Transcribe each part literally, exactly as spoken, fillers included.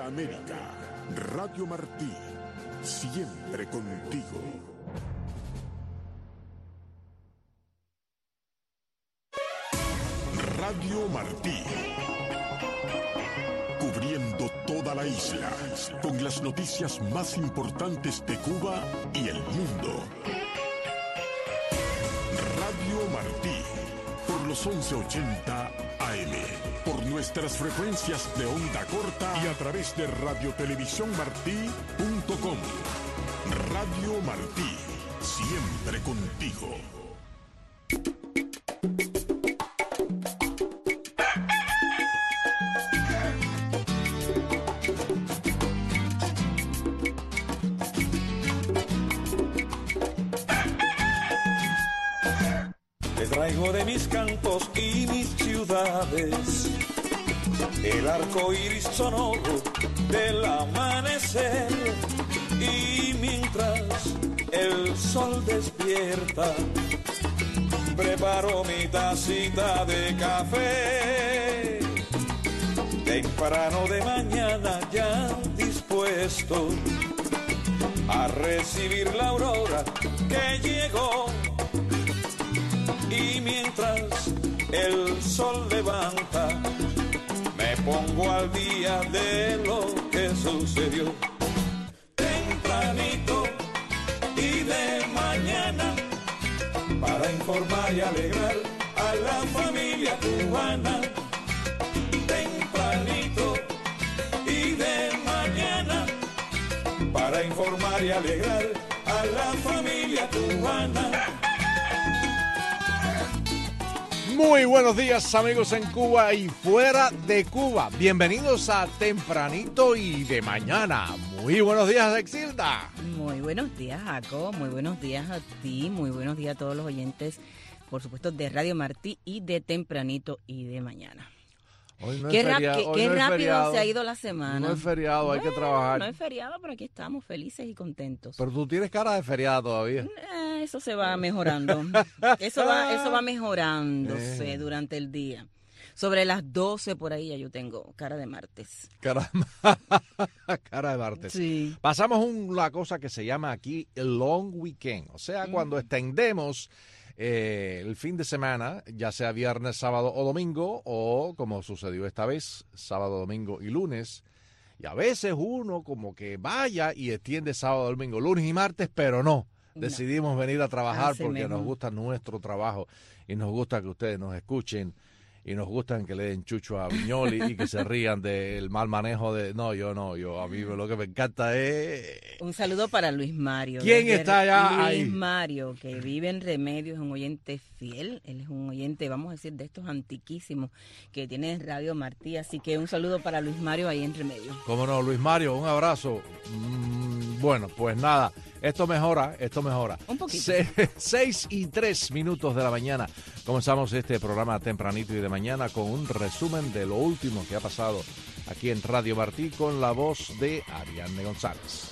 América, Radio Martí, siempre contigo. Radio Martí, cubriendo toda la isla, con las noticias más importantes de Cuba y el mundo. Radio Martí, por los once ochenta A M, por nuestras frecuencias de onda corta y a través de radiotelevisión-martí punto com. Radio Martí, siempre contigo. Traigo de mis cantos y mis ciudades el arco iris sonoro del amanecer, y mientras el sol despierta preparo mi tacita de café, temprano de mañana ya dispuesto a recibir la aurora que llegó. Y mientras el sol levanta, me pongo al día de lo que sucedió. Tempranito y de mañana, para informar y alegrar a la familia cubana. Tempranito y de mañana, para informar y alegrar a la familia cubana. Muy buenos días, amigos en Cuba y fuera de Cuba. Bienvenidos a Tempranito y de Mañana. Muy buenos días, Exilda. Muy buenos días, Jaco. Muy buenos días a ti. Muy buenos días a todos los oyentes, por supuesto, de Radio Martí y de Tempranito y de Mañana. Hoy no qué es rap- feriado, qué, hoy qué no es rápido feriado. se ha ido la semana. No es feriado, bueno, hay que trabajar. No es feriado, pero aquí estamos felices y contentos. Pero tú tienes cara de feriado todavía. Eh, eso se va mejorando. Eso va, eso va mejorándose eh. durante el día. Sobre las doce por ahí ya yo tengo cara de martes. Cara, cara de martes. Sí. Pasamos una cosa que se llama aquí el long weekend. O sea, mm. cuando extendemos eh, el fin de semana, ya sea viernes, sábado o domingo, o como sucedió esta vez, sábado, domingo y lunes. Y a veces uno como que vaya y extiende sábado, domingo, lunes y martes, pero no. Decidimos no. venir a trabajar Así porque mismo. Nos gusta nuestro trabajo y nos gusta que ustedes nos escuchen. Y nos gustan que le den chucho a Viñoli y que se rían del mal manejo de... No, yo no, yo a mí lo que me encanta es... Un saludo para Luis Mario. ¿Quién está allá Luis ahí? Luis Mario, que vive en Remedios, es un oyente fiel. Él es un oyente, vamos a decir, de estos antiquísimos que tiene Radio Martí. Así que un saludo para Luis Mario ahí en Remedios. Cómo no, Luis Mario, un abrazo. Mm, bueno, pues nada, esto mejora, esto mejora. Un poquito. Se, seis y tres minutos de la mañana. Comenzamos este programa tempranito y de mañana con un resumen de lo último que ha pasado aquí en Radio Martí con la voz de Ariadne González.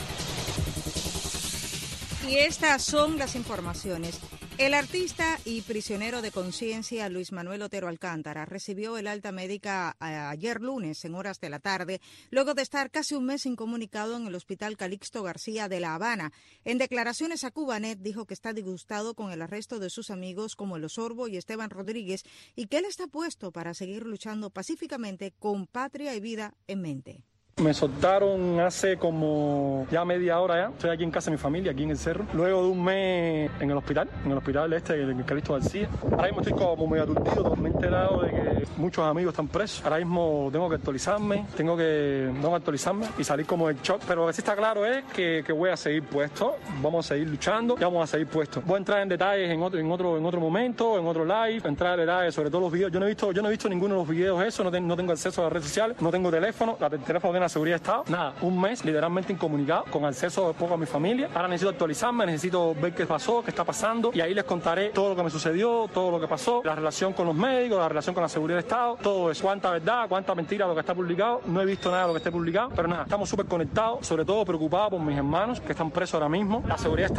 Y estas son las informaciones. El artista y prisionero de conciencia Luis Manuel Otero Alcántara recibió el alta médica ayer lunes en horas de la tarde, luego de estar casi un mes incomunicado en el Hospital Calixto García de La Habana. En declaraciones a Cubanet dijo que está disgustado con el arresto de sus amigos como El Osorbo y Esteban Rodríguez y que él está puesto para seguir luchando pacíficamente con patria y vida en mente. Me soltaron hace como ya media hora ya. Estoy aquí en casa de mi familia, aquí en el cerro. Luego de un mes en el hospital, en el hospital este, en el Calixto García. Ahora mismo estoy como medio aturdido, me he enterado de que muchos amigos están presos. Ahora mismo tengo que actualizarme, tengo que no actualizarme y salir como del shock. Pero lo que sí está claro es que, que voy a seguir puesto, vamos a seguir luchando y vamos a seguir puestos. Voy a entrar en detalles en otro, en otro, en otro momento, en otro live, entrar en detalles sobre todos los videos. Yo no he visto, yo no he visto ninguno de los videos eso, no, ten, no tengo acceso a las redes sociales, no tengo teléfono, la, el teléfono de la seguridad de Estado. Nada, un mes literalmente incomunicado, con acceso poco a mi familia. Ahora necesito actualizarme, necesito ver qué pasó, qué está pasando y ahí les contaré todo lo que me sucedió, todo lo que pasó, la relación con los médicos, la relación con la seguridad de Estado, todo eso, cuánta verdad, cuánta mentira lo que está publicado. No he visto nada de lo que esté publicado, pero nada, estamos súper conectados, sobre todo preocupados por mis hermanos que están presos ahora mismo. La seguridad de Estado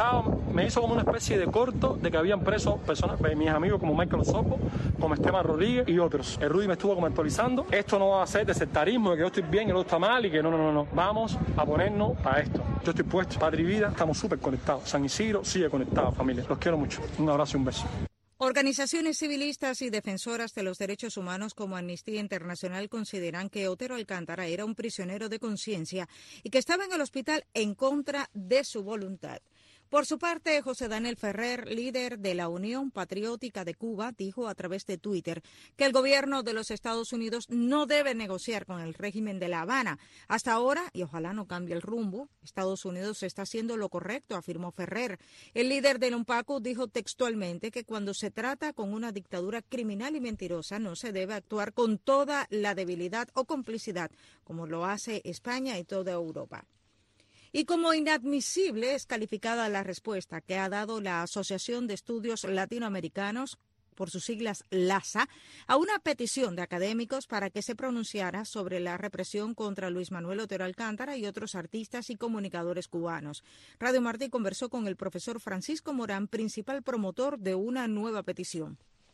me hizo como una especie de corto de que habían presos personas, mis amigos como Michael Osopo, como Esteban Rodríguez y otros. El Rudy me estuvo como actualizando. Esto no va a ser de sectarismo, de que yo estoy bien y el otro está mal y que no, no, no, no. Vamos a ponernos a esto. Yo estoy puesto. Patria y vida, estamos súper conectados. San Isidro sigue conectado, familia. Los quiero mucho. Un abrazo y un beso. Organizaciones civilistas y defensoras de los derechos humanos como Amnistía Internacional consideran que Otero Alcántara era un prisionero de conciencia y que estaba en el hospital en contra de su voluntad. Por su parte, José Daniel Ferrer, líder de la Unión Patriótica de Cuba, dijo a través de Twitter que el gobierno de los Estados Unidos no debe negociar con el régimen de La Habana. Hasta ahora, y ojalá no cambie el rumbo, Estados Unidos está haciendo lo correcto, afirmó Ferrer. El líder del UNPACU dijo textualmente que cuando se trata con una dictadura criminal y mentirosa no se debe actuar con toda la debilidad o complicidad, como lo hace España y toda Europa. Y como inadmisible es calificada la respuesta que ha dado la Asociación de Estudios Latinoamericanos, por sus siglas LASA, a una petición de académicos para que se pronunciara sobre la represión contra Luis Manuel Otero Alcántara y otros artistas y comunicadores cubanos. Radio Martí conversó con el profesor Francisco Morán, principal promotor de una nueva petición.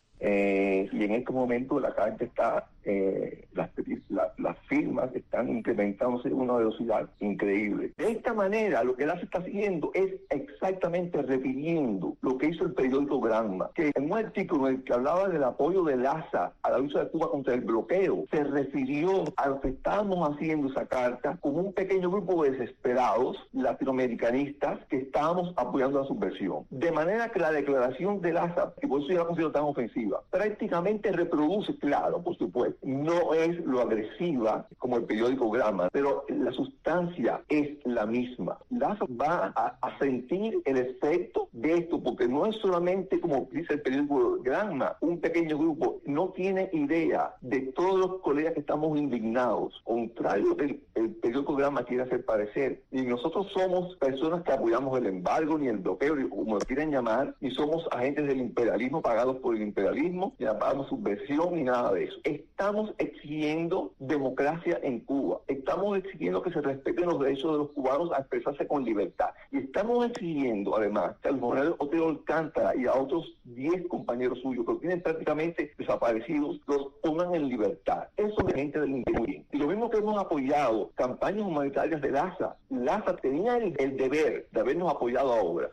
Eh, y en este momento la gente está, eh, las, la, las firmas están incrementándose a una velocidad increíble. De esta manera, lo que LASA está haciendo es exactamente repitiendo lo que hizo el periódico Granma, que en un artículo en el que hablaba del apoyo de LASA a la lucha de Cuba contra el bloqueo, se refirió a lo que estábamos haciendo esa carta como un pequeño grupo de desesperados latinoamericanistas que estábamos apoyando la subversión. De manera que la declaración de LASA, que por eso yo la considero tan ofensiva, prácticamente reproduce, claro, por supuesto, no es lo agresiva como el periódico Granma, pero la sustancia es la misma. LASA va a, a sentir el efecto de esto, porque no es solamente, como dice el periódico Granma, un pequeño grupo, no tiene idea de todos los colegas que estamos indignados, contrario a lo que el, el periódico Granma quiere hacer parecer. Y nosotros somos personas que apoyamos el embargo, ni el bloqueo, como lo quieran llamar, y somos agentes del imperialismo pagados por el imperialismo, ni apagamos subversión, ni nada de eso. Estamos exigiendo democracia en Cuba. Estamos exigiendo que se respeten los derechos de los cubanos a expresarse con libertad. Y estamos exigiendo, además, que al general Otero Alcántara y a otros diez compañeros suyos que lo tienen prácticamente desaparecidos, los pongan en libertad. Eso es gente del interior. Y lo mismo que hemos apoyado campañas humanitarias de LASA. LASA tenía el, el deber de habernos apoyado ahora.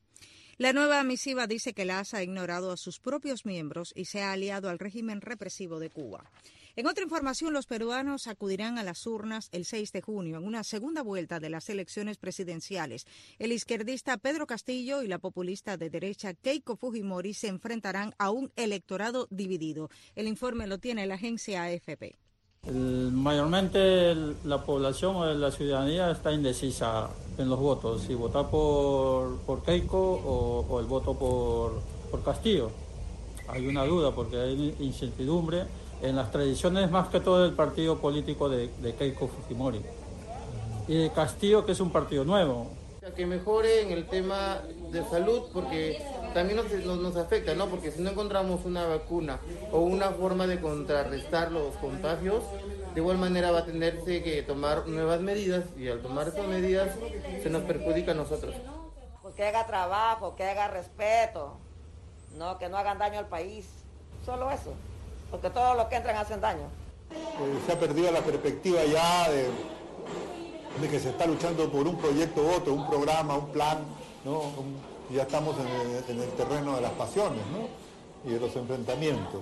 La nueva misiva dice que LASA ha ignorado a sus propios miembros y se ha aliado al régimen represivo de Cuba. En otra información, los peruanos acudirán a las urnas el seis de junio en una segunda vuelta de las elecciones presidenciales. El izquierdista Pedro Castillo y la populista de derecha Keiko Fujimori se enfrentarán a un electorado dividido. El informe lo tiene la agencia A F P. El, mayormente el, la población o la ciudadanía está indecisa en los votos, si votar por, por Keiko o, o el voto por, por Castillo. Hay una duda porque hay incertidumbre en las tradiciones más que todo del partido político de, de Keiko Fujimori y de Castillo, que es un partido nuevo. Que mejore en el tema de salud, porque también nos, nos, nos afecta, ¿no? Porque si no encontramos una vacuna o una forma de contrarrestar los contagios, de igual manera va a tenerse que tomar nuevas medidas, y al tomar esas medidas se nos perjudica a nosotros. Pues que haga trabajo, que haga respeto, no, que no hagan daño al país, solo eso, porque todos los que entran hacen daño. Eh, se ha perdido la perspectiva ya de... de que se está luchando por un proyecto u otro, un programa, un plan, ¿no? Un, ya estamos en el, en el terreno de las pasiones, ¿no? Y de los enfrentamientos.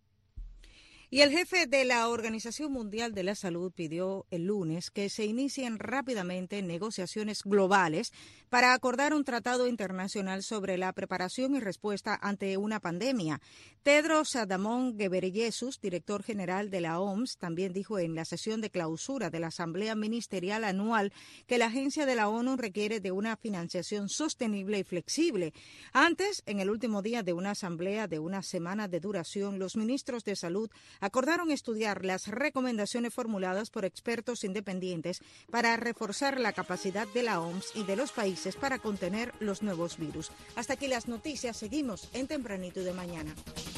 Y el jefe de la Organización Mundial de la Salud pidió el lunes que se inicien rápidamente negociaciones globales para acordar un tratado internacional sobre la preparación y respuesta ante una pandemia. Tedros Adhanom Ghebreyesus, director general de la O M S, también dijo en la sesión de clausura de la Asamblea Ministerial Anual que la agencia de la ONU requiere de una financiación sostenible y flexible. Antes, en el último día de una asamblea de una semana de duración, los ministros de salud acordaron estudiar las recomendaciones formuladas por expertos independientes para reforzar la capacidad de la O M S y de los países para contener los nuevos virus. Hasta aquí las noticias. Seguimos en Tempranito de Mañana.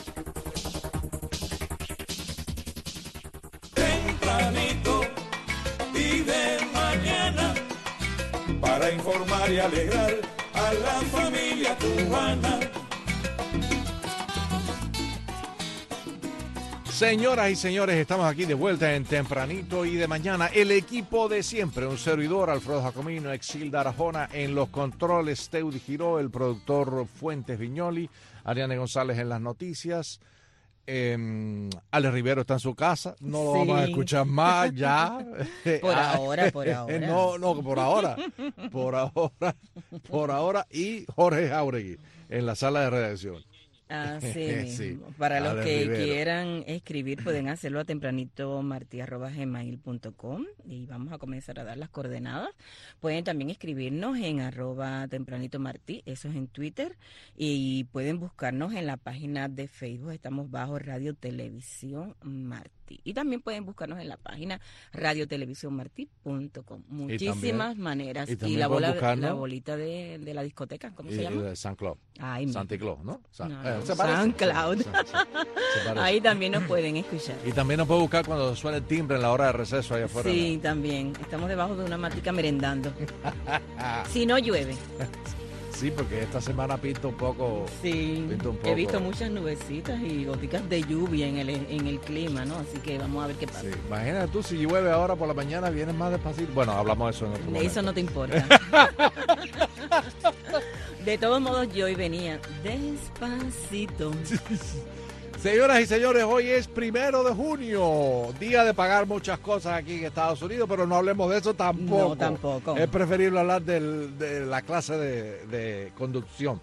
Tempranito y de mañana, para informar y alegrar a la familia cubana. Señoras y señores, estamos aquí de vuelta en Tempranito y de Mañana. El equipo de siempre, un servidor, Alfredo Jacomino, Exilda Arjona, en los controles, Teudi Giró, el productor Fuentes Viñoli, Ariane González en las noticias. Eh, Ale Rivero está en su casa, no lo sí. vamos a escuchar más ya. Por ahora, por ahora. No, no, por ahora. Por ahora, por ahora. Y Jorge Jauregui en la sala de redacción. Así mismo. Sí. Para los que Rivero. quieran escribir, pueden hacerlo a tempranito martí arroba gmail punto com y vamos a comenzar a dar las coordenadas. Pueden también escribirnos en arroba tempranito martí, eso es en Twitter, y pueden buscarnos en la página de Facebook, estamos bajo Radio Televisión Martí. Y también pueden buscarnos en la página radio televisión martí punto com. Muchísimas también, maneras. Y, y la, bola, la bolita de, de la discoteca, ¿cómo y, se llama? San Claude. Ay, Santa Claus, ¿no? San, no, no. Eh, San Cloud. Ahí también nos pueden escuchar. Y también nos puede buscar cuando suene el timbre en la hora de receso allá afuera. Sí, ¿no? También. Estamos debajo de una matica merendando. Si no llueve. Sí, porque esta semana pinta un poco. Sí, pinta un poco. He visto muchas nubecitas y goticas de lluvia en el en el clima, ¿no? Así que vamos a ver qué pasa. Sí. Imagínate tú, si llueve ahora por la mañana, vienes más despacito. Bueno, hablamos de eso en otro momento. Eso no te importa. De todos modos, yo hoy venía despacito. Señoras y señores, hoy es primero de junio, día de pagar muchas cosas aquí en Estados Unidos, pero no hablemos de eso tampoco. No, tampoco. Es preferible hablar del, de la clase de, de conducción.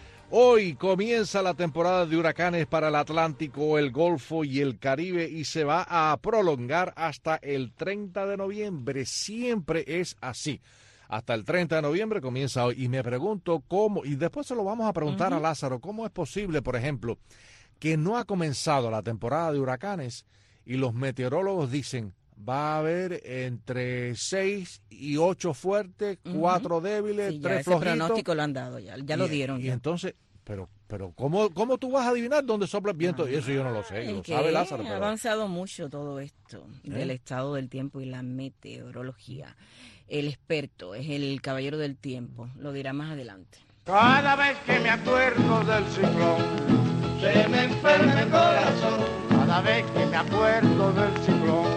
Hoy comienza la temporada de huracanes para el Atlántico, el Golfo y el Caribe y se va a prolongar hasta el treinta de noviembre. Siempre es así. Hasta el treinta de noviembre comienza hoy. Y me pregunto cómo, y después se lo vamos a preguntar uh-huh. a Lázaro, ¿cómo es posible, por ejemplo, que no ha comenzado la temporada de huracanes y los meteorólogos dicen va a haber entre seis y ocho fuertes, uh-huh. cuatro débiles, sí, tres ese flojitos? Ese pronóstico lo han dado ya, ya y, lo dieron. Y ya. entonces, pero pero ¿cómo, cómo tú vas a adivinar dónde sopla el viento? Ah, y eso yo no lo sé, lo sabe Lázaro. Ha pero... avanzado mucho todo esto ¿Eh? del estado del tiempo y la meteorología. El experto es el caballero del tiempo, lo dirá más adelante. Cada vez que me acuerdo del ciclón, se me enferma el corazón. Cada vez que me acuerdo del ciclón,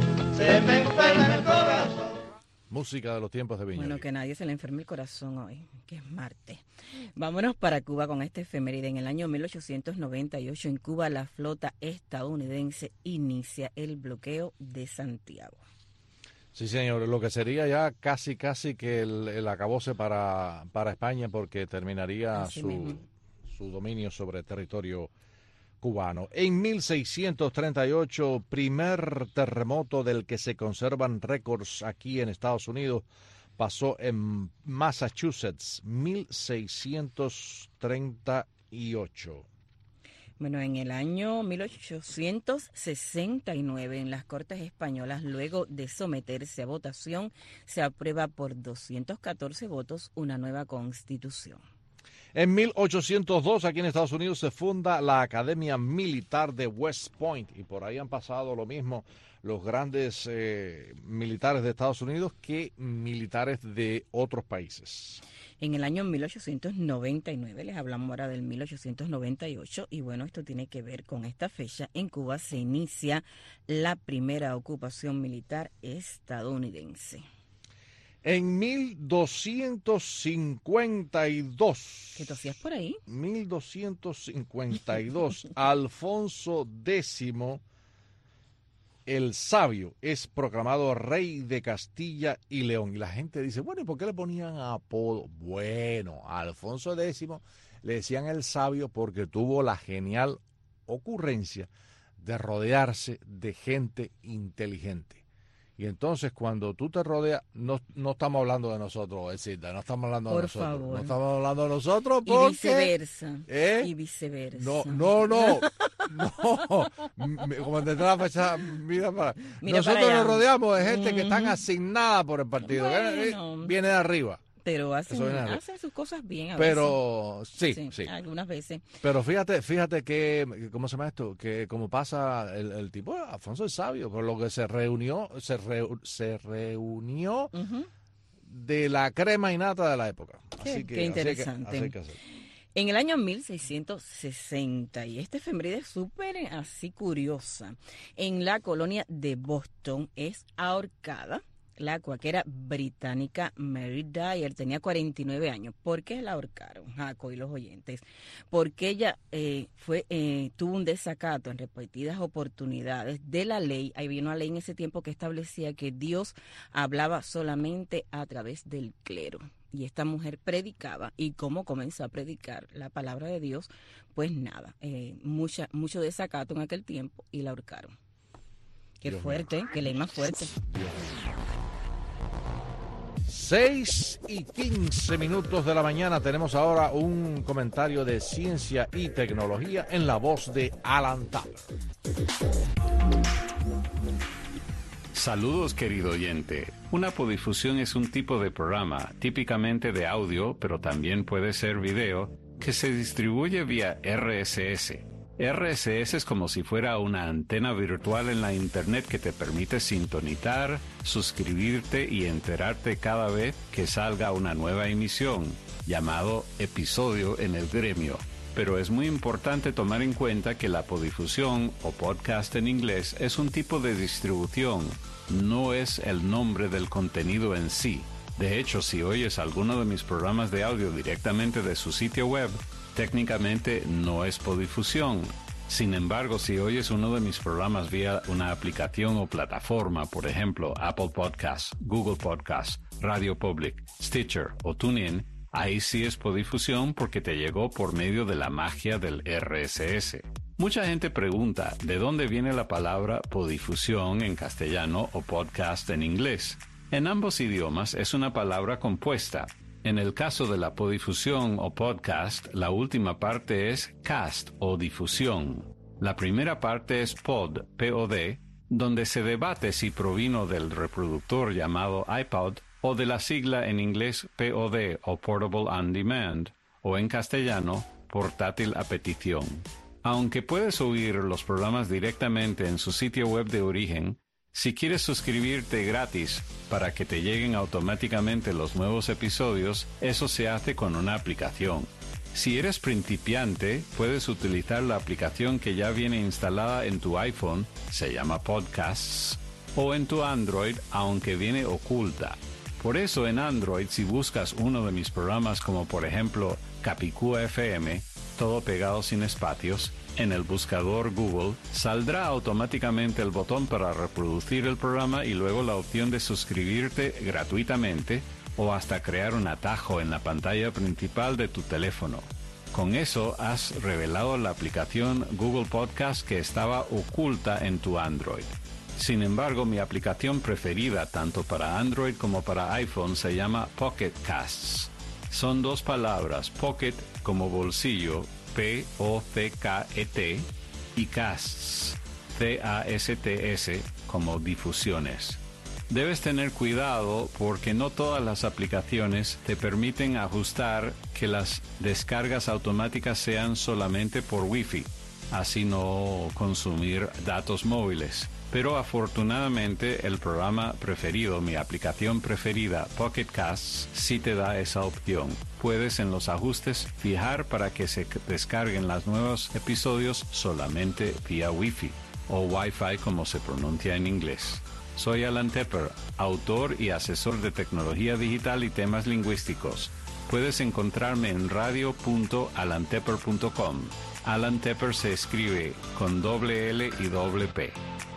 se me enferma el corazón. Música de los tiempos de Viñoli. Bueno, que nadie se le enferme el corazón hoy, que es martes. Vámonos para Cuba con este efeméride. En el año mil ochocientos noventa y ocho, en Cuba, la flota estadounidense inicia el bloqueo de Santiago. Sí, señor, lo que sería ya casi, casi que el, el acabose para, para España, porque terminaría su, su dominio sobre el territorio cubano. En mil seiscientos treinta y ocho, primer terremoto del que se conservan récords aquí en Estados Unidos, pasó en Massachusetts, mil seiscientos treinta y ocho. Bueno, en el año mil ochocientos sesenta y nueve, en las Cortes Españolas, luego de someterse a votación, se aprueba por doscientos catorce votos una nueva constitución. En mil ochocientos dos, aquí en Estados Unidos, se funda la Academia Militar de West Point, y por ahí han pasado lo mismo los grandes eh, militares de Estados Unidos que militares de otros países. En el año mil ochocientos noventa y nueve, les hablamos ahora del mil ochocientos noventa y ocho, y bueno, esto tiene que ver con esta fecha. En Cuba se inicia la primera ocupación militar estadounidense. En mil doscientos cincuenta y dos. ¿Qué tosías por ahí? mil doscientos cincuenta y dos, Alfonso X, el Sabio, es proclamado rey de Castilla y León. Y la gente dice, bueno, ¿y por qué le ponían apodo? Bueno, a Alfonso X le decían el Sabio porque tuvo la genial ocurrencia de rodearse de gente inteligente. Y entonces cuando tú te rodeas, no, no estamos hablando de nosotros, Elcita, no estamos hablando Por de nosotros. favor. No estamos hablando de nosotros porque... Y viceversa. ¿Eh? Y viceversa. No, no, no. No. Como te la fecha, mira para... Mira nosotros para nos rodeamos de gente uh-huh. que están asignada por el partido. Bueno. Viene de arriba. Pero hacen, hacen sus cosas bien a Pero, veces. sí, sí, sí. Algunas veces. Pero fíjate, fíjate que, ¿cómo se llama esto? Que como pasa el, el tipo, Alfonso el Sabio, por lo que se reunió, se, re, se reunió uh-huh. de la crema y nata de la época. Qué, así que, qué interesante. Así que, así que en el año mil seiscientos sesenta, y esta efeméride es súper así curiosa, en la colonia de Boston es ahorcada la cuaquera británica Mary Dyer. Tenía cuarenta y nueve años. ¿Por qué la ahorcaron, Jaco y los oyentes? Porque ella eh, fue eh, tuvo un desacato en repetidas oportunidades de la ley. Ahí vino una ley en ese tiempo que establecía que Dios hablaba solamente a través del clero. Y esta mujer predicaba, y cómo comenzó a predicar la palabra de Dios, pues nada, eh, mucha, mucho desacato en aquel tiempo y la ahorcaron. Qué Dios fuerte, mío. Qué ley más fuerte. seis y quince minutos de la mañana, tenemos ahora un comentario de ciencia y tecnología en la voz de Alan Tapper. Saludos, querido oyente. Una podifusión es un tipo de programa, típicamente de audio, pero también puede ser video, que se distribuye vía R S S. R S S es como si fuera una antena virtual en la Internet que te permite sintonizar, suscribirte y enterarte cada vez que salga una nueva emisión, llamado episodio en el gremio. Pero es muy importante tomar en cuenta que la podifusión, o podcast en inglés, es un tipo de distribución, no es el nombre del contenido en sí. De hecho, si oyes alguno de mis programas de audio directamente de su sitio web, técnicamente no es podifusión. Sin embargo, si oyes uno de mis programas vía una aplicación o plataforma, por ejemplo, Apple Podcasts, Google Podcasts, Radio Public, Stitcher o TuneIn, ahí sí es podifusión porque te llegó por medio de la magia del R S S. Mucha gente pregunta, ¿de dónde viene la palabra podifusión en castellano o podcast en inglés? En ambos idiomas es una palabra compuesta. En el caso de la podifusión o podcast, la última parte es cast o difusión. La primera parte es pod, P O D, donde se debate si provino del reproductor llamado iPod o de la sigla en inglés P O D o Portable On Demand, o en castellano, portátil a petición. Aunque puedes oír los programas directamente en su sitio web de origen, si quieres suscribirte gratis para que te lleguen automáticamente los nuevos episodios, eso se hace con una aplicación. Si eres principiante, puedes utilizar la aplicación que ya viene instalada en tu iPhone, se llama Podcasts, o en tu Android, aunque viene oculta. Por eso en Android, si buscas uno de mis programas como por ejemplo Capicúa F M, todo pegado sin espacios, en el buscador Google, saldrá automáticamente el botón para reproducir el programa y luego la opción de suscribirte gratuitamente o hasta crear un atajo en la pantalla principal de tu teléfono. Con eso has revelado la aplicación Google Podcast que estaba oculta en tu Android. Sin embargo, mi aplicación preferida tanto para Android como para iPhone se llama Pocket Casts. Son dos palabras, Pocket como bolsillo, P O C K E T, y Casts, C A S T S, como difusiones. Debes tener cuidado porque no todas las aplicaciones te permiten ajustar que las descargas automáticas sean solamente por Wi-Fi, así no consumir datos móviles. Pero afortunadamente el programa preferido, mi aplicación preferida, Pocket Casts, sí te da esa opción. Puedes en los ajustes fijar para que se descarguen los nuevos episodios solamente vía Wi-Fi o Wi-Fi como se pronuncia en inglés. Soy Alan Tepper, autor y asesor de tecnología digital y temas lingüísticos. Puedes encontrarme en radio punto alan tepper punto com. Alan Tepper se escribe con doble L y doble P.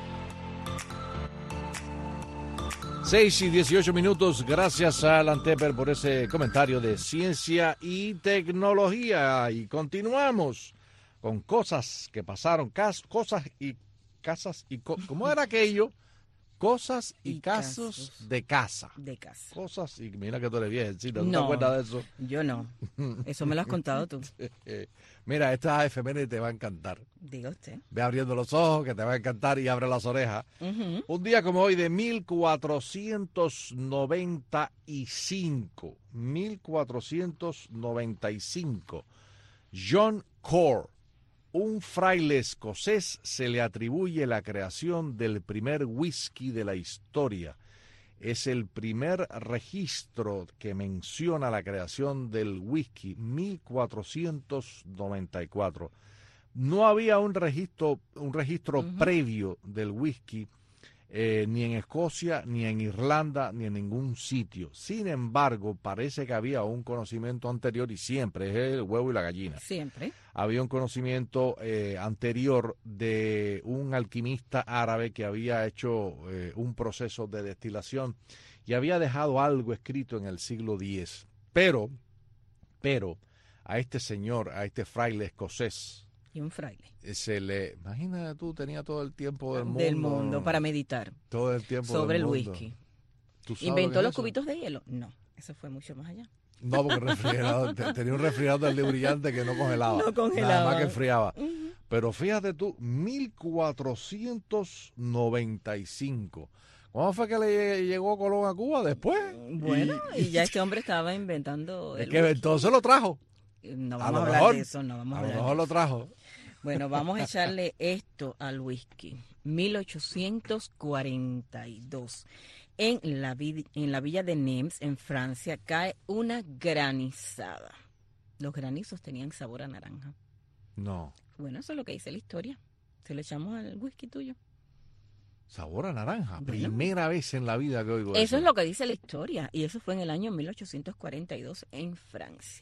seis y dieciocho minutos, gracias a Alan Tepper por ese comentario de ciencia y tecnología. Y continuamos con cosas que pasaron, cas- cosas y casas y... Co- ¿Cómo era aquello? Cosas y, y casos, casos de casa. De casa. Cosas y... Mira que tú eres viejecita, ¿tú no, te acuerdas de eso? Yo no. Eso me lo has contado tú. Mira, esta efeméride te va a encantar. Diga usted. Ve abriendo los ojos, que te va a encantar, y abre las orejas. Uh-huh. Un día como hoy de mil cuatrocientos noventa y cinco. mil cuatrocientos noventa y cinco. John Core, un fraile escocés, se le atribuye la creación del primer whisky de la historia. es el primer registro que menciona la creación del whisky, mil cuatrocientos noventa y cuatro. No había un registro, un registro uh-huh. previo del whisky, eh, ni en Escocia, ni en Irlanda, ni en ningún sitio. Sin embargo, parece que había un conocimiento anterior, y siempre es el huevo y la gallina. Siempre. Había un conocimiento eh, anterior de un alquimista árabe que había hecho eh, un proceso de destilación y había dejado algo escrito en el siglo diez. Pero, pero, a este señor, a este fraile escocés, y un fraile. Se le, imagínate tú, tenía todo el tiempo del mundo. Del mundo para meditar. Todo el tiempo sobre del el mundo. whisky. ¿Tú sabes ¿Inventó los eso? cubitos de hielo? No, eso fue mucho más allá. No, porque refrigerador, tenía un refrigerador del brillante que no congelaba. No congelaba. Nada más que enfriaba. Uh-huh. Pero fíjate tú, mil cuatrocientos noventa y cinco. ¿Cuándo fue que le llegó Colón a Cuba? Después. Bueno, y, y ya este hombre estaba inventando. Es que entonces lo trajo. No vamos a, a hablar mejor, de eso, no vamos a, a hablar lo mejor lo trajo. Bueno, vamos a echarle esto al whisky. mil ochocientos cuarenta y dos. En la, en la villa de Nimes, en Francia, cae una granizada. Los granizos tenían sabor a naranja. No. Bueno, eso es lo que dice la historia. Se lo echamos al whisky tuyo. Sabor a naranja. Bueno, primera vez en la vida que oigo eso. Eso es lo que dice la historia. Y eso fue en el año mil ochocientos cuarenta y dos en Francia.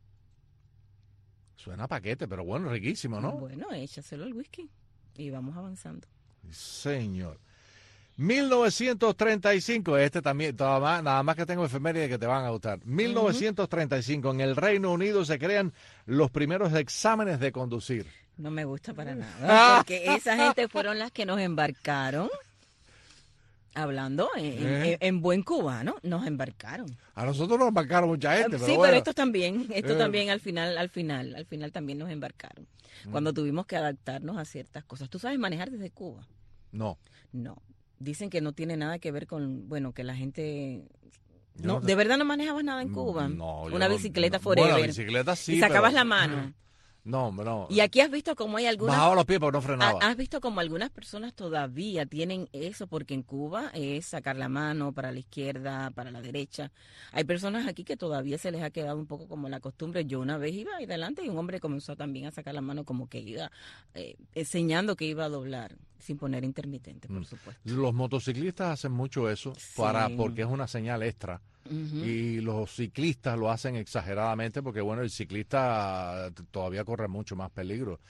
Suena a paquete, pero bueno, riquísimo, ¿no? Bueno, échaselo al whisky y vamos avanzando. Señor. mil novecientos treinta y cinco, este también, nada más, nada más que tengo efemérides que te van a gustar. mil novecientos treinta y cinco, en el Reino Unido se crean los primeros exámenes de conducir. No me gusta para nada, porque esa gente fueron las que nos embarcaron. Hablando en, ¿Eh? en, en buen cubano, nos embarcaron. A nosotros nos embarcaron mucha gente, pero sí, bueno. pero estos también, estos eh. también al final, al final, al final también nos embarcaron. Mm. Cuando tuvimos que adaptarnos a ciertas cosas. ¿Tú sabes manejar desde Cuba? No. No. Dicen que no tiene nada que ver con, bueno, que la gente... No, no, te... ¿De verdad no manejabas nada en Cuba? No. Una yo, bicicleta no, forever. Bueno, bicicleta sí, y sacabas pero... la mano. No, no. Y aquí has visto cómo hay algunas... Bajaba los pies porque no frenaba. Has visto como algunas personas todavía tienen eso, porque en Cuba es sacar la mano para la izquierda, para la derecha. Hay personas aquí que todavía se les ha quedado un poco como la costumbre. Yo una vez iba ahí delante y un hombre comenzó también a sacar la mano como que iba, eh, enseñando que iba a doblar, sin poner intermitente, por mm. supuesto. Los motociclistas hacen mucho eso, sí. para porque es una señal extra. Uh-huh. Y los ciclistas lo hacen exageradamente porque, bueno, el ciclista todavía corre mucho más peligro.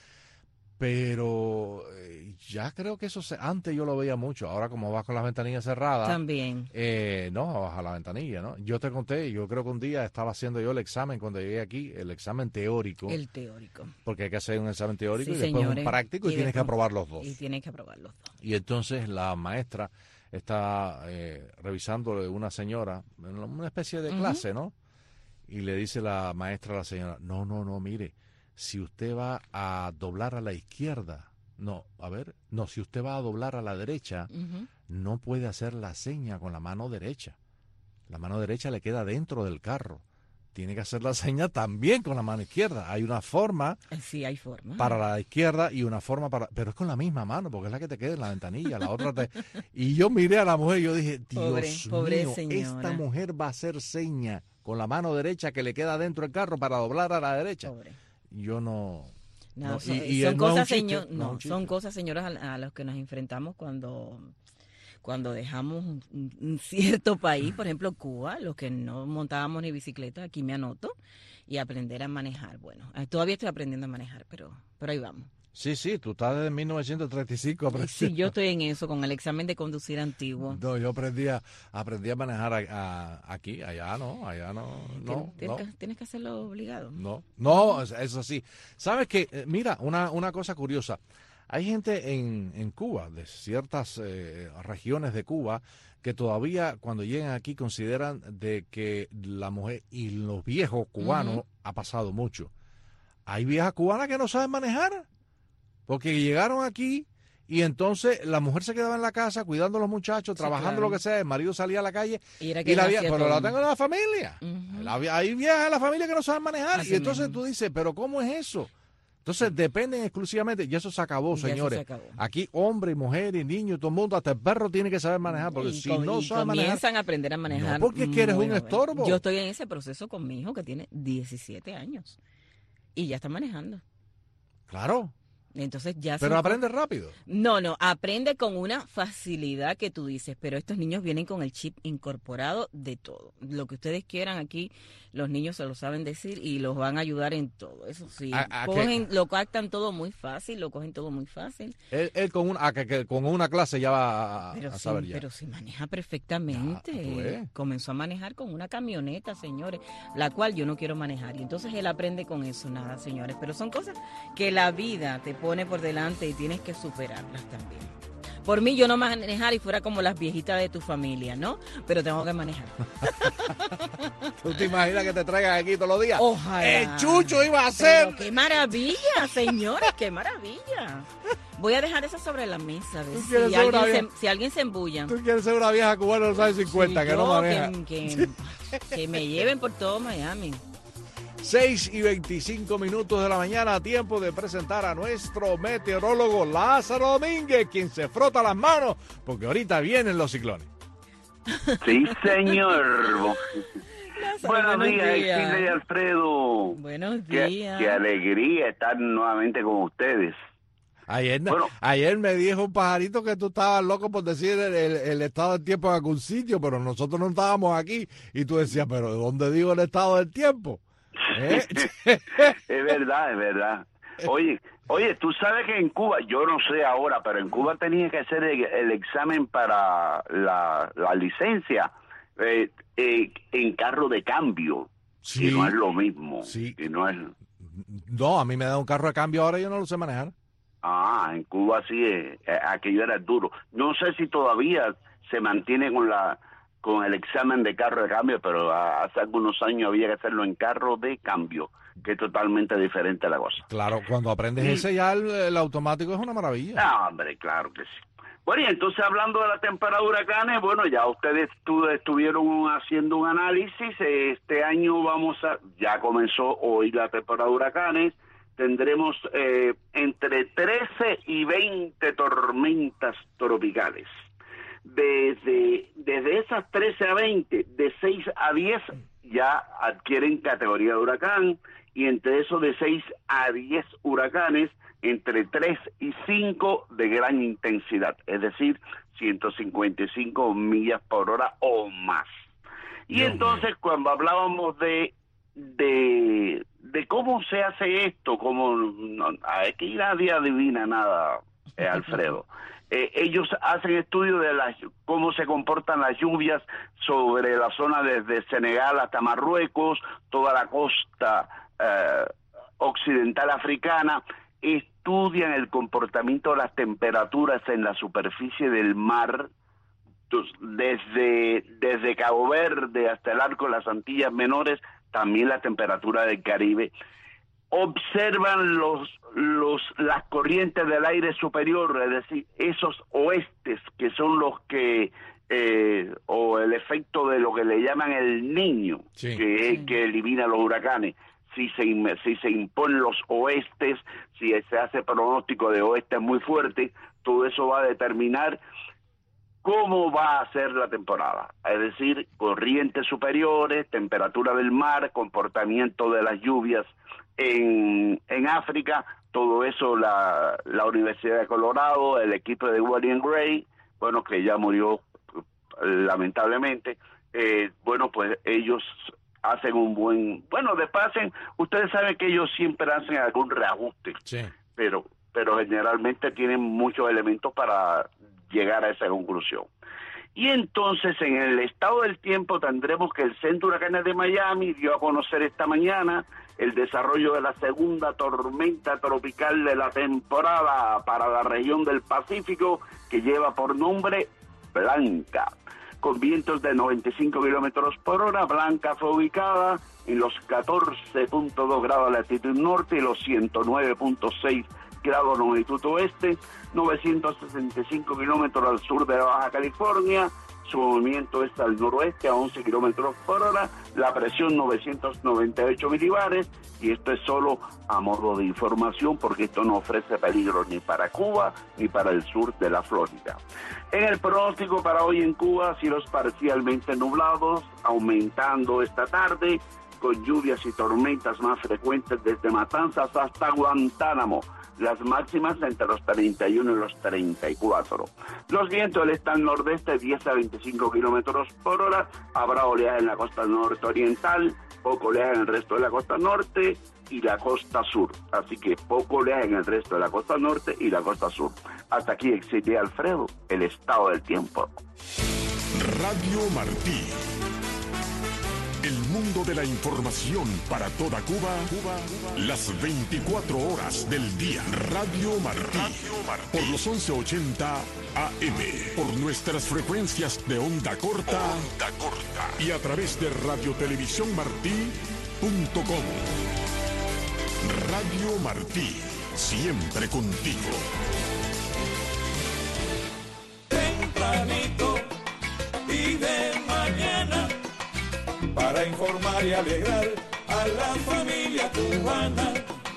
Pero eh, ya creo que eso, se, antes yo lo veía mucho. Ahora como vas con las ventanillas cerradas. También. Eh, no, baja la ventanilla, ¿no? Yo te conté, yo creo que un día estaba haciendo yo el examen cuando llegué aquí, el examen teórico. El teórico. Porque hay que hacer un examen teórico sí, y después señores, un práctico y, y tienes después, que aprobar los dos. Y tienes que aprobar los dos. Y entonces la maestra está eh, revisando una señora, una especie de clase, uh-huh. ¿no? Y le dice la maestra a la señora, no, no, no, mire, si usted va a doblar a la izquierda, no, a ver, no, si usted va a doblar a la derecha, uh-huh. no puede hacer la seña con la mano derecha. La mano derecha le queda dentro del carro. Tiene que hacer la seña también con la mano izquierda. Hay una forma, sí, hay forma para la izquierda y una forma para... Pero es con la misma mano, porque es la que te queda en la ventanilla, la otra te... Y yo miré a la mujer y yo dije, Dios pobre, pobre mío, señora. Esta mujer va a hacer seña con la mano derecha que le queda dentro del carro para doblar a la derecha. Pobre. Yo no... No, no son, y, y son no cosas, chiste, señor, no, no son cosas, señoras, a, a las que nos enfrentamos cuando... Cuando dejamos un, un cierto país, por ejemplo Cuba, los que no montábamos ni bicicleta, aquí me anoto, y aprender a manejar. Bueno, todavía estoy aprendiendo a manejar, pero, pero ahí vamos. Sí, sí, tú estás desde mil novecientos treinta y cinco aprendiendo. Sí, yo estoy en eso, con el examen de conducir antiguo. No, yo aprendí a, aprendí a manejar a, a, aquí, allá no, allá no. no, ¿Tienes, no. Que, tienes que hacerlo obligado. No, no, eso sí. ¿Sabes qué? Mira, una, una cosa curiosa. Hay gente en, en Cuba, de ciertas eh, regiones de Cuba, que todavía cuando llegan aquí consideran de que la mujer y los viejos cubanos uh-huh. ha pasado mucho. Hay viejas cubanas que no saben manejar, porque llegaron aquí y entonces la mujer se quedaba en la casa cuidando a los muchachos, sí, trabajando claro. lo que sea, el marido salía a la calle y, y la vieja, pero todo. La tengo en la familia. Uh-huh. La, hay viejas en la familia que no saben manejar. Así y entonces mismo. Tú dices, pero ¿cómo es eso? Entonces dependen exclusivamente, y eso se acabó, Ya señores. eso se acabó. Aquí hombre, mujer y niño, todo el mundo, hasta el perro tiene que saber manejar, porque Y si com- no y sabe manejar... comienzan a aprender a manejar. No, porque es que eres muy un joven. estorbo. Yo estoy en ese proceso con mi hijo que tiene diecisiete años y ya está manejando. Claro. Entonces ya Pero se- aprende rápido. No, no, aprende con una facilidad que tú dices, pero estos niños vienen con el chip incorporado de todo. Lo que ustedes quieran aquí, los niños se lo saben decir y los van a ayudar en todo. Eso sí, ¿A- a cogen, qué? lo captan todo muy fácil, lo cogen todo muy fácil. Él, él con, una, ah, que, que con una clase ya va a, Pero a sí, saber ya. pero sí maneja perfectamente. Ya, tú ves. Comenzó a manejar con una camioneta, señores, la cual yo no quiero manejar. Y entonces él aprende con eso, nada, señores. Pero son cosas que la vida te pone por delante y tienes que superarlas también. Por mí yo no manejar y fuera como las viejitas de tu familia, ¿no? Pero tengo que manejar. ¿Tú te imaginas que te traigan aquí todos los días? Ojalá. ¡El Chucho iba a ser! Pero ¡qué maravilla, señores! ¡Qué maravilla! Voy a dejar eso sobre la mesa. De ¿Tú si, quieres ser alguien una se, vieja? si alguien se embulla. Tú quieres ser una vieja cubana de los años cincuenta Sí, que no yo, maneja. Que, que, que me lleven por todo Miami. seis y veinticinco minutos de la mañana, a tiempo de presentar a nuestro meteorólogo Lázaro Domínguez, quien se frota las manos, porque ahorita vienen los ciclones. Sí, señor. Buenos buenos días, días. Exilio y Alfredo. Buenos Qué, días. qué alegría estar nuevamente con ustedes. Ayer, Bueno. ayer me dijo un pajarito que tú estabas loco por decir el, el- el estado del tiempo en algún sitio, pero nosotros no estábamos aquí. Y tú decías, ¿pero de dónde digo el estado del tiempo? ¿Eh? Es verdad, es verdad. Oye, oye, tú sabes que en Cuba, yo no sé ahora, pero en Cuba tenía que hacer el, el examen para la, la licencia eh, eh, en carro de cambio. Sí. Y no es lo mismo. Sí. Y no es... No, a mí me da un carro de cambio ahora y yo no lo sé manejar. Ah, en Cuba sí, eh, aquello era duro. No sé si todavía se mantiene con la con el examen de carro de cambio, pero a- hace algunos años había que hacerlo en carro de cambio, que es totalmente diferente la cosa. Claro, cuando aprendes Sí. ese ya el, el automático es una maravilla. Ah, hombre, claro que sí. Bueno, y entonces hablando de la temporada de huracanes, bueno, ya ustedes estu- estuvieron haciendo un análisis. Este año vamos a, ya comenzó hoy la temporada de huracanes. Tendremos eh, entre trece y veinte tormentas tropicales. Desde, desde esas trece a veinte, de seis a diez ya adquieren categoría de huracán, y entre eso de seis a diez huracanes, entre tres y cinco de gran intensidad, es decir, ciento cincuenta y cinco millas por hora o más. Y Dios entonces cuando hablábamos de de de cómo se hace esto, como no, aquí nadie adivina nada, eh, Alfredo. Eh, ellos hacen estudios de las, cómo se comportan las lluvias sobre la zona desde Senegal hasta Marruecos, toda la costa eh, occidental africana, estudian el comportamiento de las temperaturas en la superficie del mar, desde, desde Cabo Verde hasta el Arco de las Antillas Menores, también la temperatura del Caribe. Observan los, los, las corrientes del aire superior, es decir, esos oestes que son los que, eh, o el efecto de lo que le llaman el niño, Sí. que es que elimina los huracanes. Si se, si se imponen los oestes, si se hace pronóstico de oestes muy fuertes, todo eso va a determinar cómo va a ser la temporada, es decir, corrientes superiores, temperatura del mar, comportamiento de las lluvias en, en África, todo eso la, la Universidad de Colorado, el equipo de William Gray, bueno, que ya murió lamentablemente, eh, bueno, pues ellos hacen un buen, bueno, después hacen, ustedes saben que ellos siempre hacen algún reajuste, Sí. pero, pero generalmente tienen muchos elementos para llegar a esa conclusión. Y entonces en el estado del tiempo tendremos que el Centro de Huracanes de Miami dio a conocer esta mañana el desarrollo de la segunda tormenta tropical de la temporada para la región del Pacífico, que lleva por nombre Blanca, con vientos de noventa y cinco kilómetros por hora. Blanca fue ubicada en los catorce punto dos grados de latitud norte y los ciento nueve punto seis grados longitud oeste, novecientos sesenta y cinco kilómetros al sur de Baja California, su movimiento es al noroeste a once kilómetros por hora, la presión novecientos noventa y ocho milibares, y esto es solo a modo de información porque esto no ofrece peligro ni para Cuba ni para el sur de la Florida. En el pronóstico para hoy en Cuba, cielos parcialmente nublados, aumentando esta tarde, con lluvias y tormentas más frecuentes desde Matanzas hasta Guantánamo. Las máximas entre los treinta y uno y los treinta y cuatro. Los vientos del este al nordeste, diez a veinticinco kilómetros por hora. Habrá oleaje en la costa norte oriental, poco oleaje en el resto de la costa norte y la costa sur. Así que poco oleaje en el resto de la costa norte y la costa sur. Hasta aquí, Exilio Alfredo, el estado del tiempo. Radio Martí. El mundo de la información para toda Cuba, Cuba, las veinticuatro horas del día. Radio Martí, Radio Martí. Por los once ochenta A M, por nuestras frecuencias de onda corta, onda corta y a través de radio televisión martí punto com. Radio Martí, siempre contigo. Tempranito y de mañana, para informar y alegrar a la familia cubana.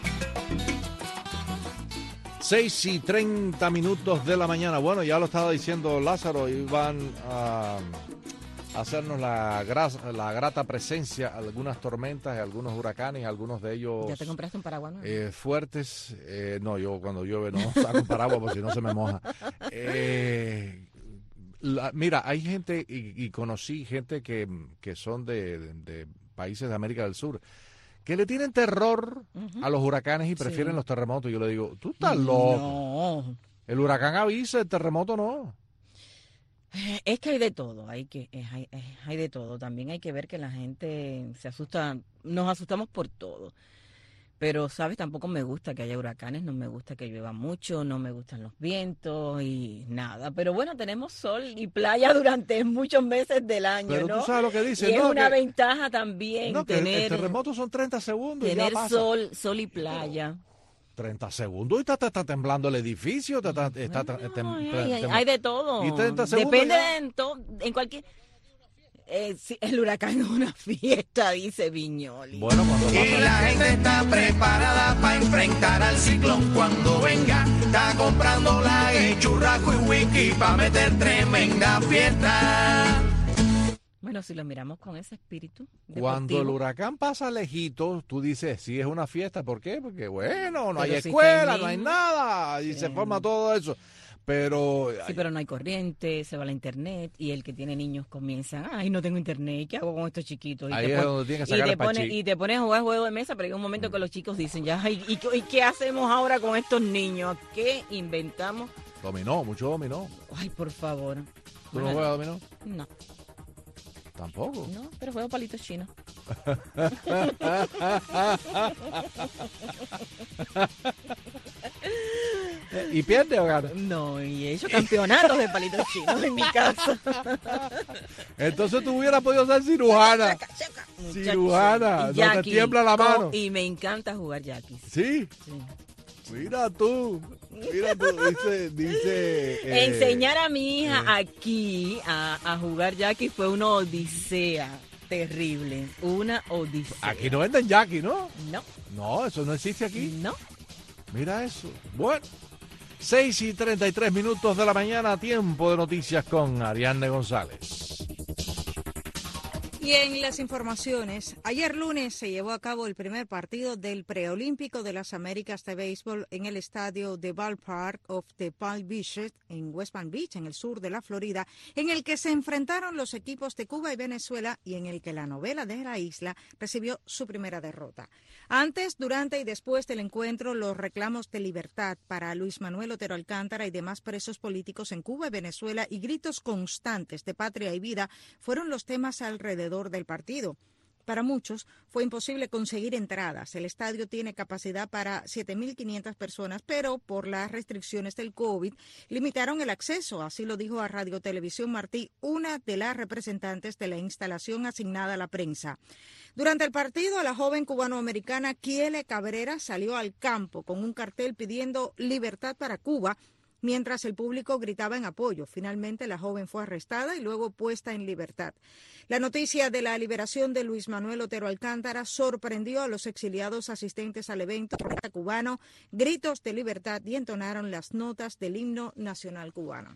seis y treinta minutos de la mañana. Bueno, ya lo estaba diciendo Lázaro, iban a hacernos la, gra- la grata presencia algunas tormentas, algunos huracanes, algunos de ellos... ¿Ya te compraste un paraguas? Eh, fuertes. Eh, no, yo cuando llueve no saco un paraguas porque si no se me moja. Eh... La, mira, hay gente, y, y conocí gente que, que son de, de, de países de América del Sur, que le tienen terror uh-huh. a los huracanes y prefieren sí. los terremotos. Yo le digo, tú estás loco. No. El huracán avisa, el terremoto no. Es que hay de todo, hay que hay, hay de todo. También hay que ver que la gente se asusta, nos asustamos por todo. Pero, ¿sabes? Tampoco me gusta que haya huracanes, no me gusta que llueva mucho, no me gustan los vientos y nada. Pero bueno, tenemos sol y playa durante muchos meses del año, Pero ¿no? tú sabes lo que dicen, y ¿no? es una que, ventaja también no, que tener... el terremoto son treinta segundos y ya Tener pasa. sol, sol y playa. treinta segundos y está, está, está temblando el edificio, está, está, está, no, tem, hay, tem, hay de todo. Y treinta segundos Depende ya... en, to, en cualquier... Eh, sí, el huracán es una fiesta, dice Viñoli. Bueno, cuando y la gente está preparada para enfrentar al ciclón cuando venga. Está comprando la churrasco y whisky para meter tremenda fiesta. Bueno, si lo miramos con ese espíritu deportivo. Cuando el huracán pasa lejito, tú dices, sí es una fiesta. ¿Por qué? Porque, bueno, no Pero hay si escuela, no hay nada. Y sí. se forma todo eso. Pero... Sí, pero no hay corriente, se va la internet y el que tiene niños comienzan, ay, no tengo internet, ¿qué hago con estos chiquitos? Y ahí te es pon, donde tiene que sacar y te el pone, pachí. Y te pones a jugar juego de mesa, pero hay un momento que los chicos dicen, ya, ¿y, y, y qué hacemos ahora con estos niños? ¿Qué inventamos? Dominó, mucho dominó. Ay, por favor. ¿Tú bueno, no juegas dominó? No. ¿Tampoco? No, pero juego palitos chinos. ¿Y pierde o gana? No, y he hecho campeonatos de palitos chinos en mi casa. Entonces tú hubieras podido ser cirujana. Chaca, chaca. Cirujana, no te tiembla la mano. Y me encanta jugar yaquis. ¿Sí? Sí. Mira tú, mira tú, dice... dice eh, Enseñar a mi hija eh. aquí a, a jugar yaquis fue una odisea terrible, una odisea. Aquí no venden yaquis, ¿no? No. No, eso no existe aquí. No. Mira eso. Bueno, seis y treinta y tres minutos de la mañana, tiempo de noticias con Ariadne González. Y en las informaciones, ayer lunes se llevó a cabo el primer partido del preolímpico de las Américas de béisbol en el estadio de Ballpark of the Palm Beach en West Palm Beach, en el sur de la Florida, en el que se enfrentaron los equipos de Cuba y Venezuela y en el que la novela de la isla recibió su primera derrota. Antes, durante y después del encuentro, los reclamos de libertad para Luis Manuel Otero Alcántara y demás presos políticos en Cuba y Venezuela y gritos constantes de patria y vida fueron los temas alrededor del partido. Para muchos fue imposible conseguir entradas. El estadio tiene capacidad para siete mil quinientas personas, pero por las restricciones del COVID limitaron el acceso. Así lo dijo a Radio Televisión Martí una de las representantes de la instalación asignada a la prensa. Durante el partido, la joven cubanoamericana Kiele Cabrera salió al campo con un cartel pidiendo libertad para Cuba mientras el público gritaba en apoyo. Finalmente la joven fue arrestada y luego puesta en libertad. La noticia de la liberación de Luis Manuel Otero Alcántara sorprendió a los exiliados asistentes al evento cubano, gritos de libertad y entonaron las notas del himno nacional cubano.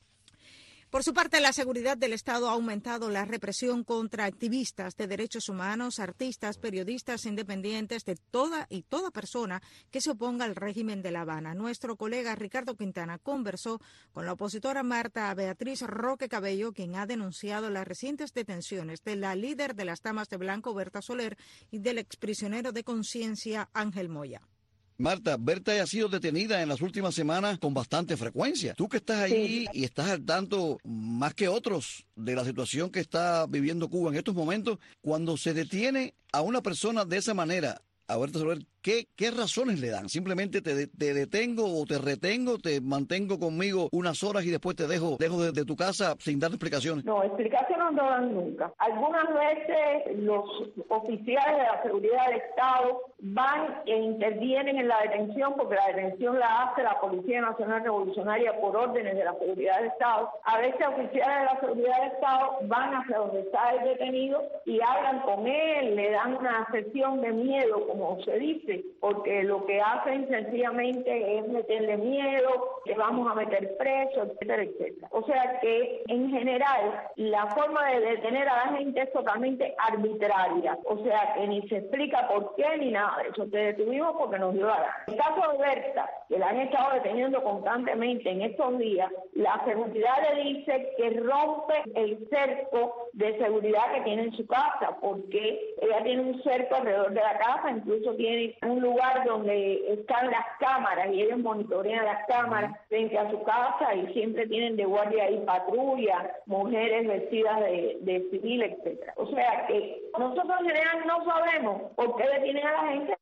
Por su parte, la seguridad del Estado ha aumentado la represión contra activistas de derechos humanos, artistas, periodistas independientes, de toda y toda persona que se oponga al régimen de La Habana. Nuestro colega Ricardo Quintana conversó con la opositora Marta Beatriz Roque Cabello, quien ha denunciado las recientes detenciones de la líder de las Damas de Blanco, Berta Soler, y del exprisionero de conciencia, Ángel Moya. Marta, Berta ha sido detenida en las últimas semanas con bastante frecuencia. Tú que estás allí sí. y estás al tanto más que otros de la situación que está viviendo Cuba en estos momentos, cuando se detiene a una persona de esa manera, a Berta Soler, ¿qué, qué razones le dan? ¿Simplemente te, te detengo o te retengo, te mantengo conmigo unas horas y después te dejo dejo de, de tu casa sin dar explicaciones? No, explicaciones no dan nunca. Algunas veces los oficiales de la seguridad del Estado van e intervienen en la detención, porque la detención la hace la Policía Nacional Revolucionaria por órdenes de la seguridad del Estado. A veces oficiales de la seguridad del Estado van hacia donde está el detenido y hablan con él, le dan una sesión de miedo, como se dice, porque lo que hacen sencillamente es meterle miedo, que vamos a meter preso, etcétera, etcétera. O sea que en general la forma de detener a la gente es totalmente arbitraria, o sea que ni se explica por qué ni nada de eso. Te detuvimos porque nos dio la gana. En el caso de Berta, que la han estado deteniendo constantemente en estos días, la seguridad le dice que rompe el cerco de seguridad que tiene en su casa, porque ella tiene un cerco alrededor de la casa, incluso tiene un lugar donde están las cámaras y ellos monitorean las cámaras frente a su casa y siempre tienen de guardia ahí patrulla, mujeres vestidas de, de civil, etcétera. O sea que nosotros en general no sabemos por qué detienen a la gente.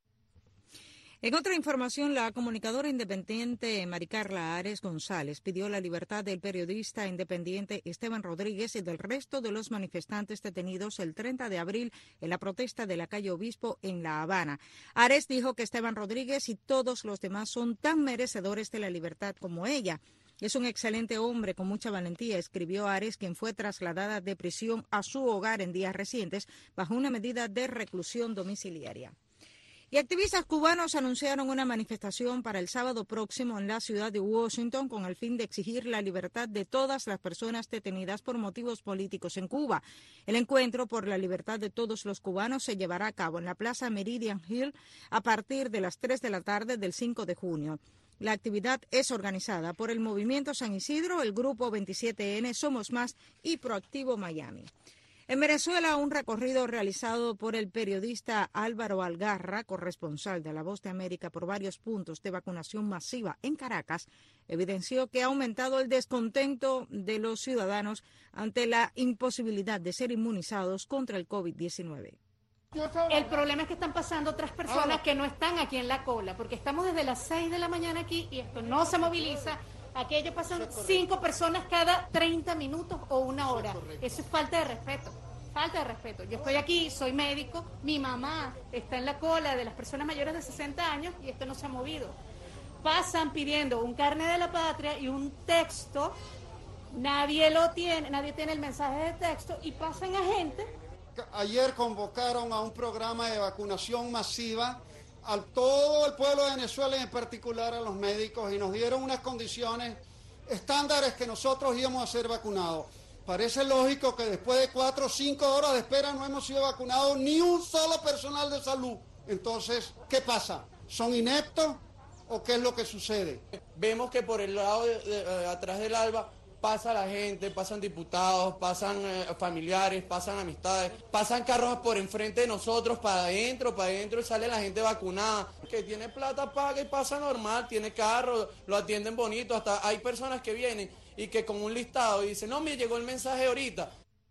En otra información, la comunicadora independiente Maricarla Ares González pidió la libertad del periodista independiente Esteban Rodríguez y del resto de los manifestantes detenidos el treinta de abril en la protesta de la calle Obispo en La Habana. Ares dijo que Esteban Rodríguez y todos los demás son tan merecedores de la libertad como ella. Es un excelente hombre con mucha valentía, escribió Ares, quien fue trasladada de prisión a su hogar en días recientes bajo una medida de reclusión domiciliaria. Y activistas cubanos anunciaron una manifestación para el sábado próximo en la ciudad de Washington con el fin de exigir la libertad de todas las personas detenidas por motivos políticos en Cuba. El encuentro por la libertad de todos los cubanos se llevará a cabo en la Plaza Meridian Hill a partir de las tres de la tarde del cinco de junio. La actividad es organizada por el Movimiento San Isidro, el Grupo veintisiete ene, Somos Más y Proactivo Miami. En Venezuela, un recorrido realizado por el periodista Álvaro Algarra, corresponsal de La Voz de América por varios puntos de vacunación masiva en Caracas, evidenció que ha aumentado el descontento de los ciudadanos ante la imposibilidad de ser inmunizados contra el COVID diecinueve. El problema es que están pasando otras personas que no están aquí en la cola, porque estamos desde las seis de la mañana aquí y esto no se moviliza. Aquello pasan cinco personas cada treinta minutos o una hora. Eso es falta de respeto, falta de respeto. Yo estoy aquí, soy médico, mi mamá está en la cola de las personas mayores de sesenta años y esto no se ha movido. Pasan pidiendo un carnet de la patria y un texto, nadie lo tiene, nadie tiene el mensaje de texto y pasan a gente. Ayer convocaron a un programa de vacunación masiva a todo el pueblo de Venezuela y en particular a los médicos y nos dieron unas condiciones estándares que nosotros íbamos a ser vacunados. Parece lógico que después de cuatro o cinco horas de espera no hemos sido vacunados ni un solo personal de salud. Entonces, ¿qué pasa? ¿Son ineptos o qué es lo que sucede? Vemos que por el lado de, de, de atrás del ALBA pasa la gente, pasan diputados, pasan eh, familiares, pasan amistades, pasan carros por enfrente de nosotros, para adentro, para adentro y sale la gente vacunada. Que tiene plata paga y pasa normal, tiene carro, lo atienden bonito, hasta hay personas que vienen y que con un listado y dicen, no, me llegó el mensaje ahorita.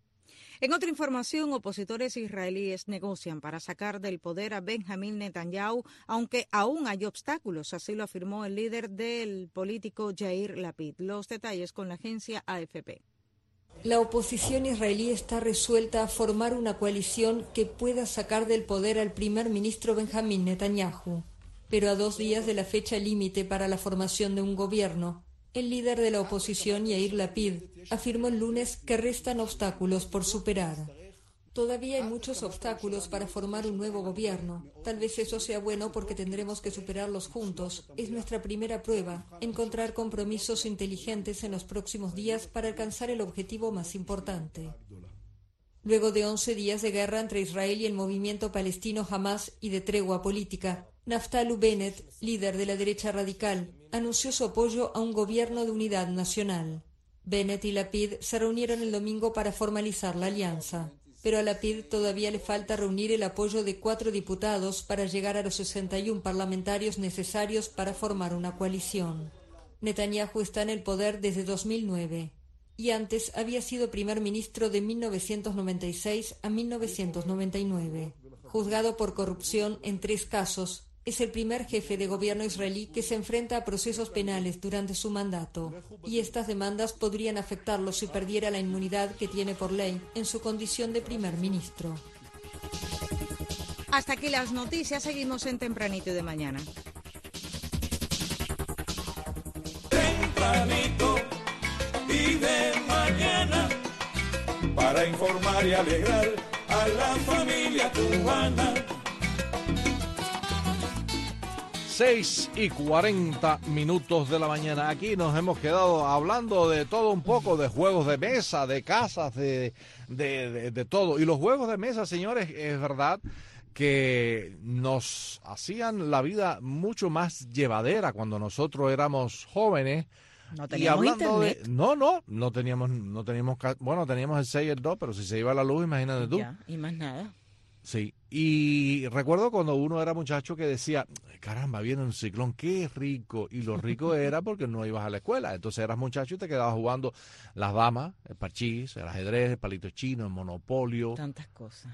En otra información, opositores israelíes negocian para sacar del poder a Benjamín Netanyahu, aunque aún hay obstáculos, así lo afirmó el líder del político Yair Lapid. Los detalles con la agencia A F P. La oposición israelí está resuelta a formar una coalición que pueda sacar del poder al primer ministro Benjamín Netanyahu. Pero a dos días de la fecha límite para la formación de un gobierno, El líder de la oposición, Yair Lapid, afirmó el lunes que restan obstáculos por superar. Todavía hay muchos obstáculos para formar un nuevo gobierno. Tal vez eso sea bueno porque tendremos que superarlos juntos. Es nuestra primera prueba, encontrar compromisos inteligentes en los próximos días para alcanzar el objetivo más importante. Luego de once días de guerra entre Israel y el movimiento palestino Hamas y de tregua política, Naftali Bennett, líder de la derecha radical, anunció su apoyo a un gobierno de unidad nacional. Bennett y Lapid se reunieron el domingo para formalizar la alianza. Pero a Lapid todavía le falta reunir el apoyo de cuatro diputados para llegar a los sesenta y uno parlamentarios necesarios para formar una coalición. Netanyahu está en el poder desde dos mil nueve y antes había sido primer ministro de mil novecientos noventa y seis a mil novecientos noventa y nueve. Juzgado por corrupción en tres casos, es el primer jefe de gobierno israelí que se enfrenta a procesos penales durante su mandato, y estas demandas podrían afectarlo si perdiera la inmunidad que tiene por ley en su condición de primer ministro. Hasta aquí las noticias, seguimos en Tempranito de Mañana. Tempranito y de mañana, para informar y alegrar a la familia cubana. seis y cuarenta minutos de la mañana. Aquí nos hemos quedado hablando de todo un poco, de juegos de mesa, de casas, de, de, de, de todo. Y los juegos de mesa, señores, es verdad que nos hacían la vida mucho más llevadera cuando nosotros éramos jóvenes. No teníamos internet. De, no, no, no teníamos, no teníamos, bueno, teníamos el seis y el dos, pero si se iba la luz, imagínate tú. Ya, y más nada. Sí, y recuerdo cuando uno era muchacho que decía, caramba, viene un ciclón, qué rico, y lo rico era porque no ibas a la escuela, entonces eras muchacho y te quedabas jugando las damas, el parchís, el ajedrez, el palito chino, el monopolio. Tantas cosas.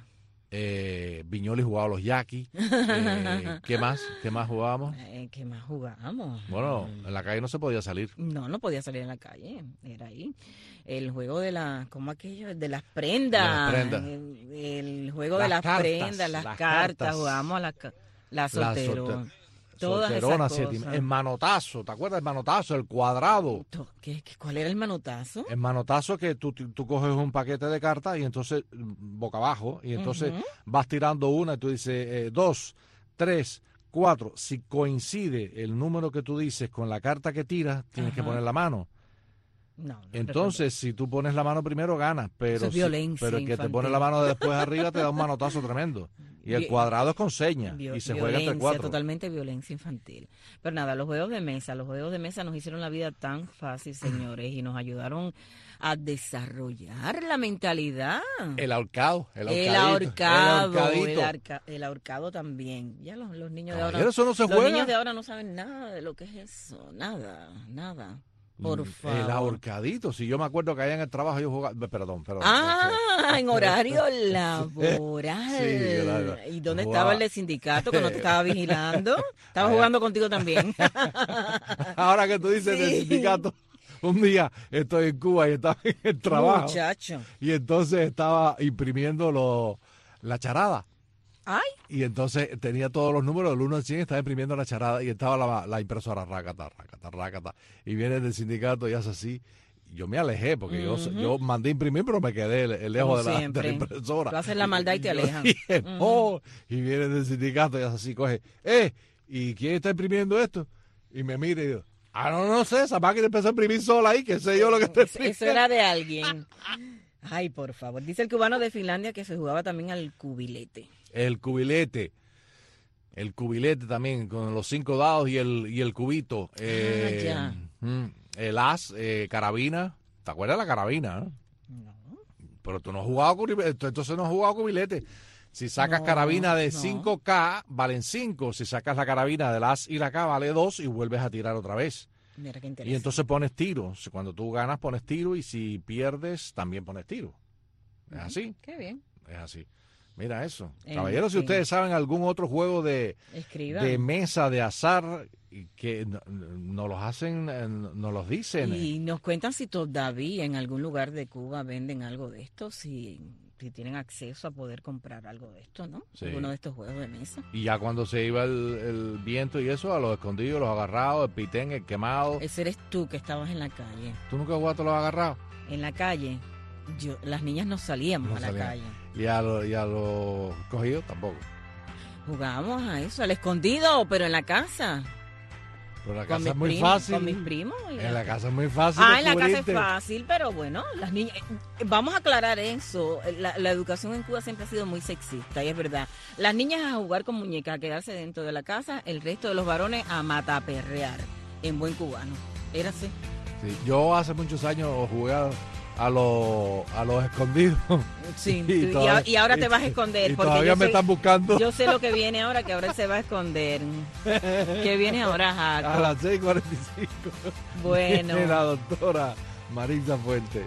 Eh, Viñoli jugaba los yaquis. Eh, ¿Qué más? ¿Qué más jugábamos? Eh, ¿Qué más jugábamos? Bueno, en la calle no se podía salir. No, no podía salir en la calle, era ahí. El juego de la, ¿cómo aquello? De las prendas. Las prendas. El, el juego las de las cartas, prendas, las, las cartas, cartas. Jugábamos a la, la soltero. La solter Todas solterona, esas siete, cosas. el manotazo, ¿te acuerdas del manotazo? El cuadrado. ¿Qué, qué, ¿Cuál era el manotazo? El manotazo que tú, tú coges un paquete de cartas y entonces boca abajo y entonces uh-huh. vas tirando una y tú dices eh, dos, tres, cuatro. Si coincide el número que tú dices con la carta que tiras, tienes uh-huh. que poner la mano. No, no entonces, si tú pones la mano primero, ganas, pero, es si, pero el que te pone la mano después arriba te da un manotazo tremendo. Y el cuadrado es con seña Bio, y se juega entre cuatro. Totalmente violencia infantil. Pero nada, los juegos de mesa, los juegos de mesa nos hicieron la vida tan fácil, señores, y nos ayudaron a desarrollar la mentalidad. El ahorcado, el ahorcadito. El ahorcado, el, el, arca, el ahorcado también. Ya los, los niños de ahora, eso no se los juega. niños de ahora no saben nada de lo que es eso, nada, nada. Por favor. El ahorcadito, si yo me acuerdo que allá en el trabajo yo jugaba, perdón, perdón. Ah, en horario laboral. Sí, claro. ¿Y dónde Jugaba. estaba el de sindicato que no te estaba vigilando? Estaba jugando contigo también. Ahora que tú dices sí. del sindicato, un día estoy en Cuba y estaba en el trabajo. Muchacho. Y entonces estaba imprimiendo lo, la charada. Ay. Y entonces tenía todos los números del uno al cien, estaba imprimiendo la charada y estaba la, la impresora rácata, rácata, rácata. Y viene del sindicato y hace así. Yo me alejé porque uh-huh. yo, yo mandé imprimir, pero me quedé lejos de la, de la impresora. Tú haces la maldad y te alejan. Y, dije, uh-huh. oh, y viene del sindicato y hace así, coge, eh, ¿y quién está imprimiendo esto? Y me mira y digo, ah, no, no sé, esa máquina empezó a imprimir sola ahí, que sé yo lo que te Eso, eso era de alguien. Ay, por favor. Dice el cubano de Finlandia que se jugaba también al cubilete. El cubilete. El cubilete también, con los cinco dados y el, y el cubito. Eh, ah, ya. El as, eh, carabina. ¿Te acuerdas de la carabina? ¿no? No. Pero tú no has jugado cubilete. Entonces no has jugado cubilete. Si sacas no, carabina de no. cinco K, valen cinco. Si sacas la carabina del as y la K, vale dos y vuelves a tirar otra vez. Mira qué y entonces pones tiro. Cuando tú ganas, pones tiro. Y si pierdes, también pones tiro. ¿Es así? Qué bien. Es así. Mira eso. En Caballeros, fin. si ustedes saben algún otro juego de, de mesa, de azar, que nos no los hacen, nos no los dicen. Y nos cuentan si todavía en algún lugar de Cuba venden algo de esto, si si tienen acceso a poder comprar algo de esto, ¿no? Sí. Uno de estos juegos de mesa. Y ya cuando se iba el, el viento y eso, a los escondidos, los agarrados, el pitén, el quemado. Ese eres tú que estabas en la calle. ¿Tú nunca jugaste a los agarrados? En la calle, yo, las niñas no salíamos No a la salían. calle. ¿Y a, lo, y a los cogidos tampoco? Jugábamos a eso, al escondido, pero en la casa. Pero la Con casa mis es muy primos, fácil. con mis primos. y En la casa es muy fácil. Ah, en la casa es descubrirte. fácil, pero bueno, las niñas... eh, Vamos a aclarar eso. La, la educación en Cuba siempre ha sido muy sexista, y es verdad. Las niñas a jugar con muñecas, a quedarse dentro de la casa, el resto de los varones a mataperrear, en buen cubano. Era así. Sí, yo hace muchos años jugué a, a los a los escondidos. Sí, y, tú- y, todavía- a- y ahora te y- vas a esconder. Y porque todavía yo me sé- están buscando. Yo sé lo que viene ahora, que ahora él se va a esconder. ¿Qué viene ahora, Jaco? A las seis cuarenta y cinco. Bueno. Viene la doctora Marisa Fuente.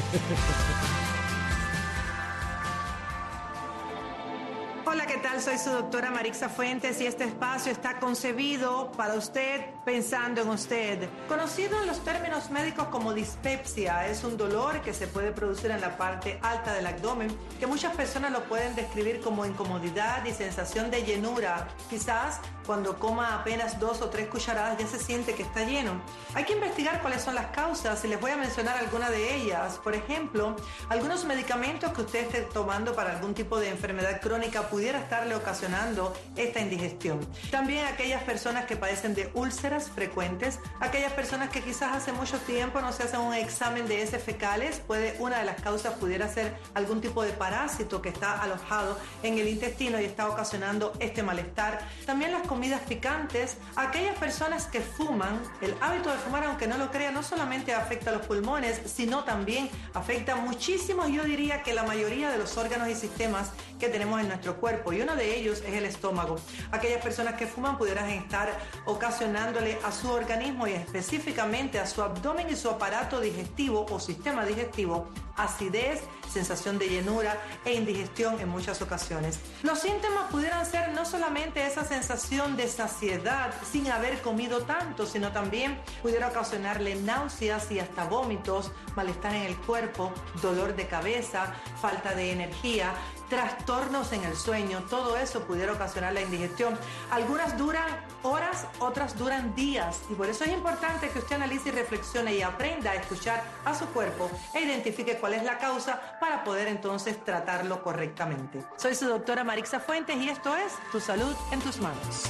Hola, ¿qué tal? Soy su doctora Marixa Fuentes y este espacio está concebido para usted, pensando en usted. Conocido en los términos médicos como dispepsia, es un dolor que se puede producir en la parte alta del abdomen, que muchas personas lo pueden describir como incomodidad y sensación de llenura. Quizás cuando coma apenas dos o tres cucharadas ya se siente que está lleno. Hay que investigar cuáles son las causas y les voy a mencionar algunas de ellas. Por ejemplo, algunos medicamentos que usted esté tomando para algún tipo de enfermedad crónica pudiera estarle ocasionando esta indigestión. También aquellas personas que padecen de úlceras frecuentes, aquellas personas que quizás hace mucho tiempo no se hacen un examen de heces fecales, puede, una de las causas pudiera ser algún tipo de parásito que está alojado en el intestino y está ocasionando este malestar. También las comidas picantes, aquellas personas que fuman, el hábito de fumar, aunque no lo crean, no solamente afecta a los pulmones, sino también afecta muchísimo, yo diría que la mayoría de los órganos y sistemas que tenemos en nuestro cuerpo, y uno de ellos es el estómago. Aquellas personas que fuman pudieran estar ocasionándole a su organismo y específicamente a su abdomen y su aparato digestivo o sistema digestivo acidez, sensación de llenura e indigestión en muchas ocasiones. Los síntomas pudieran ser no solamente esa sensación de saciedad sin haber comido tanto, sino también pudiera ocasionarle náuseas y hasta vómitos, malestar en el cuerpo, dolor de cabeza, falta de energía, trastornos en el sueño. Todo eso pudiera ocasionar la indigestión. Algunas duran horas, otras duran días, y por eso es importante que usted analice y reflexione y aprenda a escuchar a su cuerpo e identifique cuál es la causa para poder entonces tratarlo correctamente. Soy su doctora Marixa Fuentes y esto es Tu Salud en Tus Manos.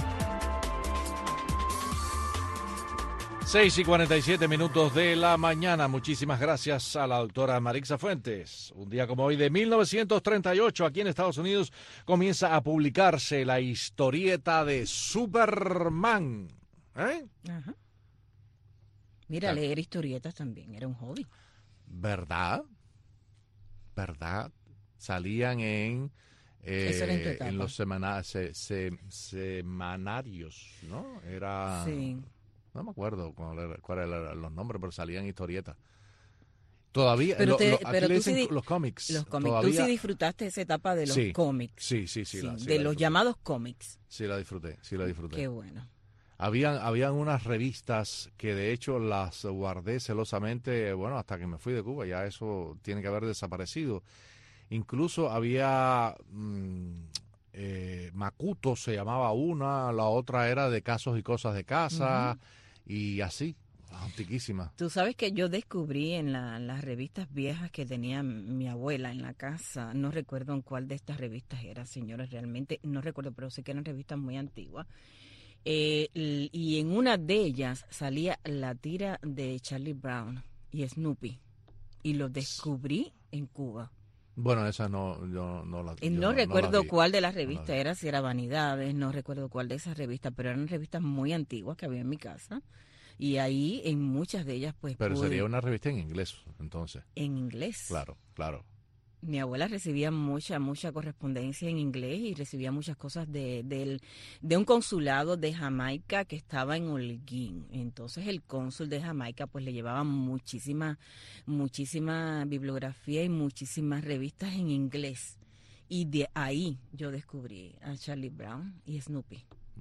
seis y cuarenta y siete minutos de la mañana. Muchísimas gracias a la doctora Marixa Fuentes. Un día como hoy de mil novecientos treinta y ocho, aquí en Estados Unidos, comienza a publicarse la historieta de Superman. ¿Eh? Ajá. Mira, Claro. leer historietas también era un hobby. ¿Verdad? ¿Verdad? Salían en, eh, Eso era en tu etapa. en los semana- se- se- semanarios, ¿no? Era... Sí. No me acuerdo cuál era- cuáles eran los nombres, pero salían historietas. Todavía, Pero lo- te- lo- aquí pero le tú dicen sí di- los cómics. Los cómics. Todavía- Tú sí disfrutaste esa etapa de los Sí. cómics. Sí, sí, sí. Sí, la- sí de la los disfruté. llamados cómics. Sí, la disfruté, sí la disfruté. Qué bueno. Habían, habían unas revistas que de hecho las guardé celosamente, bueno, hasta que me fui de Cuba, ya eso tiene que haber desaparecido. Incluso había mm, eh, Macuto, se llamaba una, la otra era de casos y cosas de casa, y así, antiquísima. Tú sabes que yo descubrí en la- las revistas viejas que tenía mi abuela en la casa, no recuerdo en cuál de estas revistas era, señora, realmente no recuerdo, pero sé que eran revistas muy antiguas. Eh, l- y en una de ellas salía la tira de Charlie Brown y Snoopy, y lo descubrí en Cuba. Bueno, esa no, yo no la Y yo no recuerdo la vi. cuál de las No la revistas vi. era, si era Vanidades, no recuerdo cuál de esas revistas, pero eran revistas muy antiguas que había en mi casa. Y ahí, en muchas de ellas, pues Pero pude- sería una revista en inglés, entonces. en inglés. Claro, claro. Mi abuela recibía mucha, mucha correspondencia en inglés y recibía muchas cosas de, del- de un consulado de Jamaica que estaba en Holguín. Entonces el cónsul de Jamaica pues le llevaba muchísima, muchísima bibliografía y muchísimas revistas en inglés. Y de ahí yo descubrí a Charlie Brown y Snoopy.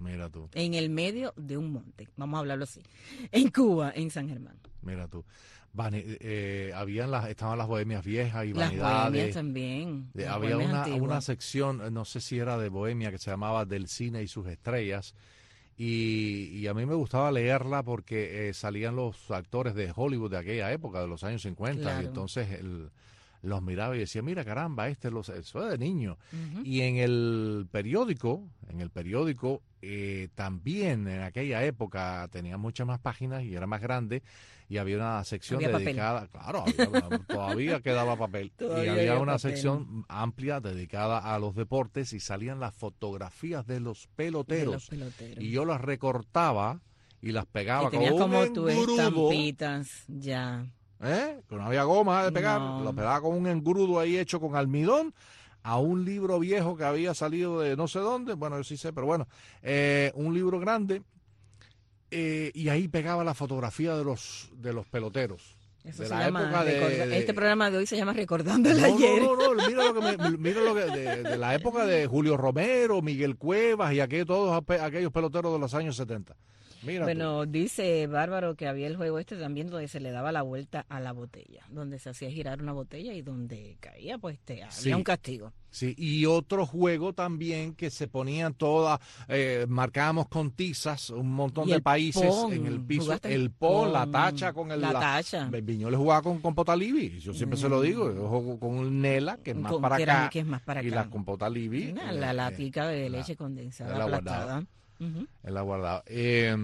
Mira tú. En el medio de un monte, vamos a hablarlo así, en Cuba, en San Germán. Mira tú. Vane, eh, habían las, estaban las bohemias viejas y las vanidades. Las bohemias también. De, había una, una sección, no sé si era de bohemia, que se llamaba Del cine y sus estrellas. Y, y a mí me gustaba leerla porque eh, salían los actores de Hollywood de aquella época, de los años cincuenta. Claro. Y entonces el, los miraba y decía, mira, caramba, este los, eso es de niño. Uh-huh. Y en el periódico, en el periódico, eh, también en aquella época tenía muchas más páginas y era más grande. Y había una sección había dedicada, papel. claro, había, todavía quedaba papel. Todavía y había, había una papel. sección amplia dedicada a los deportes y salían las fotografías de los peloteros. De los peloteros. Y yo las recortaba y las pegaba y con como un tus engrudo. estampitas, ya. ¿Eh? Que no había goma de pegar, no. lo pegaba con un engrudo ahí hecho con almidón a un libro viejo que había salido de no sé dónde, bueno, yo sí sé, pero bueno, eh, un libro grande. Eh, y ahí pegaba la fotografía de los de los peloteros. Eso de se la llama época de, recorda, de, este programa de hoy se llama Recordando el no, ayer. No, no, no, mira lo que, me, mira lo que de, de la época de Julio Romero, Miguel Cuevas y aquellos, todos aquellos peloteros de los años setenta. Mira bueno, tú. Dice Bárbaro que había el juego este también donde se le daba la vuelta a la botella, donde se hacía girar una botella y donde caía, pues te había sí, un castigo. Sí, y otro juego también que se ponían todas, eh, marcábamos con tizas un montón de países pon, en el piso, el pon, con la tacha con el... La, la tacha. Viñoles jugaba con compota Libby, yo siempre mm. se lo digo, yo juego con un Nela, que es más, para, que acá, era, que es más para acá, y la compota Libby. Una, eh, la latica de leche la, condensada aplastada. Uh-huh. Él la guardaba. Eh,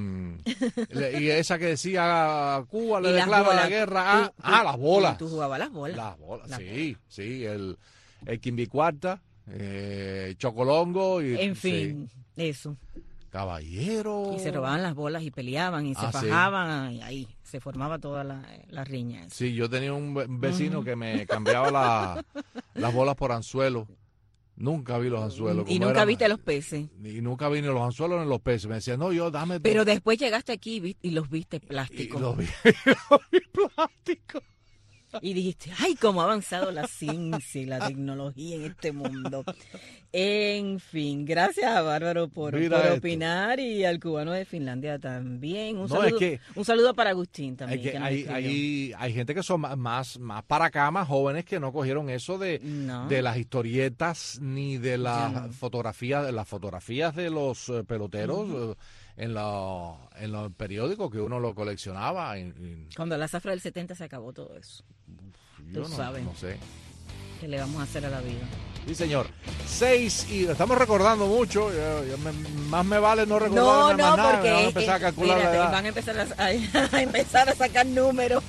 y esa que decía Cuba le declara la guerra a... Tú, ah, las bolas. Tú, tú jugabas las bolas. Las bolas, las sí, bolas. sí. El, el Quimbicuarta, eh, Chocolongo y... En fin, sí. eso. Caballero. Y se robaban las bolas y peleaban y se ah, fajaban sí. y ahí se formaba toda la, la riña. Esa. Sí, yo tenía un vecino uh-huh. que me cambiaba la, las bolas por anzuelo. Nunca vi los anzuelos. Y nunca era, viste los peces. Y nunca vi ni los anzuelos ni los peces. Me decían, no, yo dame... Pero después llegaste aquí y los viste plásticos. Y los vi, los vi plásticos. Y dijiste, ay, cómo ha avanzado la ciencia y la tecnología en este mundo. En fin, gracias a Bárbaro por, por opinar y al cubano de Finlandia también. Un, no, saludo, es que, un saludo para Agustín también. Que que hay, hay, hay gente que son más, más para acá, más jóvenes que no cogieron eso de, no. de las historietas ni de las no. fotografías, de las fotografías de los uh, peloteros. Uh-huh. En, la, en los periódicos que uno lo coleccionaba. Y, y... Cuando la zafra del setenta se acabó todo eso. Yo Tú no, sabes. No sé. ¿Qué le vamos a hacer a la vida? Sí, señor. Seis y estamos recordando mucho. Yo, yo me, más me vale no recordar no, no, más nada. Porque van a empezar a calcular espérate, la edad. Van a empezar a, a, a empezar a sacar números.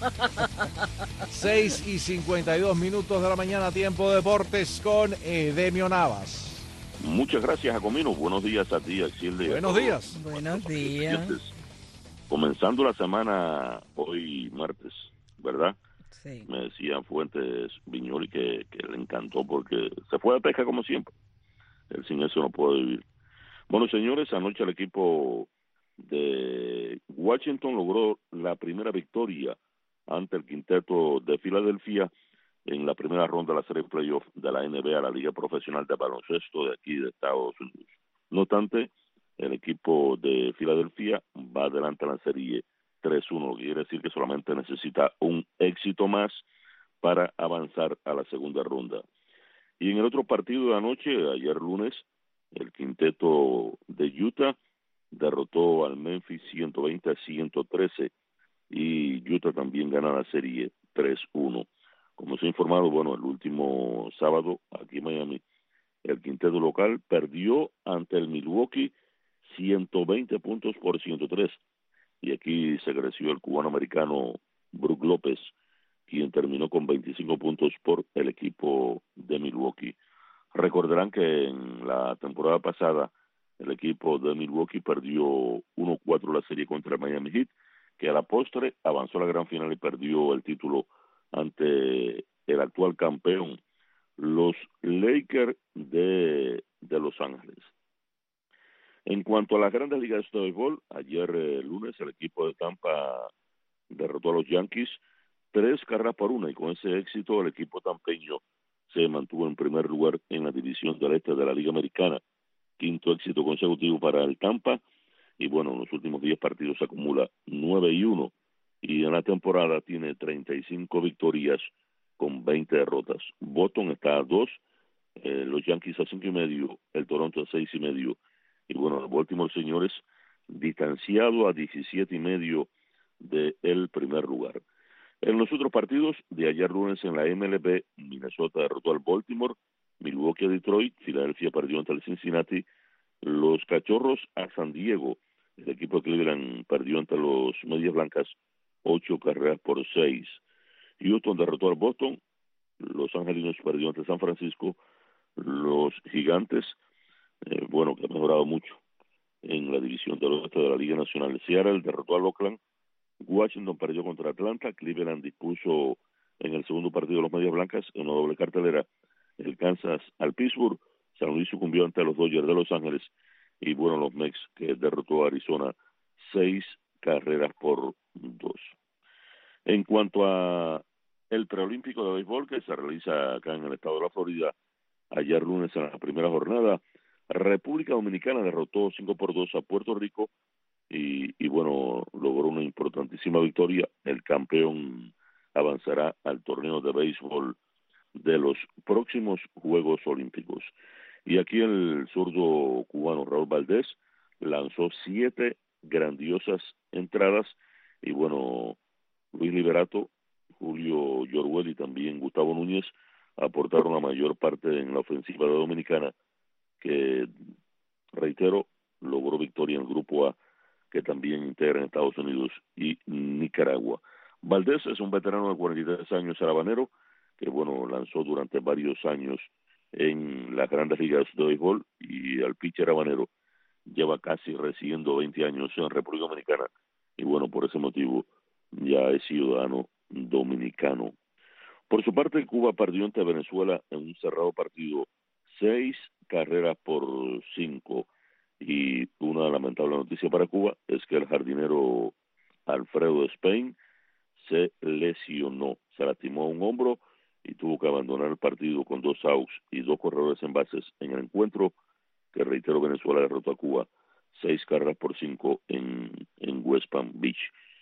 Seis y cincuenta y dos minutos de la mañana, tiempo de deportes con Edemio Navas. Muchas gracias, Jacomino. Buenos días a ti, Axilde. Buenos días. Buenos días. Comenzando la semana hoy martes, ¿verdad? Sí. Me decían Fuentes Viñoli que, que le encantó porque se fue de pesca como siempre. Él sin eso no puede vivir. Bueno, señores, anoche el equipo de Washington logró la primera victoria ante el quinteto de Filadelfia en la primera ronda de la serie playoff de la N B A, la Liga Profesional de Baloncesto de aquí de Estados Unidos. No obstante, el equipo de Filadelfia va adelante en la serie tres uno, lo que quiere decir que solamente necesita un éxito más para avanzar a la segunda ronda. Y en el otro partido de anoche, ayer lunes, el quinteto de Utah derrotó al Memphis ciento veinte a ciento trece y Utah también gana la serie tres uno. Como se ha informado, bueno, el último sábado aquí en Miami, el quinteto local perdió ante el Milwaukee ciento veinte puntos por ciento tres. Y aquí se creció el cubano-americano Brook López, quien terminó con veinticinco puntos por el equipo de Milwaukee. Recordarán que en la temporada pasada el equipo de Milwaukee perdió uno cuatro la serie contra el Miami Heat, que a la postre avanzó a la gran final y perdió el título ante el actual campeón, los Lakers de, de Los Ángeles. En cuanto a las grandes ligas de béisbol, ayer eh, lunes el equipo de Tampa derrotó a los Yankees tres carreras por una y con ese éxito el equipo tampeño se mantuvo en primer lugar en la división del este de la Liga Americana, quinto éxito consecutivo para el Tampa, y bueno, en los últimos diez partidos se acumula nueve y uno, y en la temporada tiene treinta y cinco victorias con veinte derrotas. Boston está a dos, eh, los Yankees a cinco y medio, el Toronto a seis y medio, y bueno, el Baltimore, señores, distanciado a diecisiete y medio del primer lugar. En los otros partidos de ayer lunes en la M L B, Minnesota derrotó al Baltimore, Milwaukee a Detroit, Filadelfia perdió ante el Cincinnati, los Cachorros a San Diego, el equipo de Cleveland perdió ante los Medias Blancas ocho carreras por seis. Houston derrotó al Boston, los Angelinos perdió ante San Francisco, los Gigantes, eh, bueno, que ha mejorado mucho en la división del oeste de la Liga Nacional. Seattle derrotó al Oakland, Washington perdió contra Atlanta, Cleveland dispuso en el segundo partido de los Medias Blancas en una doble cartelera el Kansas al Pittsburgh, San Luis sucumbió ante los Dodgers de Los Ángeles, y bueno, los Mex que derrotó a Arizona seis carreras por dos. En cuanto a el preolímpico de béisbol que se realiza acá en el estado de la Florida, ayer lunes en la primera jornada, República Dominicana derrotó cinco por dos a Puerto Rico y, y bueno, logró una importantísima victoria. El campeón avanzará al torneo de béisbol de los próximos Juegos Olímpicos. Y aquí el zurdo cubano Raúl Valdés lanzó siete grandiosas entradas y bueno, Luis Liberato, Julio Yorwell y también Gustavo Núñez aportaron la mayor parte en la ofensiva de Dominicana, que, reitero, logró victoria en el Grupo A, que también integran Estados Unidos y Nicaragua. Valdés es un veterano de cuarenta y tres años habanero, que bueno, lanzó durante varios años en las grandes ligas de béisbol, y al pitcher habanero lleva casi residiendo veinte años en República Dominicana, y bueno, por ese motivo ya es ciudadano dominicano. Por su parte, Cuba perdió ante Venezuela en un cerrado partido, seis carreras por cinco, y una lamentable noticia para Cuba es que el jardinero Alfredo Spain se lesionó, se lastimó un hombro y tuvo que abandonar el partido con dos outs y dos corredores en bases en el encuentro que, reitero, Venezuela derrotó a Cuba seis carreras por cinco en, en West Palm Beach.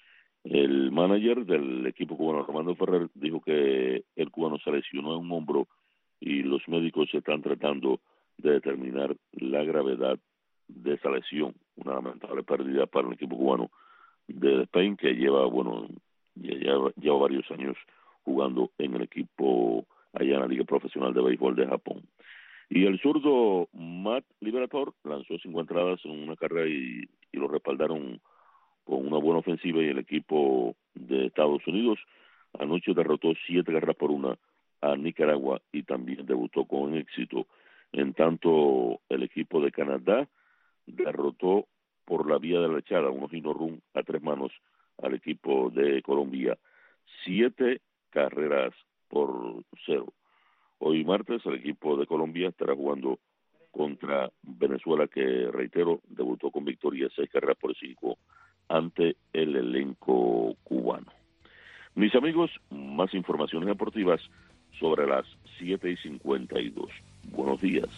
El manager del equipo cubano, Armando Ferrer, dijo que el cubano se lesionó en un hombro y los médicos están tratando de determinar la gravedad de esa lesión. Una lamentable pérdida para el equipo cubano de Spain, que lleva, bueno, ya lleva, lleva varios años jugando en el equipo allá en la Liga Profesional de Béisbol de Japón. Y el zurdo Matt Liberator lanzó cinco entradas en una carrera y, y lo respaldaron con una buena ofensiva, y el equipo de Estados Unidos anoche derrotó siete carreras por una a Nicaragua y también debutó con éxito. En tanto, el equipo de Canadá derrotó por la vía de la echada, unos hit run a tres manos, al equipo de Colombia, siete carreras por cero. Hoy martes el equipo de Colombia estará jugando contra Venezuela, que, reitero, debutó con victoria seis carreras por cinco ante el elenco cubano. Mis amigos, más informaciones deportivas sobre las siete y cincuenta y dos. Buenos días.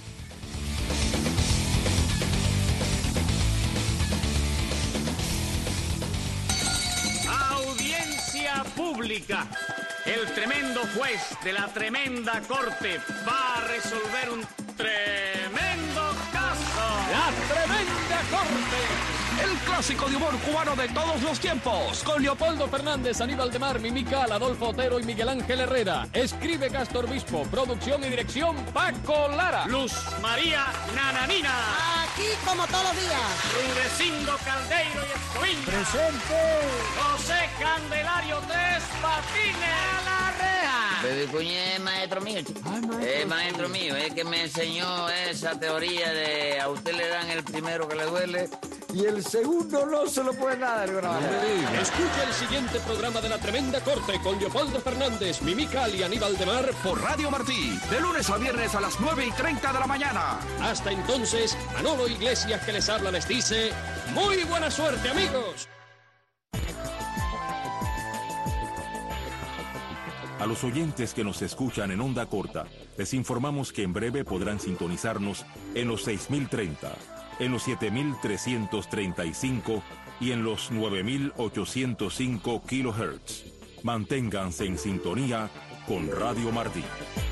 Audiencia pública. El tremendo juez de la tremenda corte va a resolver un tremendo caso. La tremenda corte. El clásico de humor cubano de todos los tiempos. Con Leopoldo Fernández, Aníbal de Mar, Mimical, Adolfo Otero y Miguel Ángel Herrera. Escribe Castor Bispo. Producción y dirección Paco Lara. Luz María Nananina. Aquí como todos los días. Rudecindo Caldeiro y Escoviña. Presente. José Candelario Tres Patines. A la reja. Pero Cuñé es maestro mío, chico. Ah, maestro. Es maestro mío, es que me enseñó esa teoría de a usted le dan el primero que le duele y el segundo no se lo puede dar. Escucha el siguiente programa de La Tremenda Corte con Leopoldo Fernández, Mimical y Aníbal de Mar por Radio Martí, de lunes a viernes a las nueve y treinta de la mañana. Hasta entonces, Manolo Iglesias, que les habla, les dice muy buena suerte, amigos. A los oyentes que nos escuchan en onda corta, les informamos que en breve podrán sintonizarnos en los seis mil treinta, en los siete mil trescientos treinta y cinco y en los nueve mil ochocientos cinco kilohertz. Manténganse en sintonía con Radio Martí.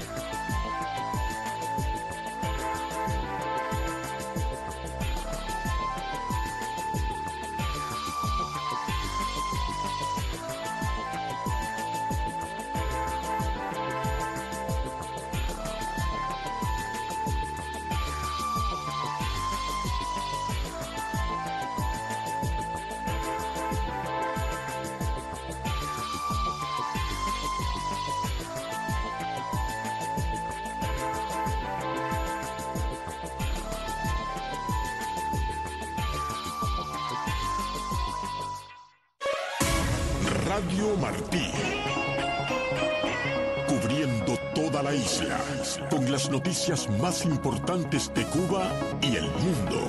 Radio Martí, cubriendo toda la isla, con las noticias más importantes de Cuba y el mundo.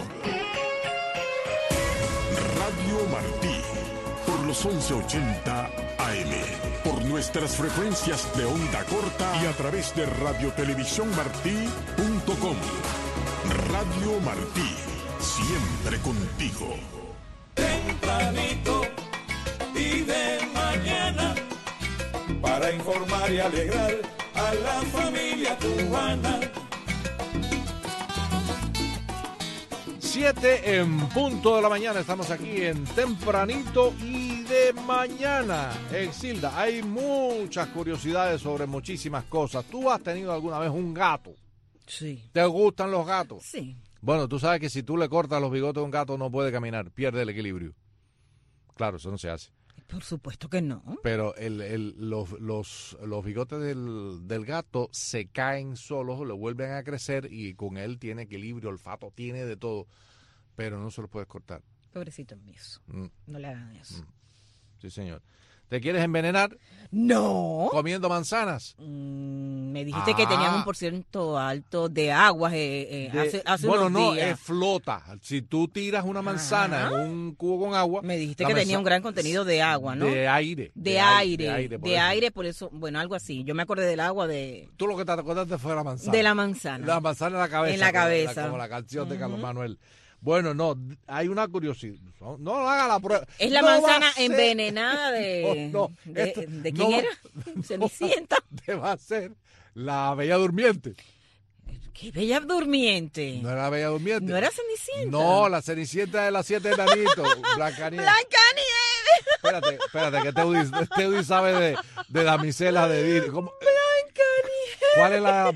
Radio Martí, por los once ochenta A M, por nuestras frecuencias de onda corta y a través de radio televisión martí punto com. Radio Martí, siempre contigo. Tempranito y de mañana, para informar y alegrar a la familia cubana. Siete en punto de la mañana, estamos aquí en Tempranito y de mañana. Exilda, hay muchas curiosidades sobre muchísimas cosas. ¿Tú has tenido alguna vez un gato? Sí. ¿Te gustan los gatos? Sí. Bueno, tú sabes que si tú le cortas los bigotes a un gato no puede caminar, pierde el equilibrio. Claro, eso no se hace. Por supuesto que no. Pero el, el, los, los, los bigotes del, del gato se caen solos, le vuelven a crecer y con él tiene equilibrio, olfato, tiene de todo. Pero no se los puedes cortar. Pobrecito mío. Mm. No le hagan eso. Mm. Sí, señor. ¿Te quieres envenenar? No. ¿Comiendo manzanas? Mm, me dijiste ah. que tenían un por ciento alto de agua eh, eh, de, hace, hace bueno, unos no, días. es flota. Si tú tiras una manzana Ajá. en un cubo con agua... Me dijiste que tenía un gran contenido de agua, ¿no? De aire. De, de aire. De aire, de aire, aire, por eso, bueno, algo así. Yo me acordé del agua de... Tú lo que te acordaste fue la manzana. De la manzana. La manzana en la cabeza. En la cabeza. Como la, como la canción uh-huh. de Carlos Manuel. Bueno, no, hay una curiosidad. No, no haga la prueba. Es la no manzana envenenada de... no, no, de, esto, ¿de quién no, era? Cenicienta. No, va a ser la Bella Durmiente. ¿Qué Bella Durmiente? No era la Bella Durmiente. ¿No era Cenicienta? No, la Cenicienta de las siete enanitos. Blancanieves. Blancanieves. Espérate, espérate, que Teudi, Teudi sabe de, de damisela de Disney. ¿Cómo? Blancanieves. ¿Cuál es la...?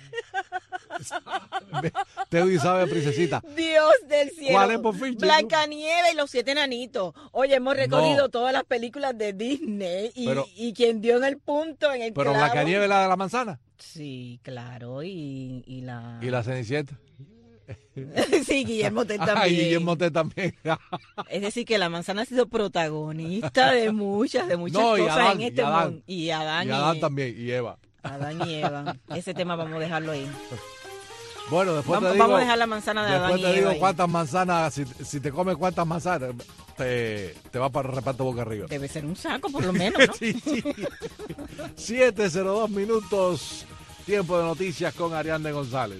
Teudi sabe, princesita. Dios del cielo. ¿Cuál es, por fin? Blancanieves y los siete enanitos. Oye, hemos recorrido no. todas las películas de Disney y, pero, y quien dio en el punto en el Pero clavo. Blancanieves, la de la manzana. Sí, claro, y, y la... ¿Y la Cenicienta? Sí, Guillermo Tell también. Ah, Guillermo Tell también. Es decir, que la manzana ha sido protagonista de muchas, de muchas no, cosas Adán, en este y Adán, mundo. Y Adán. Y Adán y, también, y Eva. Adán y Eva. Ese tema vamos a dejarlo ahí. Bueno, después vamos, te digo, vamos a dejar la manzana de Adán y Eva. Después te digo ahí. cuántas manzanas, si, si te comes cuántas manzanas, te, te va para el reparto boca arriba. Debe ser un saco, por lo menos, ¿no? Sí, sí. siete cero dos minutos, tiempo de noticias con Ariadne González.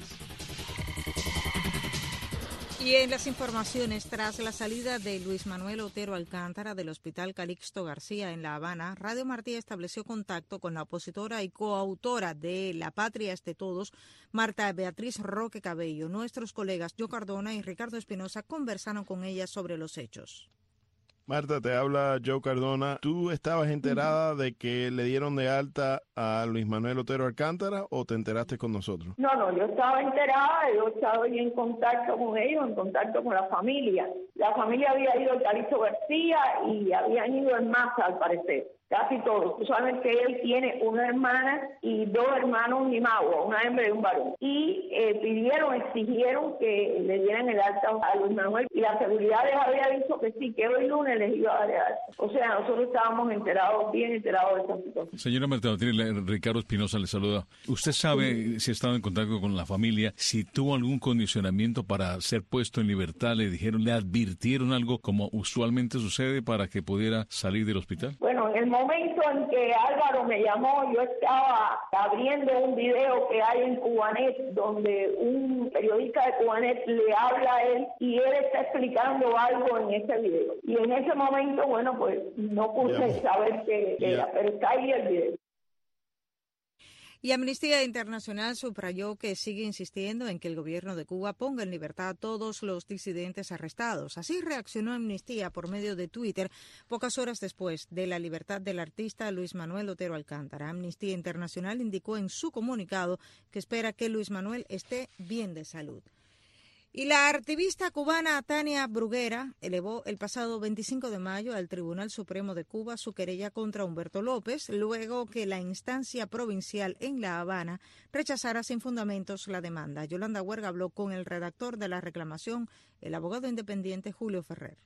Y en las informaciones, tras la salida de Luis Manuel Otero Alcántara del Hospital Calixto García en La Habana, Radio Martí estableció contacto con la opositora y coautora de La Patria es de Todos, Marta Beatriz Roque Cabello. Nuestros colegas Jo Cardona y Ricardo Espinosa conversaron con ella sobre los hechos. Marta, te habla Jo Cardona. ¿Tú estabas enterada de que le dieron de alta a Luis Manuel Otero Alcántara o te enteraste con nosotros? No, no, yo estaba enterada, yo estaba en contacto con ellos, en contacto con la familia. La familia había ido al Calixto García y habían ido en masa, al parecer. Casi todos. Tú sabes que él tiene una hermana y dos hermanos Nimagua, una hembra y un varón. Y eh, pidieron, exigieron que le dieran el alta a Luis Manuel. y la seguridad les había dicho que sí, que hoy lunes les iba a dar de alta. O sea, nosotros estábamos enterados, bien enterados de esta situación. Señora Marta Batirri, Ricardo Espinosa le saluda. ¿Usted sabe sí. si ha estado en contacto con la familia, si tuvo algún condicionamiento para ser puesto en libertad? ¿Le dijeron, le advirtieron algo como usualmente sucede para que pudiera salir del hospital? Bueno, en el momento en que Álvaro me llamó, yo estaba abriendo un video que hay en Cubanet, donde un periodista de Cubanet le habla a él y él está explicando algo en ese video. Y en ese momento, bueno, pues no pude yeah. saber qué yeah. era, pero está ahí el video. Y Amnistía Internacional subrayó que sigue insistiendo en que el gobierno de Cuba ponga en libertad a todos los disidentes arrestados. Así reaccionó Amnistía por medio de Twitter pocas horas después de la libertad del artista Luis Manuel Otero Alcántara. Amnistía Internacional indicó en su comunicado que espera que Luis Manuel esté bien de salud. Y la activista cubana Tania Bruguera elevó el pasado veinticinco de mayo al Tribunal Supremo de Cuba su querella contra Humberto López, luego que la instancia provincial en La Habana rechazara sin fundamentos la demanda. Yolanda Huerga habló con el redactor de la reclamación, el abogado independiente Julio Ferrer.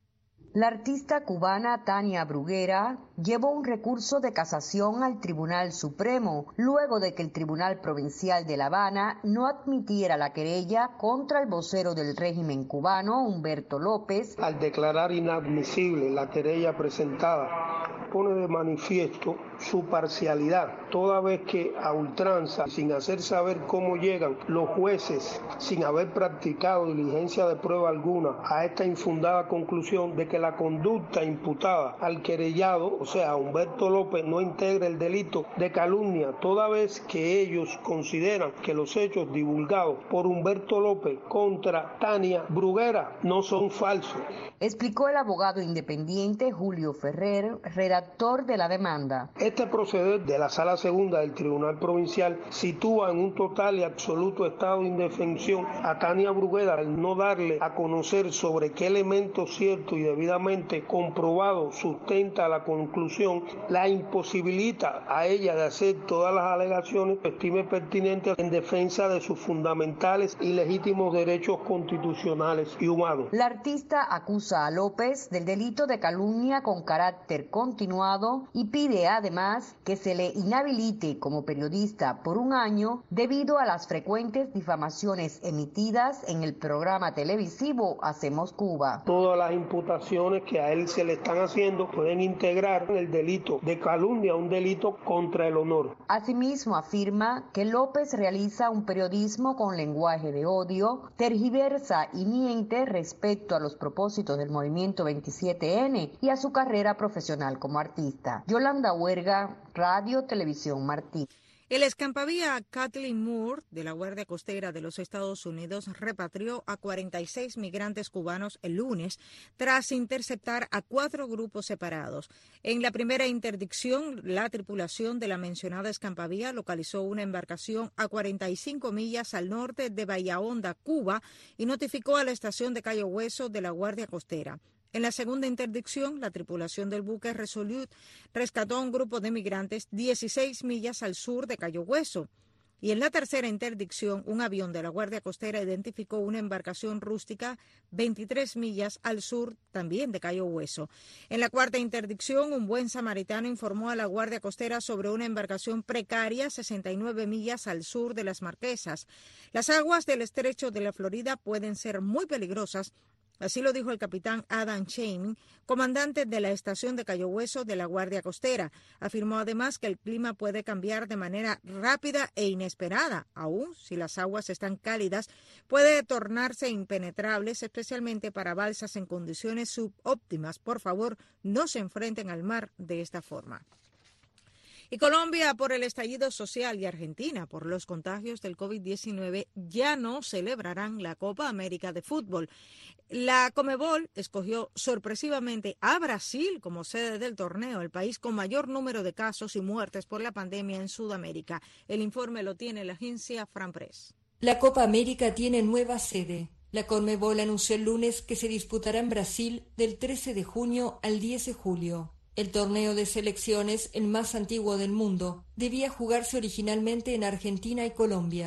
La artista cubana Tania Bruguera llevó un recurso de casación al Tribunal Supremo, luego de que el Tribunal Provincial de La Habana no admitiera la querella contra el vocero del régimen cubano, Humberto López. Al declarar inadmisible la querella presentada, pone de manifiesto su parcialidad, toda vez que a ultranza, sin hacer saber cómo llegan los jueces, sin haber practicado diligencia de prueba alguna, a esta infundada conclusión de que la conducta imputada al querellado, o sea, a Humberto López, no integra el delito de calumnia, toda vez que ellos consideran que los hechos divulgados por Humberto López contra Tania Bruguera no son falsos. Explicó el abogado independiente Julio Ferrer, redactor de la demanda. Este proceder de la Sala Segunda del Tribunal Provincial sitúa en un total y absoluto estado de indefensión a Tania Bruguera al no darle a conocer sobre qué elemento cierto y debidamente comprobado sustenta la conclusión, la imposibilita a ella de hacer todas las alegaciones que estime pertinentes en defensa de sus fundamentales y legítimos derechos constitucionales y humanos. La artista acusa a López del delito de calumnia con carácter continuado y pide además que se le inhabilite como periodista por un año debido a las frecuentes difamaciones emitidas en el programa televisivo Hacemos Cuba. Todas las imputaciones que a él se le están haciendo pueden integrar el delito de calumnia, un delito contra el honor. Asimismo afirma que López realiza un periodismo con lenguaje de odio, tergiversa y miente respecto a los propósitos del movimiento veintisiete ene y a su carrera profesional como artista. Yolanda Huerga, Radio Televisión Martí. El escampavía Kathleen Moore de la Guardia Costera de los Estados Unidos repatrió a cuarenta y seis migrantes cubanos el lunes tras interceptar a cuatro grupos separados. En la primera interdicción, la tripulación de la mencionada escampavía localizó una embarcación a cuarenta y cinco millas al norte de Bahía Honda, Cuba, y notificó a la estación de Cayo Hueso de la Guardia Costera. En la segunda interdicción, la tripulación del buque Resolute rescató a un grupo de migrantes dieciséis millas al sur de Cayo Hueso. Y en la tercera interdicción, un avión de la Guardia Costera identificó una embarcación rústica veintitrés millas al sur también de Cayo Hueso. En la cuarta interdicción, un buen samaritano informó a la Guardia Costera sobre una embarcación precaria sesenta y nueve millas al sur de Las Marquesas. Las aguas del estrecho de la Florida pueden ser muy peligrosas. Así lo dijo el capitán Adam Chaming, comandante de la estación de Cayo Hueso de la Guardia Costera. Afirmó además que el clima puede cambiar de manera rápida e inesperada. Aún si las aguas están cálidas, puede tornarse impenetrables, especialmente para balsas en condiciones subóptimas. Por favor, no se enfrenten al mar de esta forma. Y Colombia por el estallido social y Argentina por los contagios del COVID diecinueve ya no celebrarán la Copa América de Fútbol. La Conmebol escogió sorpresivamente a Brasil como sede del torneo, el país con mayor número de casos y muertes por la pandemia en Sudamérica. El informe lo tiene la agencia FranPress. La Copa América tiene nueva sede. La Conmebol anunció el lunes que se disputará en Brasil del trece de junio al diez de julio. El torneo de selecciones, el más antiguo del mundo, debía jugarse originalmente en Argentina y Colombia,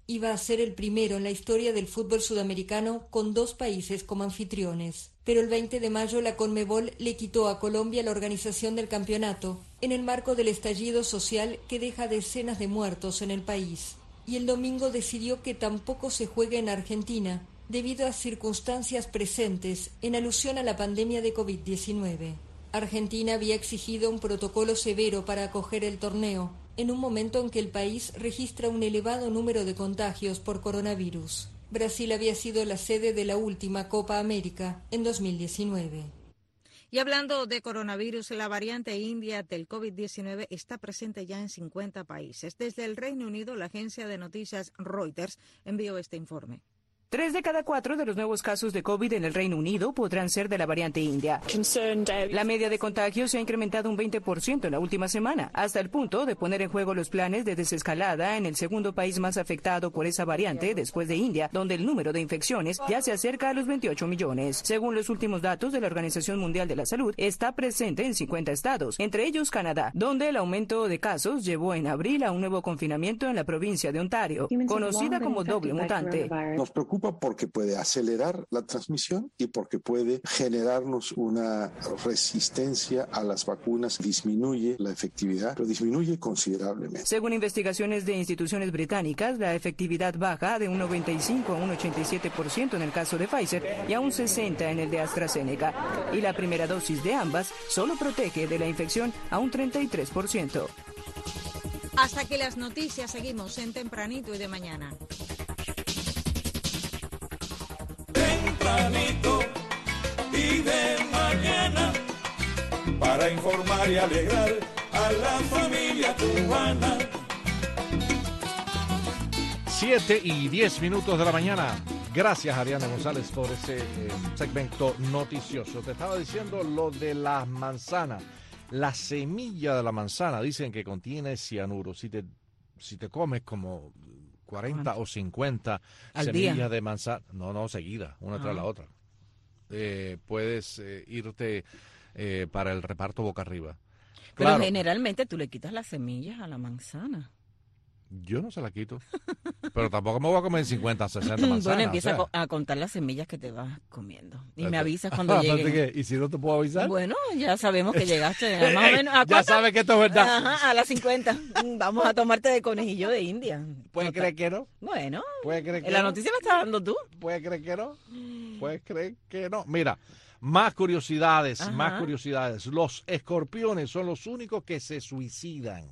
Iba a ser el primero en la historia del fútbol sudamericano con dos países como anfitriones. Pero el veinte de mayo la Conmebol le quitó a Colombia la organización del campeonato, en el marco del estallido social que deja decenas de muertos en el país. Y el domingo decidió que tampoco se juegue en Argentina, debido a circunstancias presentes en alusión a la pandemia de covid diecinueve. Argentina había exigido un protocolo severo para acoger el torneo, en un momento en que el país registra un elevado número de contagios por coronavirus. Brasil había sido la sede de la última Copa América en dos mil diecinueve. Y hablando de coronavirus, la variante india del covid diecinueve está presente ya en cincuenta países. Desde el Reino Unido, la agencia de noticias Reuters envió este informe. Tres de cada cuatro de los nuevos casos de COVID en el Reino Unido podrán ser de la variante india. La media de contagios se ha incrementado un veinte por ciento en la última semana, hasta el punto de poner en juego los planes de desescalada en el segundo país más afectado por esa variante después de India, donde el número de infecciones ya se acerca a los veintiocho millones. Según los últimos datos de la Organización Mundial de la Salud, está presente en cincuenta estados, entre ellos Canadá, donde el aumento de casos llevó en abril a un nuevo confinamiento en la provincia de Ontario, conocida como doble mutante. Nos preocupa porque puede acelerar la transmisión y porque puede generarnos una resistencia a las vacunas. Disminuye la efectividad, pero disminuye considerablemente. Según investigaciones de instituciones británicas, la efectividad baja de un noventa y cinco a un ochenta y siete por ciento en el caso de Pfizer y a un sesenta por ciento en el de AstraZeneca. Y la primera dosis de ambas solo protege de la infección a un treinta y tres por ciento. Hasta aquí las noticias. Seguimos en Tempranito y de Mañana. Tempranito y de mañana, para informar y alegrar a la familia cubana. Siete y diez minutos de la mañana. Gracias, Ariana González, por ese eh, segmento noticioso. Te estaba diciendo lo de las manzanas. La semilla de la manzana dicen que contiene cianuro. Si te, si te comes como cuarenta o cincuenta semillas día? de manzana, no, no, seguida, una ah. tras la otra, eh, puedes eh, irte eh, para el reparto boca arriba. Pero claro, generalmente tú le quitas las semillas a la manzana. Yo no se la quito, pero tampoco me voy a comer cincuenta, sesenta manzanas. Bueno, empieza o sea. a contar las semillas que te vas comiendo y me avisas cuando llegue. ¿Y si no te puedo avisar? Bueno, ya sabemos que llegaste más o menos. ¿A ya sabes que esto es verdad. Ajá, a las cincuenta. Vamos a tomarte de conejillo de India. ¿Puedes creer que no? Bueno, ¿puedes creer que la no? noticia la estás dando tú. ¿Puedes creer que no? ¿Puedes creer que no? Mira, más curiosidades, Ajá. más curiosidades. Los escorpiones son los únicos que se suicidan.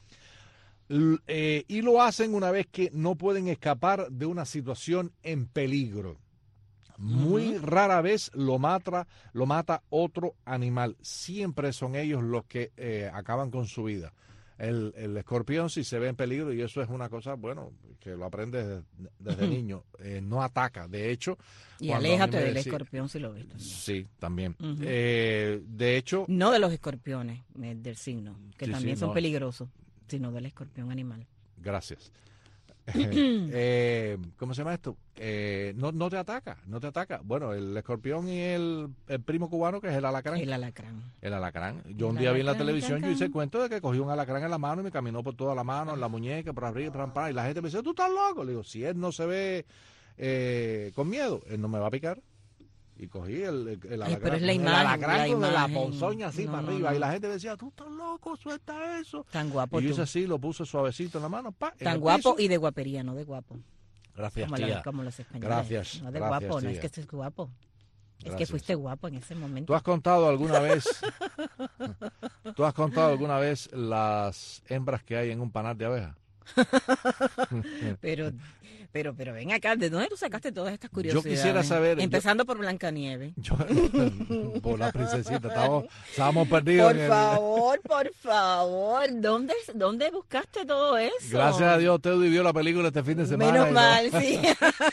Eh, y lo hacen una vez que no pueden escapar de una situación en peligro. Muy uh-huh. rara vez lo mata, lo mata otro animal. Siempre son ellos los que eh, acaban con su vida. El, el escorpión, si se ve en peligro, y eso es una cosa, bueno, que lo aprendes desde, desde uh-huh. niño, eh, no ataca. De hecho... Y aléjate del decía, escorpión si lo ves también. Sí, también. Uh-huh. Eh, de hecho... No de los escorpiones, del signo, que sí, también sí, son no. peligrosos. Sino del escorpión animal. Gracias. eh, ¿Cómo se llama esto? Eh, no, no te ataca, no te ataca. Bueno, el escorpión y el, el primo cubano, que es el alacrán. El alacrán. El alacrán. Yo un día vi en la televisión, yo hice el cuento de que cogí un alacrán en la mano y me caminó por toda la mano, en la muñeca, por arriba, por arriba, y la gente me dice, ¿tú estás loco? Le digo, si él no se ve eh, con miedo, él no me va a picar. Y cogí el, el, el alacrán, pero es la el imagen, alacrán la de imagen. la ponzoña así no, para no, arriba. no. Y la gente decía, tú estás loco, suelta eso. Tan guapo Y yo tú. hice así, lo puse suavecito en la mano. Pa, Tan guapo piso. Y de guapería, no de guapo. Gracias, como tía. La, como los españoles. Gracias. No de gracias, guapo, tía. no es que estés guapo. Gracias. Es que fuiste guapo en ese momento. ¿Tú has contado alguna vez, tú has contado alguna vez las hembras que hay en un panal de abejas? pero, pero, pero ven acá, ¿de dónde tú sacaste todas estas curiosidades? Yo quisiera saber. Empezando yo, por Blancanieves. Yo, por la princesita, estábamos, estábamos perdidos. Por favor, el... por favor, ¿dónde, ¿dónde buscaste todo eso? Gracias a Dios, usted vivió la película este fin de semana. Menos mal, no... sí.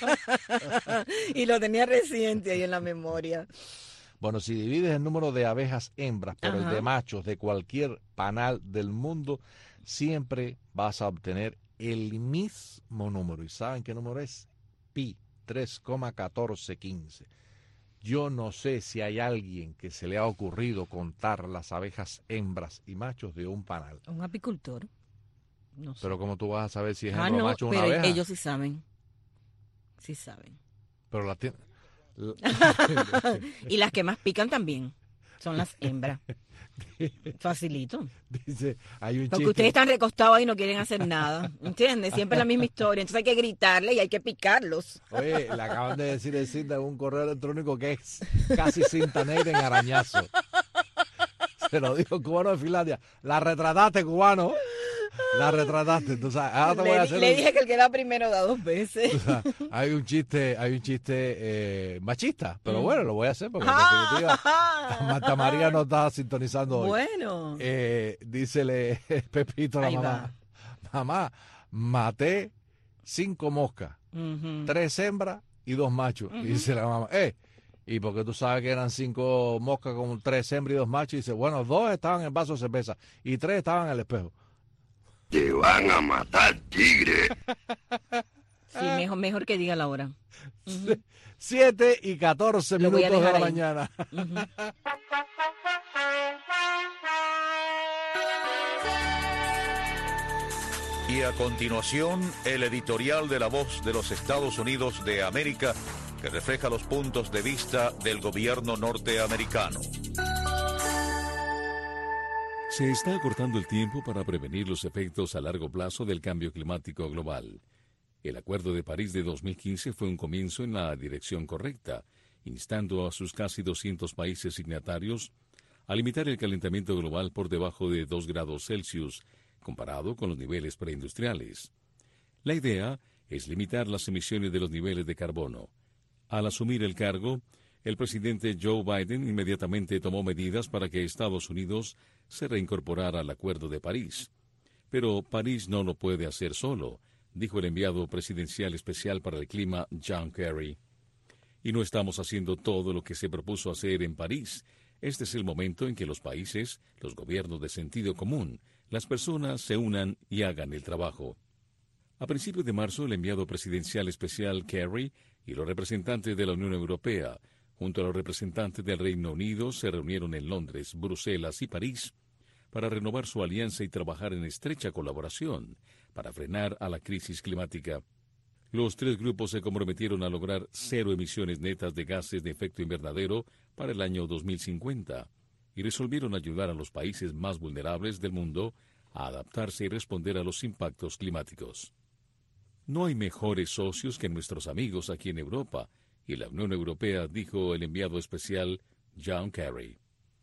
Y lo tenía reciente ahí en la memoria. Bueno, si divides el número de abejas hembras por Ajá. el de machos de cualquier panal del mundo, siempre vas a obtener el mismo número. ¿Y saben qué número es? Pi, tres coma catorce quince. Yo no sé si hay alguien que se le ha ocurrido contar las abejas hembras y machos de un panal. Un apicultor. No sé. Pero ¿cómo tú vas a saber si es ah, hembra no, o macho una pero abeja? ellos sí saben. Sí saben. Pero la tiene... Y las que más pican también son las hembras. Facilito. Dice, hay un Porque chiste. ustedes están recostados ahí y no quieren hacer nada. ¿Entiendes? Siempre la misma historia. Entonces hay que gritarle y hay que picarlos. Oye, le acaban de decir el Cinta en un correo electrónico que es casi cinta negra en arañazo. Se lo dijo el cubano de Finlandia. La retrataste, cubano. La retrataste. Entonces, ahora te voy Le, a hacer le un... dije que el que da primero da dos veces. O sea, hay un chiste, hay un chiste eh, machista, pero bueno, lo voy a hacer porque en definitiva Marta María no está sintonizando hoy. Bueno. Eh, dícele Pepito a la Ahí mamá. Mamá, maté cinco moscas, Uh-huh. tres hembras y dos machos. Uh-huh. Y dice la mamá, eh, ¿y porque tú sabes que eran cinco moscas con tres hembras y dos machos? Y dice, bueno, dos estaban en el vaso de cerveza y tres estaban en el espejo. Te van a matar, tigre. Sí, mejor, mejor que diga la hora. Uh-huh. Siete y catorce Lo voy a minutos de la dejar ahí. mañana. Uh-huh. Y a continuación, el editorial de La Voz de los Estados Unidos de América, que refleja los puntos de vista del gobierno norteamericano. Se está acortando el tiempo para prevenir los efectos a largo plazo del cambio climático global. El Acuerdo de París de dos mil quince fue un comienzo en la dirección correcta, instando a sus casi doscientos países signatarios a limitar el calentamiento global por debajo de dos grados Celsius, comparado con los niveles preindustriales. La idea es limitar las emisiones de los niveles de carbono. Al asumir el cargo, el presidente Joe Biden inmediatamente tomó medidas para que Estados Unidos se reincorporara al Acuerdo de París. Pero París no lo puede hacer solo, dijo el enviado presidencial especial para el clima John Kerry. Y no estamos haciendo todo lo que se propuso hacer en París. Este es el momento en que los países, los gobiernos de sentido común, las personas se unan y hagan el trabajo. A principios de marzo, el enviado presidencial especial Kerry y los representantes de la Unión Europea, junto a los representantes del Reino Unido, se reunieron en Londres, Bruselas y París para renovar su alianza y trabajar en estrecha colaboración para frenar a la crisis climática. Los tres grupos se comprometieron a lograr cero emisiones netas de gases de efecto invernadero para el año dos mil cincuenta y resolvieron ayudar a los países más vulnerables del mundo a adaptarse y responder a los impactos climáticos. No hay mejores socios que nuestros amigos aquí en Europa y la Unión Europea, dijo el enviado especial John Kerry.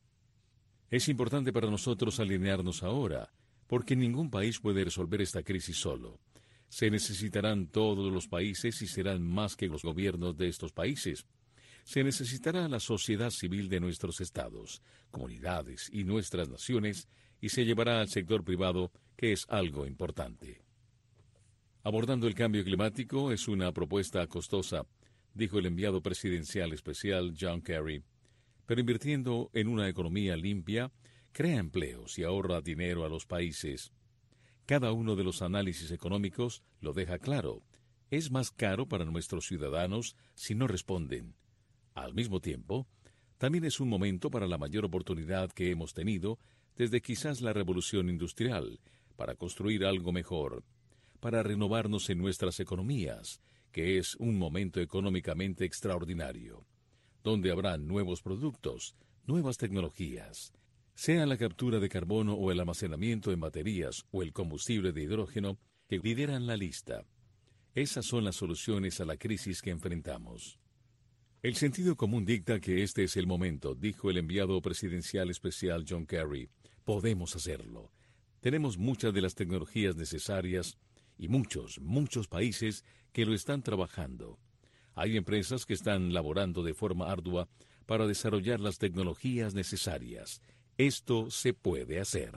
Es importante para nosotros alinearnos ahora, porque ningún país puede resolver esta crisis solo. Se necesitarán todos los países y serán más que los gobiernos de estos países. Se necesitará la sociedad civil de nuestros estados, comunidades y nuestras naciones, y se llevará al sector privado, que es algo importante. Abordando el cambio climático es una propuesta costosa, dijo el enviado presidencial especial John Kerry, pero invirtiendo en una economía limpia, crea empleos y ahorra dinero a los países. Cada uno de los análisis económicos lo deja claro. Es más caro para nuestros ciudadanos si no responden. Al mismo tiempo, también es un momento para la mayor oportunidad que hemos tenido desde quizás la revolución industrial, para construir algo mejor, para renovarnos en nuestras economías, que es un momento económicamente extraordinario, donde habrá nuevos productos, nuevas tecnologías, sea la captura de carbono o el almacenamiento en baterías o el combustible de hidrógeno, que lideran la lista. Esas son las soluciones a la crisis que enfrentamos. El sentido común dicta que este es el momento, dijo el enviado presidencial especial John Kerry. Podemos hacerlo. Tenemos muchas de las tecnologías necesarias y muchos, muchos países que lo están trabajando. Hay empresas que están laborando de forma ardua para desarrollar las tecnologías necesarias. Esto se puede hacer.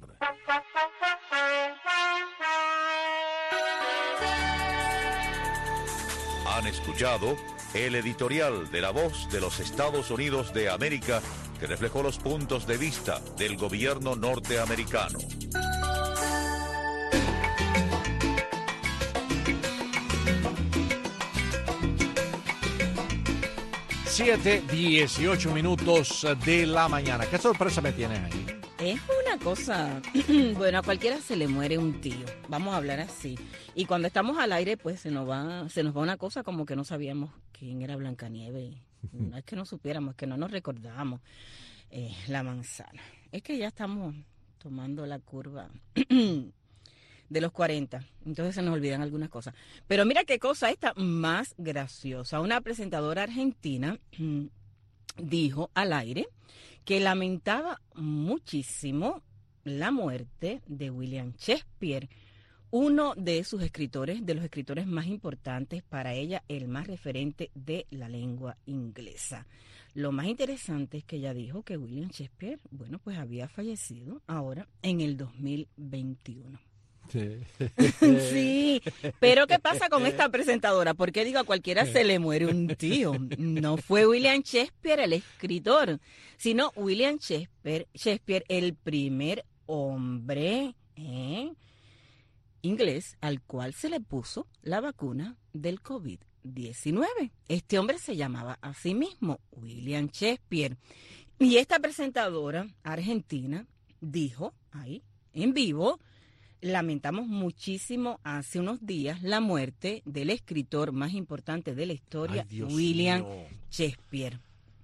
Han escuchado el editorial de La Voz de los Estados Unidos de América, que reflejó los puntos de vista del gobierno norteamericano. siete, dieciocho minutos de la mañana. ¿Qué sorpresa me tienes ahí? Es una cosa, bueno, a cualquiera se le muere un tío, vamos a hablar así. Y cuando estamos al aire, pues se nos va, se nos va una cosa como que no sabíamos quién era Blancanieves. No es que no supiéramos, es que no nos recordábamos eh, la manzana. Es que ya estamos tomando la curva de los cuarenta, entonces se nos olvidan algunas cosas. Pero mira qué cosa esta más graciosa. Una presentadora argentina dijo al aire que lamentaba muchísimo la muerte de William Shakespeare, uno de sus escritores, de los escritores más importantes, para ella el más referente de la lengua inglesa. Lo más interesante es que ella dijo que William Shakespeare, bueno, pues había fallecido ahora en el dos mil veintiuno. Sí. Sí, pero ¿qué pasa con esta presentadora? Porque digo, a cualquiera se le muere un tío. No fue William Shakespeare el escritor, sino William Shakespeare, Shakespeare el primer hombre ¿eh? inglés al cual se le puso la vacuna del COVID diecinueve. Este hombre se llamaba a sí mismo William Shakespeare. Y esta presentadora argentina dijo ahí en vivo: lamentamos muchísimo hace unos días la muerte del escritor más importante de la historia, Ay, William mío. Shakespeare.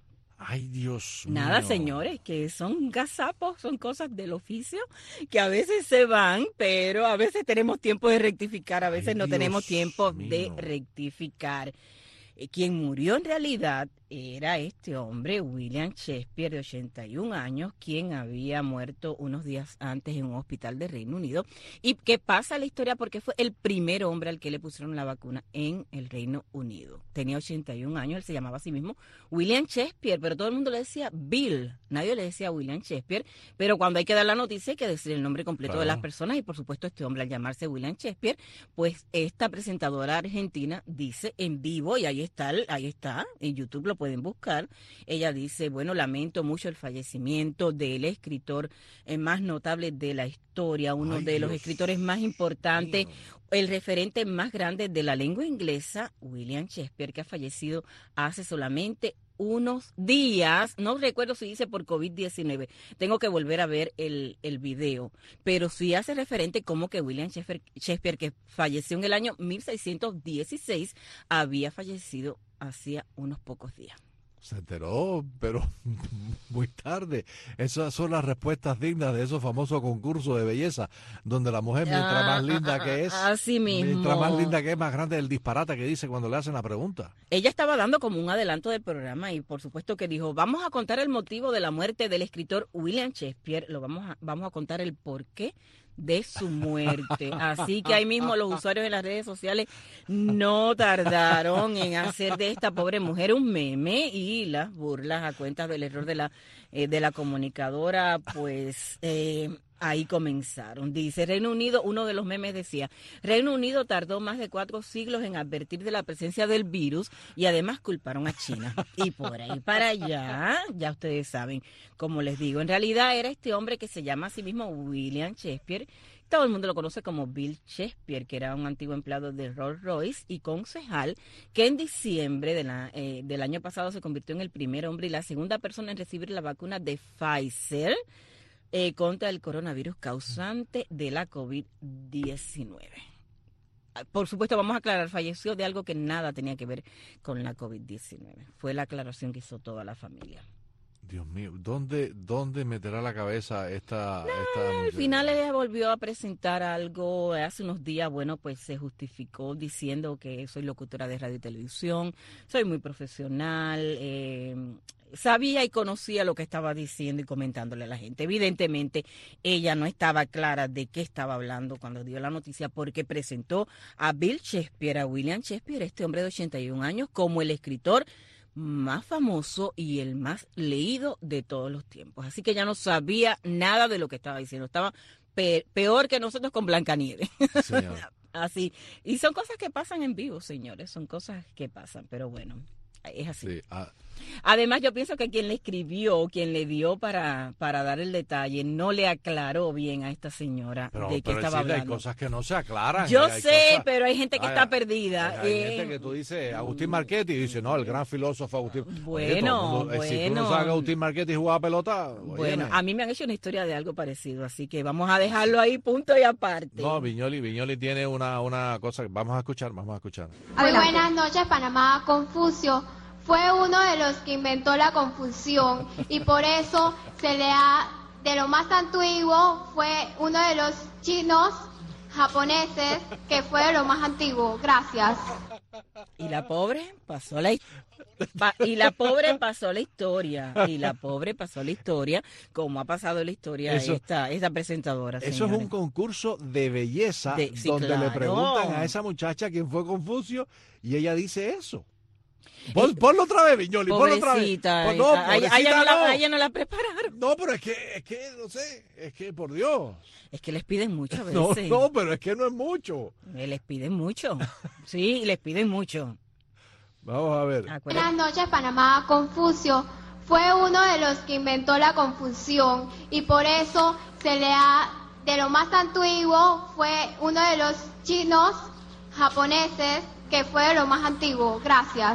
Ay, Dios mío. Nada, señores, que son gazapos, son cosas del oficio que a veces se van, pero a veces tenemos tiempo de rectificar, a veces Ay, no Dios tenemos tiempo mío. de rectificar. Quien murió en realidad era este hombre, William Shakespeare, de ochenta y un años, quien había muerto unos días antes en un hospital de Reino Unido. ¿Y qué pasa la historia? Porque fue el primer hombre al que le pusieron la vacuna en el Reino Unido. Tenía ochenta y un años, él se llamaba a sí mismo William Shakespeare, pero todo el mundo le decía Bill, nadie le decía William Shakespeare, pero cuando hay que dar la noticia hay que decir el nombre completo claro. de las personas, y por supuesto este hombre, al llamarse William Shakespeare, pues esta presentadora argentina dice en vivo, y ahí está, ahí está, en YouTube lo pueden buscar, ella dice, bueno, lamento mucho el fallecimiento del escritor eh, más notable de la historia, uno Ay, de los Dios escritores más importantes, mío. el referente más grande de la lengua inglesa, William Shakespeare, que ha fallecido hace solamente unos días, no recuerdo si dice por COVID diecinueve, tengo que volver a ver el, el video, pero sí hace referente como que William Shakespeare, Shakespeare, que falleció en el año mil seiscientos dieciséis, había fallecido hacía unos pocos días. Se enteró, pero muy tarde. Esas son las respuestas dignas de esos famosos concursos de belleza, donde la mujer, mientras ah, más linda que es, así mismo. mientras más linda que es, más grande el disparate que dice cuando le hacen la pregunta. Ella estaba dando como un adelanto del programa y por supuesto que dijo, vamos a contar el motivo de la muerte del escritor William Shakespeare, lo vamos a, vamos a contar el porqué de su muerte. Así que ahí mismo los usuarios de las redes sociales no tardaron en hacer de esta pobre mujer un meme, y las burlas a cuentas del error de la eh, de la comunicadora, pues eh, ahí comenzaron. Dice Reino Unido, uno de los memes decía, Reino Unido tardó más de cuatro siglos en advertir de la presencia del virus y además culparon a China. Y por ahí para allá, ya ustedes saben, como les digo, en realidad era este hombre que se llama a sí mismo William Shakespeare. Todo el mundo lo conoce como Bill Shakespeare, que era un antiguo empleado de Rolls Royce y concejal, que en diciembre de la, eh, del año pasado se convirtió en el primer hombre y la segunda persona en recibir la vacuna de Pfizer eh, contra el coronavirus causante de la COVID diecinueve. Por supuesto, vamos a aclarar, falleció de algo que nada tenía que ver con la COVID diecinueve. Fue la aclaración que hizo toda la familia. Dios mío, ¿dónde, dónde meterá la cabeza esta, no, esta al final ella volvió a presentar algo hace unos días, bueno, pues se justificó diciendo que soy locutora de radio y televisión, soy muy profesional, eh, sabía y conocía lo que estaba diciendo y comentándole a la gente. Evidentemente, ella no estaba clara de qué estaba hablando cuando dio la noticia, porque presentó a Bill Shakespeare, a William Shakespeare, este hombre de ochenta y un años, como el escritor más famoso y el más leído de todos los tiempos. Así que ya no sabía nada de lo que estaba diciendo. Estaba pe- peor que nosotros con Blancanieves. Así. Y son cosas que pasan en vivo, señores. Son cosas que pasan, pero bueno, es así. Sí, a, Además, yo pienso que quien le escribió, quien le dio para, para dar el detalle, no le aclaró bien a esta señora pero, de qué pero estaba decirle, hablando. hay cosas que no se aclaran. Yo hay sé, cosas, pero hay gente que hay, está perdida. Hay, hay eh, gente que tú dices, Agustín Marchetti, y dice, no, el gran filósofo Agustín. Bueno, Oye, bueno. Si tú no sabes que Agustín Marchetti jugaba pelota, bueno, óyeme. a mí me han hecho una historia de algo parecido, así que vamos a dejarlo ahí, punto y aparte. No, Viñoli, Viñoli tiene una, una cosa, vamos a escuchar, vamos a escuchar. Muy buenas noches, Panamá. Confucio fue uno de los que inventó la confusión y por eso se le ha, de lo más antiguo, fue uno de los chinos japoneses que fue de lo más antiguo. Gracias. Y la pobre pasó la pa, y la pobre pasó la historia y la pobre pasó la historia como ha pasado la historia Eso, esta esta presentadora. Eso señores. es un concurso de belleza de, sí, donde claro. le preguntan a esa muchacha quién fue Confucio y ella dice eso. Pon, ponlo otra vez, Viñoli, ponlo otra vez. Pobrecita, no, a, a, ella no no. la, a ella no la prepararon. No, pero es que, es que, no sé, es que, por Dios. Es que les piden mucho a No, veces. no, pero es que no es mucho. Eh, Les piden mucho. Sí, les piden mucho. Vamos a ver. Buenas noches, Panamá. Confucio fue uno de los que inventó la confusión y por eso se le ha, de lo más antiguo, fue uno de los chinos japoneses que fue de lo más antiguo. Gracias.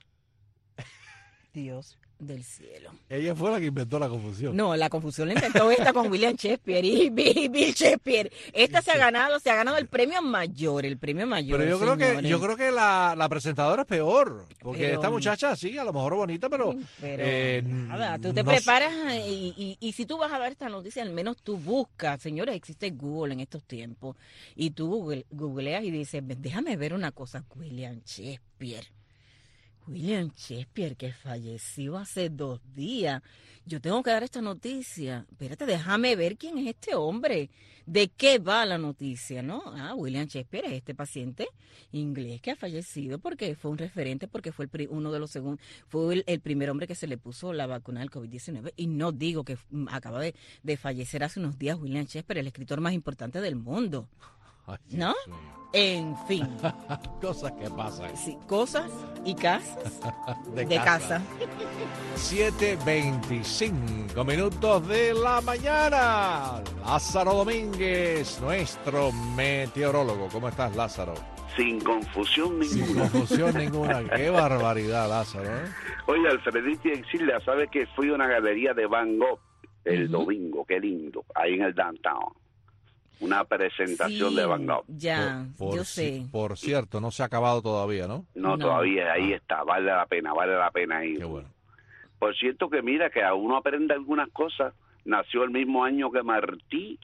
Dios del cielo. Ella fue la que inventó la confusión. No, la confusión la inventó esta con William Shakespeare y Bill, Bill Shakespeare. Esta se ha ganado, se ha ganado el premio mayor, el premio mayor. Pero yo creo señores. que yo creo que la, la presentadora es peor, porque Pero- esta muchacha sí, a lo mejor bonita, pero, Pero eh, nada, tú te no preparas y, y, y si tú vas a dar esta noticia, al menos tú buscas, señores, existe Google en estos tiempos, y tú Google, googleas y dices, déjame ver una cosa, William Shakespeare. William Shakespeare, que falleció hace dos días. Yo tengo que dar esta noticia. Espérate, déjame ver quién es este hombre. ¿De qué va la noticia, no? Ah, William Shakespeare es este paciente inglés que ha fallecido porque fue un referente, porque fue el pri- uno de los segundos, fue el, el primer hombre que se le puso la vacuna del COVID diecinueve. Y no digo que mm, acaba de, de fallecer hace unos días William Shakespeare, el escritor más importante del mundo. Ay, ¿No? Dios mío. En fin. Cosas que pasan. Sí, cosas y casas de, de casa. siete veinticinco minutos de la mañana. Lázaro Domínguez, nuestro meteorólogo. ¿Cómo estás, Lázaro? Sin confusión ninguna. Sin confusión ninguna. Qué barbaridad, Lázaro, ¿eh? Oye, Alfredito y Exilia, ¿sabe que fui a una galería de Van Gogh el Ujú. domingo? Qué lindo. Ahí en el downtown. Una presentación Sí, de Van Gogh. Ya, Por, yo ci- sé. por cierto, no se ha acabado todavía, ¿no? No, No. todavía ahí está. Vale la pena, vale la pena ir. Qué bueno. Por cierto que mira que a uno aprende algunas cosas. Nació el mismo año que Martí.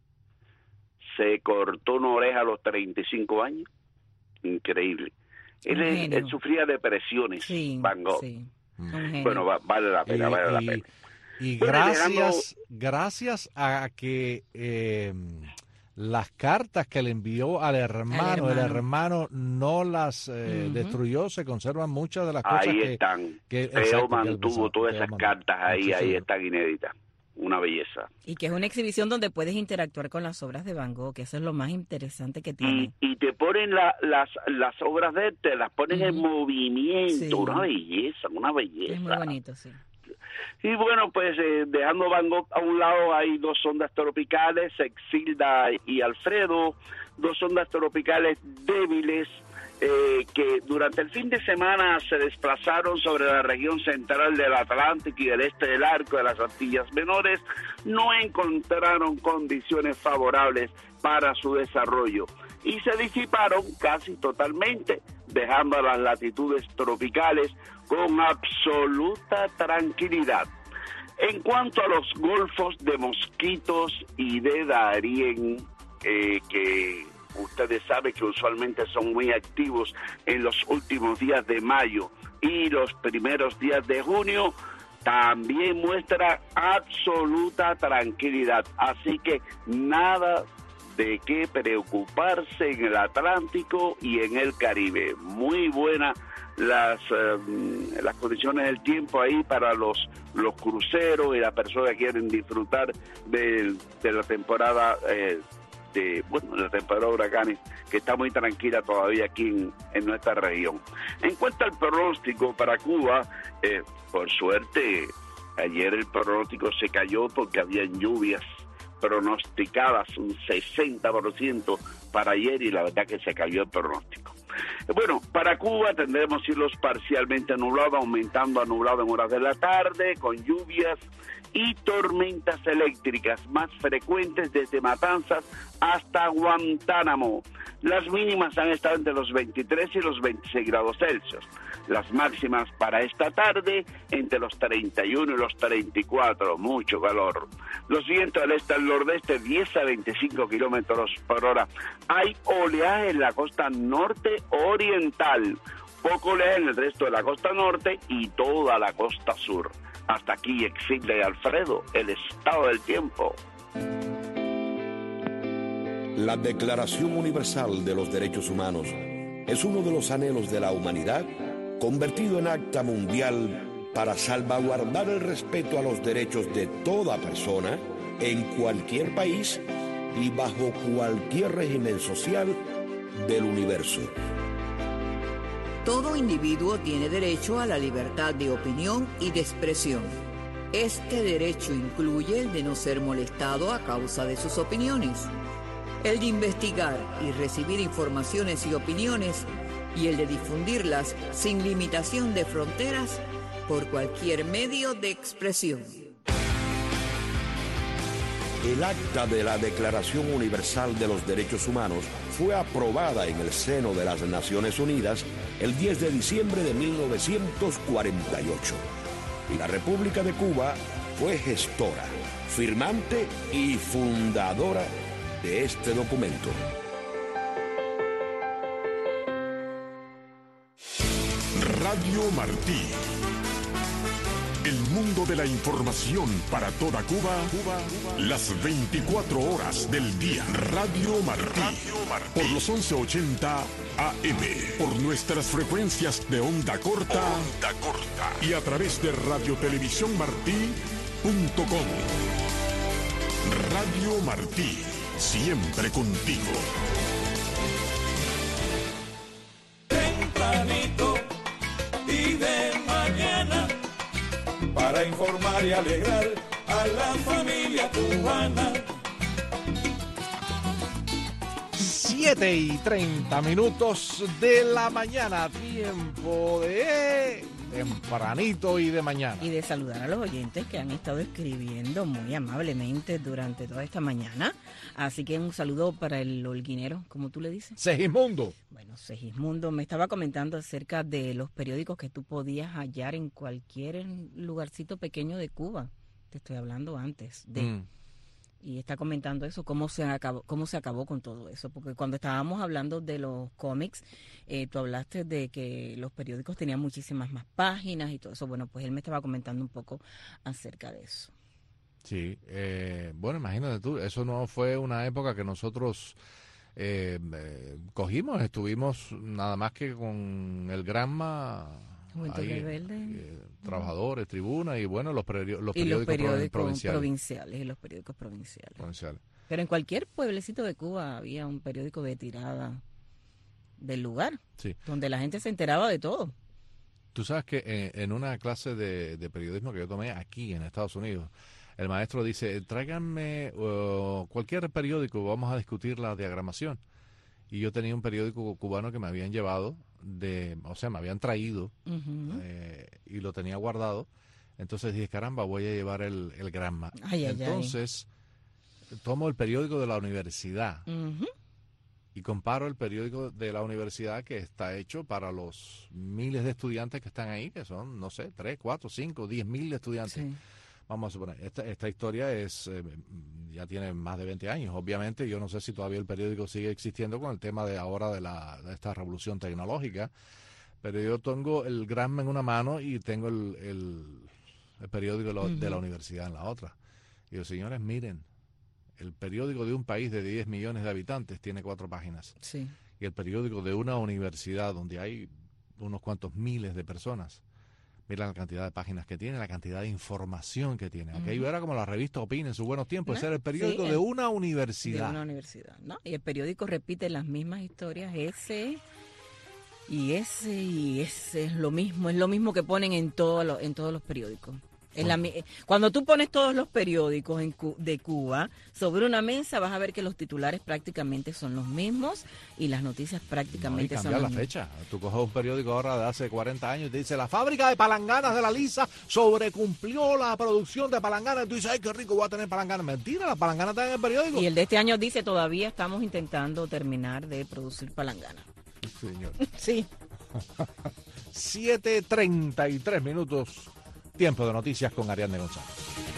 Se cortó una oreja a los treinta y cinco años. Increíble. Él, Un es- genio. él sufría depresiones, Sí, Van Gogh. sí. Un genio. Bueno, va- vale la pena, Y- vale la y- pena. Y Bueno, gracias, gracias a que eh, las cartas que le envió al hermano, el hermano. hermano no las eh, Ujú. destruyó, se conservan muchas de las cosas Ahí que... están. que- Teo exacto, que él mantuvo pensaba, todas Teo esas mantuvo. cartas ahí, Sí, ahí señor. están inéditas. Una belleza. Y que es una exhibición donde puedes interactuar con las obras de Van Gogh, que eso es lo más interesante que tiene. Y, y te ponen la- las, las obras de él, te las ponen en Ujú. movimiento. Sí. Una belleza, una belleza. Es muy bonito, sí. Y bueno, pues eh, dejando Van Gogh a un lado, hay dos ondas tropicales, Exilda y Alfredo, dos ondas tropicales débiles eh, que durante el fin de semana se desplazaron sobre la región central del Atlántico y el este del arco de las Antillas Menores, no encontraron condiciones favorables para su desarrollo y se disiparon casi totalmente, dejando a las latitudes tropicales con absoluta tranquilidad. En cuanto a los golfos de Mosquitos y de Darién, eh, que ustedes saben que usualmente son muy activos en los últimos días de mayo y los primeros días de junio, también muestra absoluta tranquilidad. Así que nada de qué preocuparse en el Atlántico y en el Caribe. Muy buena las eh, las condiciones del tiempo ahí para los los cruceros y las personas que quieren disfrutar de, de la temporada eh, de, bueno, la temporada de huracanes, que está muy tranquila todavía aquí en, en nuestra región. En cuanto al pronóstico para Cuba, eh, por suerte, ayer el pronóstico se cayó porque había lluvias pronosticadas, un sesenta por ciento para ayer, y la verdad que se cayó el pronóstico. Bueno, para Cuba tendremos cielos parcialmente nublados, aumentando a nublado en horas de la tarde, con lluvias y tormentas eléctricas más frecuentes desde Matanzas hasta Guantánamo. Las mínimas han estado entre los veintitrés y los veintiséis grados Celsius. Las máximas para esta tarde entre los treinta y uno y los treinta y cuatro, mucho calor. Los vientos del este al nordeste diez a veinticinco kilómetros por hora. Hay oleaje en la costa norte oriental, poco oleaje en el resto de la costa norte y toda la costa sur. Hasta aquí, Exilda y Alfredo, el estado del tiempo. La Declaración Universal de los Derechos Humanos es uno de los anhelos de la humanidad convertido en acta mundial para salvaguardar el respeto a los derechos de toda persona en cualquier país y bajo cualquier régimen social del universo. Todo individuo tiene derecho a la libertad de opinión y de expresión. Este derecho incluye el de no ser molestado a causa de sus opiniones, el de investigar y recibir informaciones y opiniones, y el de difundirlas sin limitación de fronteras por cualquier medio de expresión. El acta de la Declaración Universal de los Derechos Humanos fue aprobada en el seno de las Naciones Unidas el diez de diciembre de mil novecientos cuarenta y ocho. Y la República de Cuba fue gestora, firmante y fundadora de este documento. Radio Martí. El mundo de la información para toda Cuba, Cuba, las veinticuatro horas del día. Radio Martí, Radio Martí. Por los once ochenta A M, por nuestras frecuencias de onda corta, onda corta y a través de radio televisión martí punto com. Radio Martí, siempre contigo. Tempranito y de mañana, para informar y alegrar a la familia cubana. siete y treinta minutos de la mañana, tiempo de tempranito y de mañana. Y de saludar a los oyentes que han estado escribiendo muy amablemente durante toda esta mañana. Así que un saludo para el holguinero, como tú le dices. Segismundo. Bueno, Segismundo me estaba comentando acerca de los periódicos que tú podías hallar en cualquier lugarcito pequeño de Cuba. Te estoy hablando antes de... Mm. Y está comentando eso, cómo se acabó, cómo se acabó con todo eso. Porque cuando estábamos hablando de los cómics, eh, tú hablaste de que los periódicos tenían muchísimas más páginas y todo eso. Bueno, pues él me estaba comentando un poco acerca de eso. Sí, eh, bueno, imagínate tú, eso no fue una época que nosotros eh, eh, cogimos, estuvimos nada más que con el Granma, ahí, eh, Trabajadores, Tribuna y bueno, los, periódicos, los y periódicos, los periódicos provinciales. provinciales. Y los periódicos provinciales. provinciales. Pero en cualquier pueblecito de Cuba había un periódico de tirada del lugar, sí, donde la gente se enteraba de todo. Tú sabes que en, en una clase de, de periodismo que yo tomé aquí en Estados Unidos, el maestro dice, tráiganme uh, cualquier periódico, vamos a discutir la diagramación. Y yo tenía un periódico cubano que me habían llevado, de, o sea, me habían traído uh-huh. eh, y lo tenía guardado. Entonces dije, caramba, voy a llevar el, el Granma. Ay, ay, Entonces, ay. tomo el periódico de la universidad uh-huh. y comparo el periódico de la universidad que está hecho para los miles de estudiantes que están ahí, que son, no sé, tres, cuatro, cinco, diez mil estudiantes. Sí. Vamos a suponer, esta, esta historia es eh, ya tiene más de veinte años. Obviamente, yo no sé si todavía el periódico sigue existiendo con el tema de ahora de, la, de esta revolución tecnológica, pero yo tengo el Granma en una mano y tengo el, el, el periódico de la, uh-huh. de la universidad en la otra. Y los señores, miren, el periódico de un país de diez millones de habitantes tiene cuatro páginas. Sí. Y el periódico de una universidad donde hay unos cuantos miles de personas, Mira la cantidad de páginas que tiene, la cantidad de información que tiene. Aquello uh-huh. era como la revista Opina en sus buenos tiempos. ¿No? Ese era el periódico sí, de una universidad. De una universidad, ¿no? Y el periódico repite las mismas historias, ese y ese y ese es lo mismo, es lo mismo que ponen en, todo lo, en todos los periódicos. En la, cuando tú pones todos los periódicos en, de Cuba sobre una mesa, vas a ver que los titulares prácticamente son los mismos y las noticias prácticamente no, y son las mismas. Cambia la fecha. Tú coges un periódico ahora de hace cuarenta años y te dice, la fábrica de palanganas de la Lisa sobrecumplió la producción de palanganas. Y tú dices, ay, qué rico, voy a tener palanganas. Mentira, las palanganas están en el periódico. Y el de este año dice, todavía estamos intentando terminar de producir palanganas. Señor. Sí. siete treinta y tres minutos. Tiempo de noticias con Ariadne González.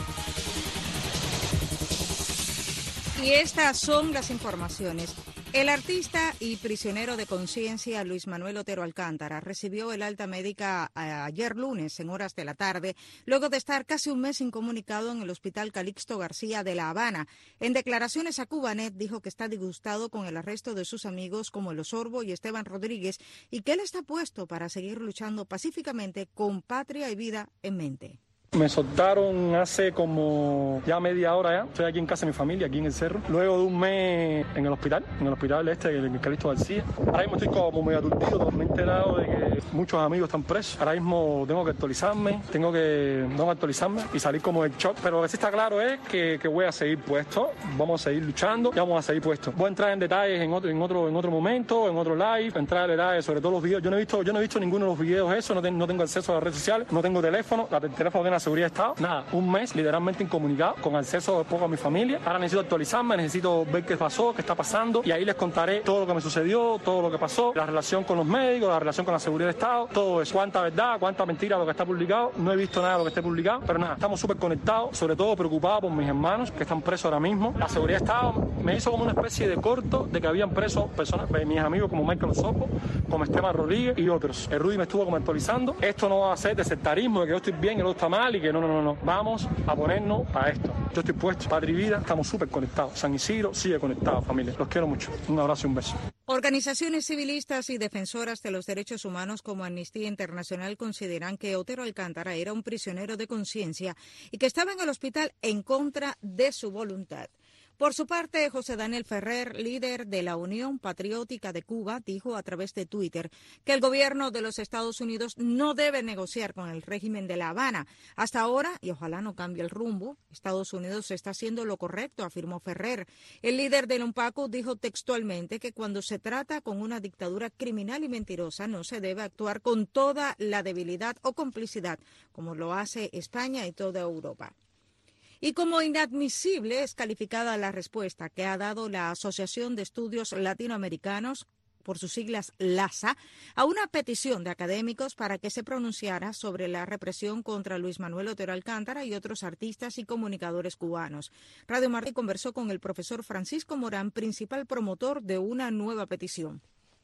Y estas son las informaciones. El artista y prisionero de conciencia Luis Manuel Otero Alcántara recibió el alta médica ayer lunes en horas de la tarde, luego de estar casi un mes incomunicado en el Hospital Calixto García de La Habana. En declaraciones a Cubanet dijo que está disgustado con el arresto de sus amigos como El Osorbo y Esteban Rodríguez y que él está puesto para seguir luchando pacíficamente con patria y vida en mente. Me soltaron hace como ya media hora ya. Estoy aquí en casa de mi familia, aquí en el cerro. Luego de un mes en el hospital, en el hospital este, en el Calixto García. Ahora mismo estoy como medio aturdido. Me he enterado de que muchos amigos están presos. Ahora mismo tengo que actualizarme, tengo que no actualizarme y salir como del shock. Pero lo que sí está claro es que, que voy a seguir puesto. Vamos a seguir luchando y vamos a seguir puestos. Voy a entrar en detalles en otro, en otro, en otro momento, en otro live, entrar en detalles sobre todos los videos. Yo no he visto, yo no he visto ninguno de los videos eso, no, ten, no tengo acceso a las redes sociales, no tengo teléfono, la, el teléfono de la seguridad de Estado. Nada, un mes literalmente incomunicado, con acceso poco a mi familia. Ahora necesito actualizarme, necesito ver qué pasó, qué está pasando y ahí les contaré todo lo que me sucedió, todo lo que pasó, la relación con los médicos, la relación con la seguridad de Estado, todo eso, cuánta verdad, cuánta mentira lo que está publicado. No he visto nada de lo que esté publicado, pero nada, estamos súper conectados, sobre todo preocupados por mis hermanos que están presos ahora mismo. La seguridad de Estado me hizo como una especie de corto de que habían presos personas, mis amigos como Michael Osorbo, como Esteban Rodríguez y otros. El Rudy me estuvo como actualizando. Esto no va a ser de sectarismo, de que yo estoy bien y el otro está mal y que no, no, no, no. Vamos a ponernos a esto. Yo estoy puesto, patria y vida, estamos súper conectados. San Isidro sigue conectado, familia. Los quiero mucho. Un abrazo y un beso. Organizaciones civilistas y defensoras de los derechos humanos como Amnistía Internacional consideran que Otero Alcántara era un prisionero de conciencia y que estaba en el hospital en contra de su voluntad. Por su parte, José Daniel Ferrer, líder de la Unión Patriótica de Cuba, dijo a través de Twitter que el gobierno de los Estados Unidos no debe negociar con el régimen de La Habana. Hasta ahora, y ojalá no cambie el rumbo, Estados Unidos está haciendo lo correcto, afirmó Ferrer. El líder del UNPACU dijo textualmente que cuando se trata con una dictadura criminal y mentirosa no se debe actuar con toda la debilidad o complicidad, como lo hace España y toda Europa. Y como inadmisible es calificada la respuesta que ha dado la Asociación de Estudios Latinoamericanos, por sus siglas LASA, a una petición de académicos para que se pronunciara sobre la represión contra Luis Manuel Otero Alcántara y otros artistas y comunicadores cubanos. Radio Martí conversó con el profesor Francisco Morán, principal promotor de una nueva petición.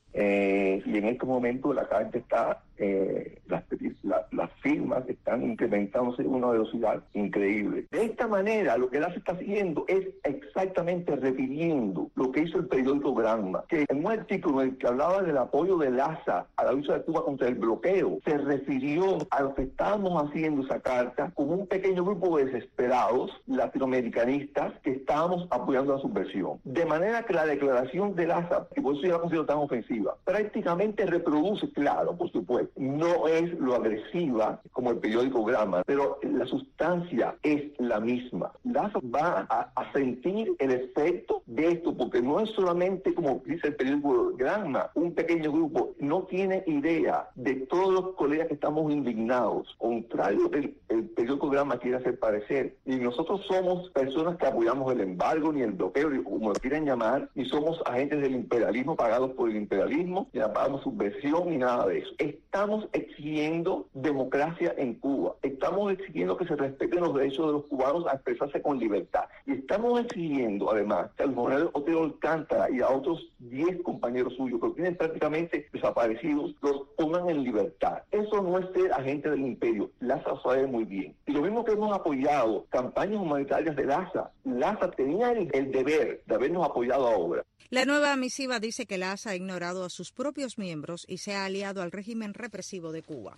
Eh, y en este momento la gente está, eh, las, la, las firmas están incrementándose a una velocidad increíble. De esta manera, lo que LASA está haciendo es exactamente refiriendo lo que hizo el periódico Granma, que en un artículo en el que hablaba del apoyo de LASA a la lucha de Cuba contra el bloqueo, se refirió a lo que estábamos haciendo esa carta como un pequeño grupo de desesperados latinoamericanistas que estábamos apoyando la subversión. De manera que la declaración de LASA, que por eso yo la considero tan ofensiva, prácticamente reproduce, claro, por supuesto, no es lo agresiva como el periódico Granma, pero la sustancia es la misma. LASA va a, a sentir el efecto de esto, porque no es solamente, como dice el periódico Granma, un pequeño grupo, no tiene idea de todos los colegas que estamos indignados, contrario del el periódico Granma quiere hacer parecer. Y nosotros somos personas que apoyamos el embargo, ni el bloqueo, como lo quieran llamar, ni somos agentes del imperialismo pagados por el imperialismo, ni llamamos subversión ni nada de eso. Estamos exigiendo democracia en Cuba. Estamos exigiendo que se respeten los derechos de los cubanos a expresarse con libertad. Y estamos exigiendo, además, que al Manuel Otero Alcántara y a otros diez compañeros suyos que tienen prácticamente desaparecidos, los pongan en libertad. Eso no es ser agente del imperio. LASA lo sabe muy bien. Y lo mismo que hemos apoyado campañas humanitarias de LASA, LASA tenía el, el deber de habernos apoyado ahora. La nueva misiva dice que LASA ha ignorado a sus propios miembros y se ha aliado al régimen represivo de Cuba.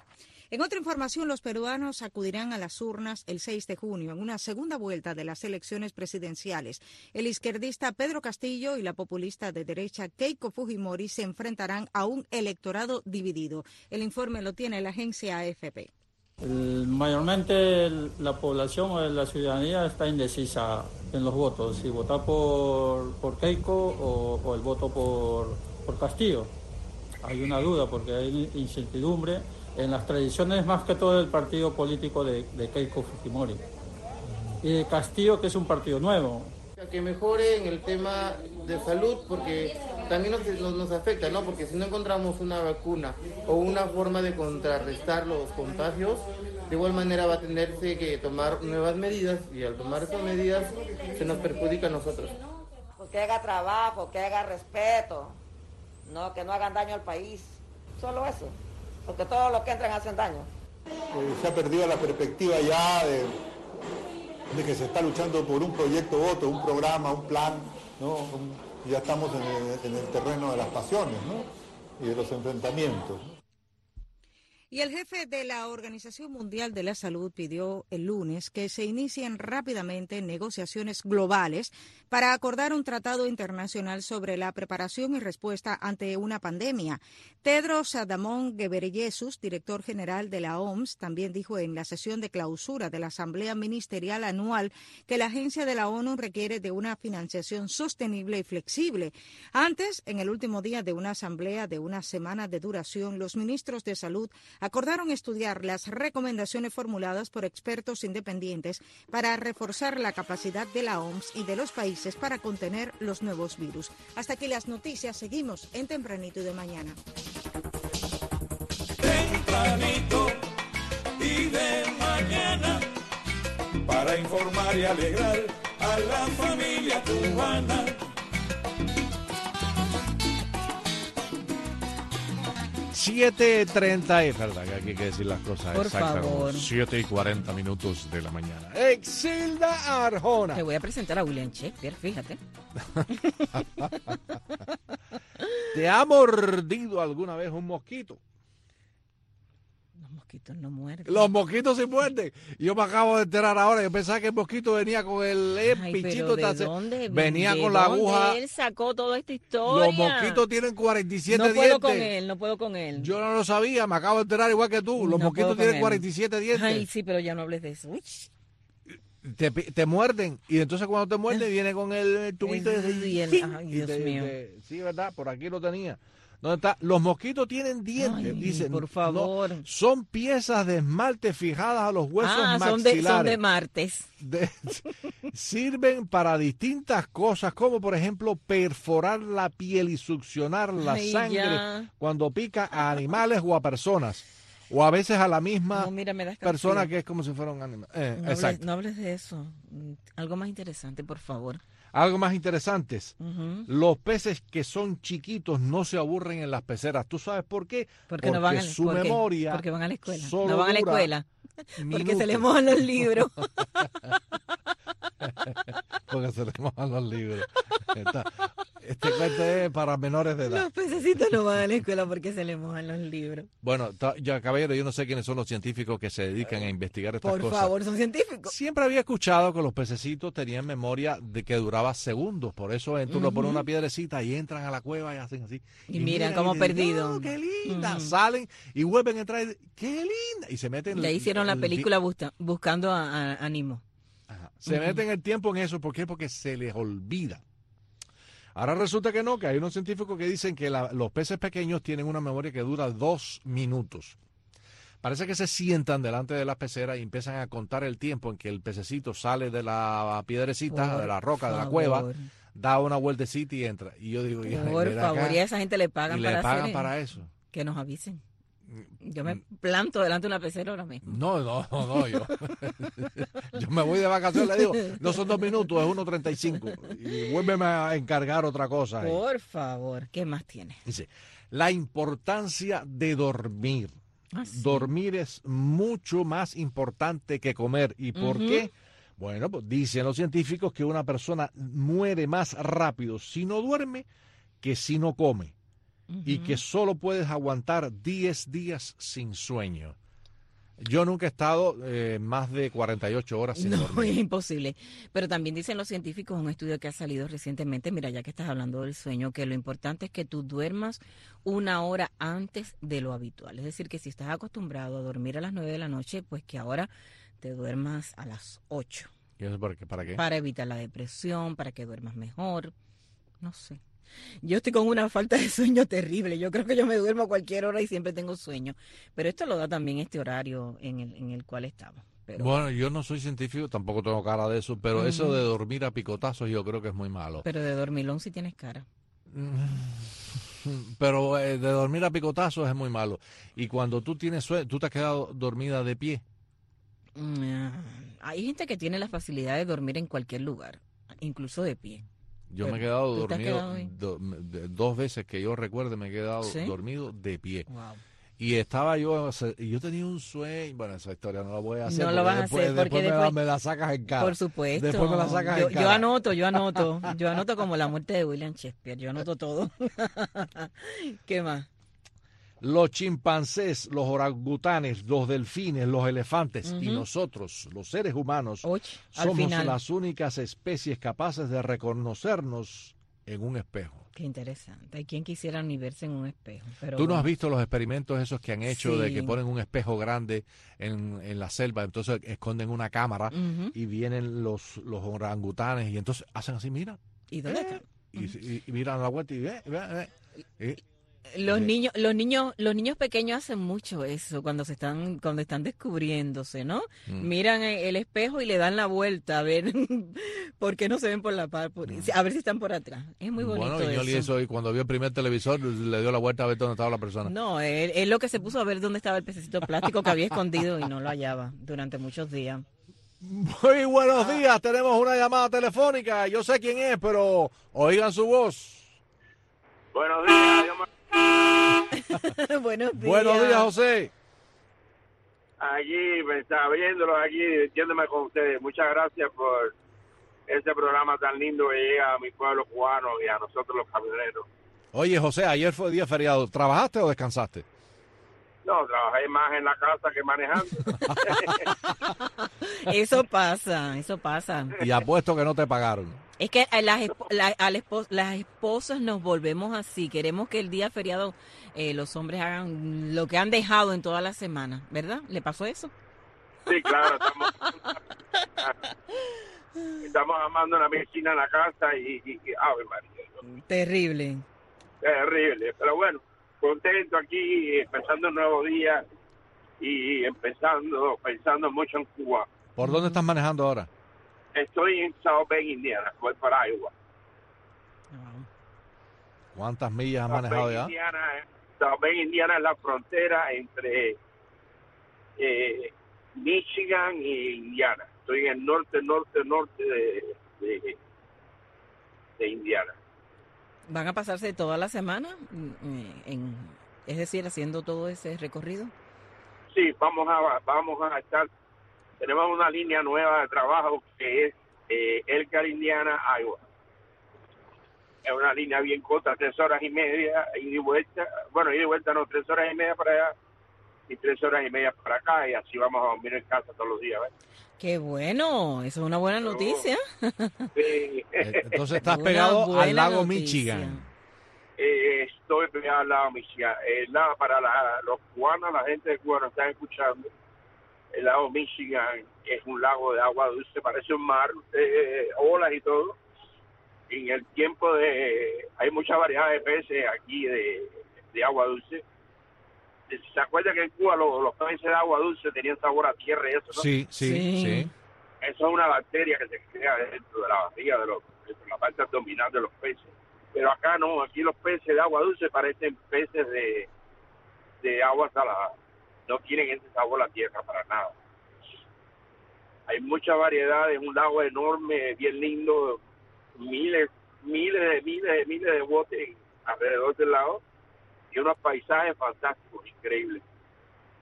En otra información, los peruanos acudirán a las urnas el seis de junio en una segunda vuelta de las elecciones presidenciales. El izquierdista Pedro Castillo y la populista de derecha Keiko Fujimori se enfrentarán a un electorado dividido. El informe lo tiene la agencia A F P. El, mayormente el, la población o la ciudadanía está indecisa en los votos, si votar por, por Keiko o, o el voto por, por Castillo. Hay una duda porque hay incertidumbre en las tradiciones más que todo del partido político de, de Keiko Fujimori. Y de Castillo, que es un partido nuevo. Que mejore en el tema de salud, porque también nos, nos, nos afecta, ¿no? Porque si no encontramos una vacuna o una forma de contrarrestar los contagios, de igual manera va a tenerse que tomar nuevas medidas, y al tomar esas medidas se nos perjudica a nosotros. Pues que haga trabajo, que haga respeto, no, que no hagan daño al país, solo eso. Porque todos los que entran hacen daño. Eh, se ha perdido la perspectiva ya de, de que se está luchando por un proyecto voto, un programa, un plan, ¿no? Un, ya estamos en el, en el terreno de las pasiones, ¿no? Y de los enfrentamientos. Y el jefe de la Organización Mundial de la Salud pidió el lunes que se inicien rápidamente negociaciones globales para acordar un tratado internacional sobre la preparación y respuesta ante una pandemia. Tedros Adhanom Ghebreyesus, director general de la O M S, también dijo en la sesión de clausura de la Asamblea Ministerial Anual que la agencia de la ONU requiere de una financiación sostenible y flexible. Antes, en el último día de una asamblea de una semana de duración, los ministros de salud acordaron estudiar las recomendaciones formuladas por expertos independientes para reforzar la capacidad de la O M S y de los países para contener los nuevos virus. Hasta aquí las noticias. Seguimos en Tempranito y de Mañana. Tempranito y de mañana, para informar y alegrar a la familia cubana. siete treinta, es verdad que aquí hay que decir las cosas Por exactas. favor. siete y cuarenta minutos de la mañana. Exilda Arjona. Te voy a presentar a William Shakespeare, fíjate. ¿Te ha mordido alguna vez un mosquito? Los mosquitos no muerden. Los mosquitos sí muerden. Yo me acabo de enterar ahora. Yo pensaba que el mosquito venía con el eh, Ay, pichito. pero ¿de dónde, venía de con la dónde aguja. Él sacó toda esta historia. Los mosquitos tienen cuarenta y siete no dientes. No puedo con él, no puedo con él. Yo no lo sabía, me acabo de enterar igual que tú. Los no mosquitos tienen cuarenta y siete dientes. Ay, sí, pero ya no hables de eso. Uy. Te, te muerden. Y entonces cuando te muerde viene con el tubito. El, de, y el, ay, Dios te, mío. Te, sí, ¿verdad? Por aquí lo tenía. ¿Dónde está? Los mosquitos tienen dientes, Ay, dicen. por favor. No, son piezas de esmalte fijadas a los huesos ah, maxilares. Son de, son de martes. De, sirven para distintas cosas, como por ejemplo perforar la piel y succionar la Ay, sangre ya. cuando pica a animales o a personas. O a veces a la misma no, mira, me das persona calcio. que es como si fuera un animal. Eh, no, exacto. hables, no hables de eso. Algo más interesante, por favor. Algo más interesantes, uh-huh. los peces que son chiquitos no se aburren en las peceras. ¿Tú sabes por qué? Porque, porque no van a, su porque, memoria porque van a la escuela. Solo no van a la escuela. Porque se les mojan los libros. Porque se les mojan los libros. Esta, este cuento es para menores de edad. Los pececitos no van a la escuela porque se les mojan los libros. Bueno, ya caballero, yo no sé quiénes son los científicos que se dedican a investigar estas por cosas. Por favor, son científicos. Siempre había escuchado que los pececitos tenían memoria de que duraba segundos. Por eso tú uh-huh. le pones una piedrecita y entran a la cueva y hacen así. Y, y miran cómo perdido. Oh, ¡qué linda! Uh-huh. Salen y vuelven a entrar y ¡qué linda! Y se meten. Le hicieron la película busca, buscando a, a, a Nemo. Ajá. Se uh-huh. meten el tiempo en eso. ¿Por qué? Porque se les olvida. Ahora resulta que no, que hay unos científicos que dicen que la, los peces pequeños tienen una memoria que dura dos minutos. Parece que se sientan delante de la pecera y empiezan a contar el tiempo en que el pececito sale de la piedrecita, por de la roca, favor. de la cueva, da una vueltecita y entra. Y yo digo, por favor, acá, y a esa gente le pagan, y para, le pagan hacer, para eso. Que nos avisen. Yo me planto delante de una pecera ahora mismo. No, no, no, no yo, yo me voy de vacaciones, le digo, no son dos minutos, es uno treinta y cinco. Y vuélveme a encargar otra cosa. Ahí. Por favor, ¿qué más tiene? Dice, la importancia de dormir. ¿Ah, sí? Dormir es mucho más importante que comer. ¿Y por uh-huh. qué? Bueno, pues dicen los científicos que una persona muere más rápido si no duerme que si no come. Uh-huh. Y que solo puedes aguantar diez días sin sueño. Yo nunca he estado eh, más de cuarenta y ocho horas sin no, dormir. Es imposible. Pero también dicen los científicos, un estudio que ha salido recientemente, mira, ya que estás hablando del sueño, que lo importante es que tú duermas una hora antes de lo habitual. Es decir, que si estás acostumbrado a dormir a las nueve de la noche, pues que ahora te duermas a las ocho. ¿Y eso para qué? ¿Para qué? Para evitar la depresión, para que duermas mejor. No sé. Yo estoy con una falta de sueño terrible. Yo creo que yo me duermo a cualquier hora y siempre tengo sueño. Pero esto lo da también este horario en el, en el cual estamos. Pero... Bueno, yo no soy científico, tampoco tengo cara de eso, pero uh-huh. eso de dormir a picotazos yo creo que es muy malo. Pero de dormilón sí tienes cara. Pero eh, de dormir a picotazos es muy malo. Y cuando tú tienes sueño, ¿tú te has quedado dormida de pie? Uh, hay gente que tiene la facilidad de dormir en cualquier lugar, incluso de pie. Yo me he quedado dormido do, de, dos veces que yo recuerde, me he quedado ¿Sí? dormido de pie. Wow. Y estaba yo, y yo tenía un sueño, bueno, esa historia no la voy a hacer. No lo vas después, a hacer porque después, después me, la, me la sacas en cara. Por supuesto. Después me la sacas yo, en cara. Yo anoto, yo anoto, yo anoto como la muerte de William Shakespeare, yo anoto todo. ¿Qué más? Los chimpancés, los orangutanes, los delfines, los elefantes uh-huh. y nosotros, los seres humanos, Och, somos las únicas especies capaces de reconocernos en un espejo. Qué interesante. Hay quien quisiera ni verse en un espejo. Pero ¿Tú no bueno. has visto los experimentos esos que han hecho Sí. de que ponen un espejo grande en, en la selva, entonces esconden una cámara uh-huh. y vienen los, los orangutanes y entonces hacen así, mira. ¿Y dónde eh, están? Y, y, y miran a la vuelta y ve, ve, ve. Y, Los niños, los niños, los niños pequeños hacen mucho eso cuando se están, cuando están descubriéndose, ¿no? Mm. Miran el espejo y le dan la vuelta a ver por qué no se ven por la par, por, a ver si están por atrás. Es muy bonito bueno, y yo eso. eso y cuando vio el primer televisor le dio la vuelta a ver dónde estaba la persona. No, él, él lo que se puso a ver dónde estaba el pececito plástico que había escondido y no lo hallaba durante muchos días. Muy buenos días, tenemos una llamada telefónica. Yo sé quién es, pero oigan su voz. Buenos días, Dios me... Buenos días. Buenos días, José. Allí, me estaba viéndolo aquí, divirtiéndome con ustedes. Muchas gracias por ese programa tan lindo que llega a mi pueblo cubano y a nosotros los camioneros. Oye, José, ayer fue día feriado. ¿Trabajaste o descansaste? No, trabajé más en la casa que manejando. Eso pasa, eso pasa. Y apuesto que no te pagaron. Es que a las, la, a la esposa, las esposas nos volvemos así. Queremos que el día feriado eh, los hombres hagan lo que han dejado en toda la semana, ¿verdad? ¿Le pasó eso? Sí, claro. Estamos, estamos armando una piscina en la casa y, y, y ave María. Terrible. Terrible, pero bueno, contento aquí, empezando un nuevo día y empezando, pensando mucho en Cuba. ¿Por dónde estás manejando ahora? Estoy en South Bend, Indiana, voy para Iowa. ¿Cuántas millas has manejado ya? Indiana, South Bend, Indiana es la frontera entre eh, Michigan e Indiana. Estoy en el norte, norte, norte de, de, de Indiana. ¿Van a pasarse toda la semana, en, en, es decir, haciendo todo ese recorrido? Sí, vamos a, vamos a estar... Tenemos una línea nueva de trabajo que es eh, Elkhart, Indiana, Iowa. Es una línea bien corta, tres horas y media, ida y vuelta. Bueno, ida y vuelta no, tres horas y media para allá y tres horas y media para acá. Y así vamos a dormir en casa todos los días, ¿ves? ¡Qué bueno! Eso es una buena Pero, noticia. Sí. Entonces estás pegado al lago noticia. Michigan. Eh, estoy pegado al lago Michigan. Eh, la, para la, los cubanos, la gente de Cuba nos está escuchando. El lago Michigan es un lago de agua dulce, parece un mar, eh, olas y todo. En el tiempo de... Hay mucha variedad de peces aquí de, de agua dulce. ¿Se acuerda que en Cuba los, los peces de agua dulce tenían sabor a tierra y eso, no? Sí, sí, sí. sí. Eso es una bacteria que se crea dentro de la barriga, de, los, de la parte abdominal de los peces. Pero acá no, aquí los peces de agua dulce parecen peces de, de agua salada. No tienen ese sabor a tierra para nada. Hay mucha variedad, es un lago enorme, bien lindo, miles, miles de miles de miles de botes alrededor del lago y unos paisajes fantásticos, increíbles.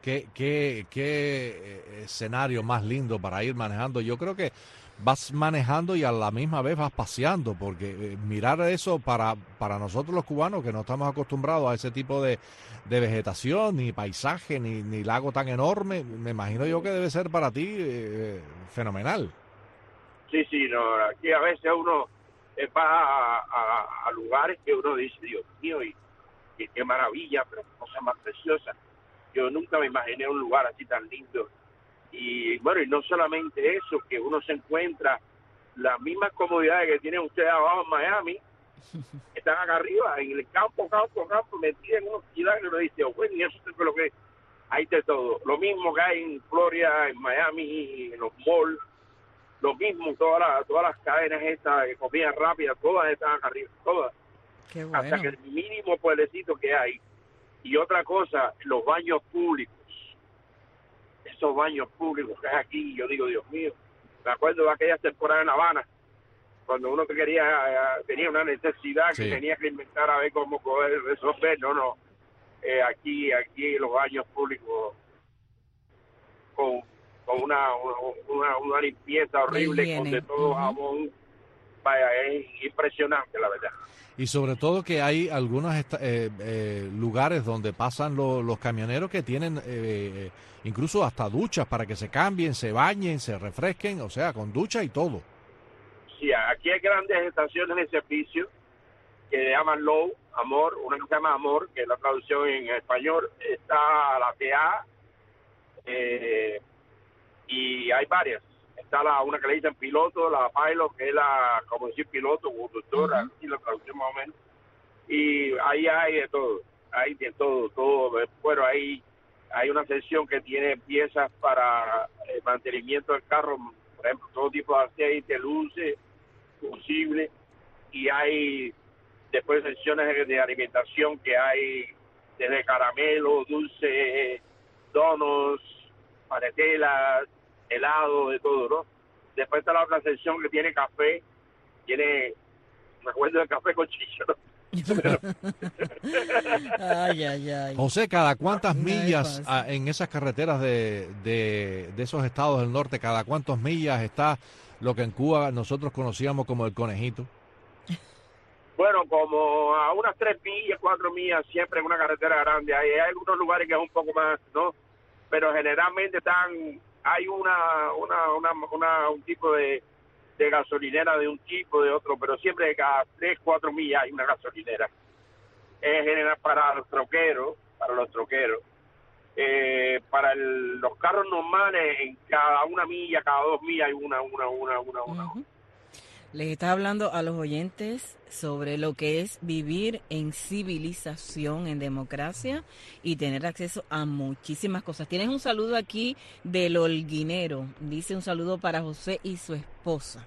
qué, qué, qué escenario más lindo para ir manejando. Yo creo que vas manejando y a la misma vez vas paseando, porque eh, mirar eso para, para nosotros los cubanos, que no estamos acostumbrados a ese tipo de, de vegetación, ni paisaje, ni, ni lago tan enorme, me imagino yo que debe ser para ti eh, fenomenal. Sí, sí, no, aquí a veces uno eh, va a, a, a lugares que uno dice, Dios mío, y, y qué maravilla, pero qué cosa más preciosa. Yo nunca me imaginé un lugar así tan lindo. Y bueno, y no solamente eso, que uno se encuentra las mismas comodidades que tienen ustedes abajo en Miami, están acá arriba, en el campo, campo, campo, metidos en una ciudad que uno dice, oh, bueno, y eso es lo que hay de todo. Lo mismo que hay en Florida, en Miami, en los malls, lo mismo, todas las, todas las cadenas estas de comida rápida, todas están acá arriba, todas. Qué bueno. Hasta que el mínimo pueblecito que hay. Y otra cosa, los baños públicos. Esos baños públicos que hay aquí, yo digo, Dios mío, me acuerdo de aquella temporada en La Habana, cuando uno que quería, tenía una necesidad sí. que tenía que inventar a ver cómo poder resolver, no, no, eh, aquí, aquí los baños públicos con, con una, una, una limpieza horrible, con de todo uh-huh. jabón, vaya, es impresionante la verdad. Y sobre todo que hay algunos eh, eh, lugares donde pasan lo, los camioneros que tienen eh, incluso hasta duchas para que se cambien, se bañen, se refresquen, o sea, con ducha y todo. Sí, aquí hay grandes estaciones de servicio que se llaman Low, Amor, una que se llama Amor, que es la traducción en español, está la T A, eh, y hay varias. Está la una que le dicen piloto, la pilot, que es la, como decir piloto, conductora, uh-huh. así la traducción más o menos. Y ahí hay de todo, hay de todo, todo. Bueno, ahí hay una sección que tiene piezas para el mantenimiento del carro, por ejemplo, todo tipo de aceite, luces, combustible, y hay después secciones de alimentación que hay desde caramelo, dulce, donuts, panetelas, helado, de todo, ¿no? Después está la otra sección que tiene café, tiene, me acuerdo del café con chicha, ¿no? ay, ay, ay. José, ¿cada cuántas millas a, en esas carreteras de, de, de esos estados del norte, cada cuántas millas está lo que en Cuba nosotros conocíamos como el conejito? Bueno, como a unas tres millas, cuatro millas, siempre en una carretera grande. Hay, hay algunos lugares que es un poco más, ¿no? Pero generalmente están... Hay una, una, una, una un tipo de, de gasolinera de un tipo, de otro, pero siempre cada tres, cuatro millas hay una gasolinera. Es general para los troqueros, para los troqueros. Eh, para el, los carros normales, en cada una milla, cada dos millas hay una, una, una, una, una. Uh-huh. Les está hablando a los oyentes sobre lo que es vivir en civilización, en democracia y tener acceso a muchísimas cosas. Tienes un saludo aquí del Holguinero. Dice un saludo para José y su esposa.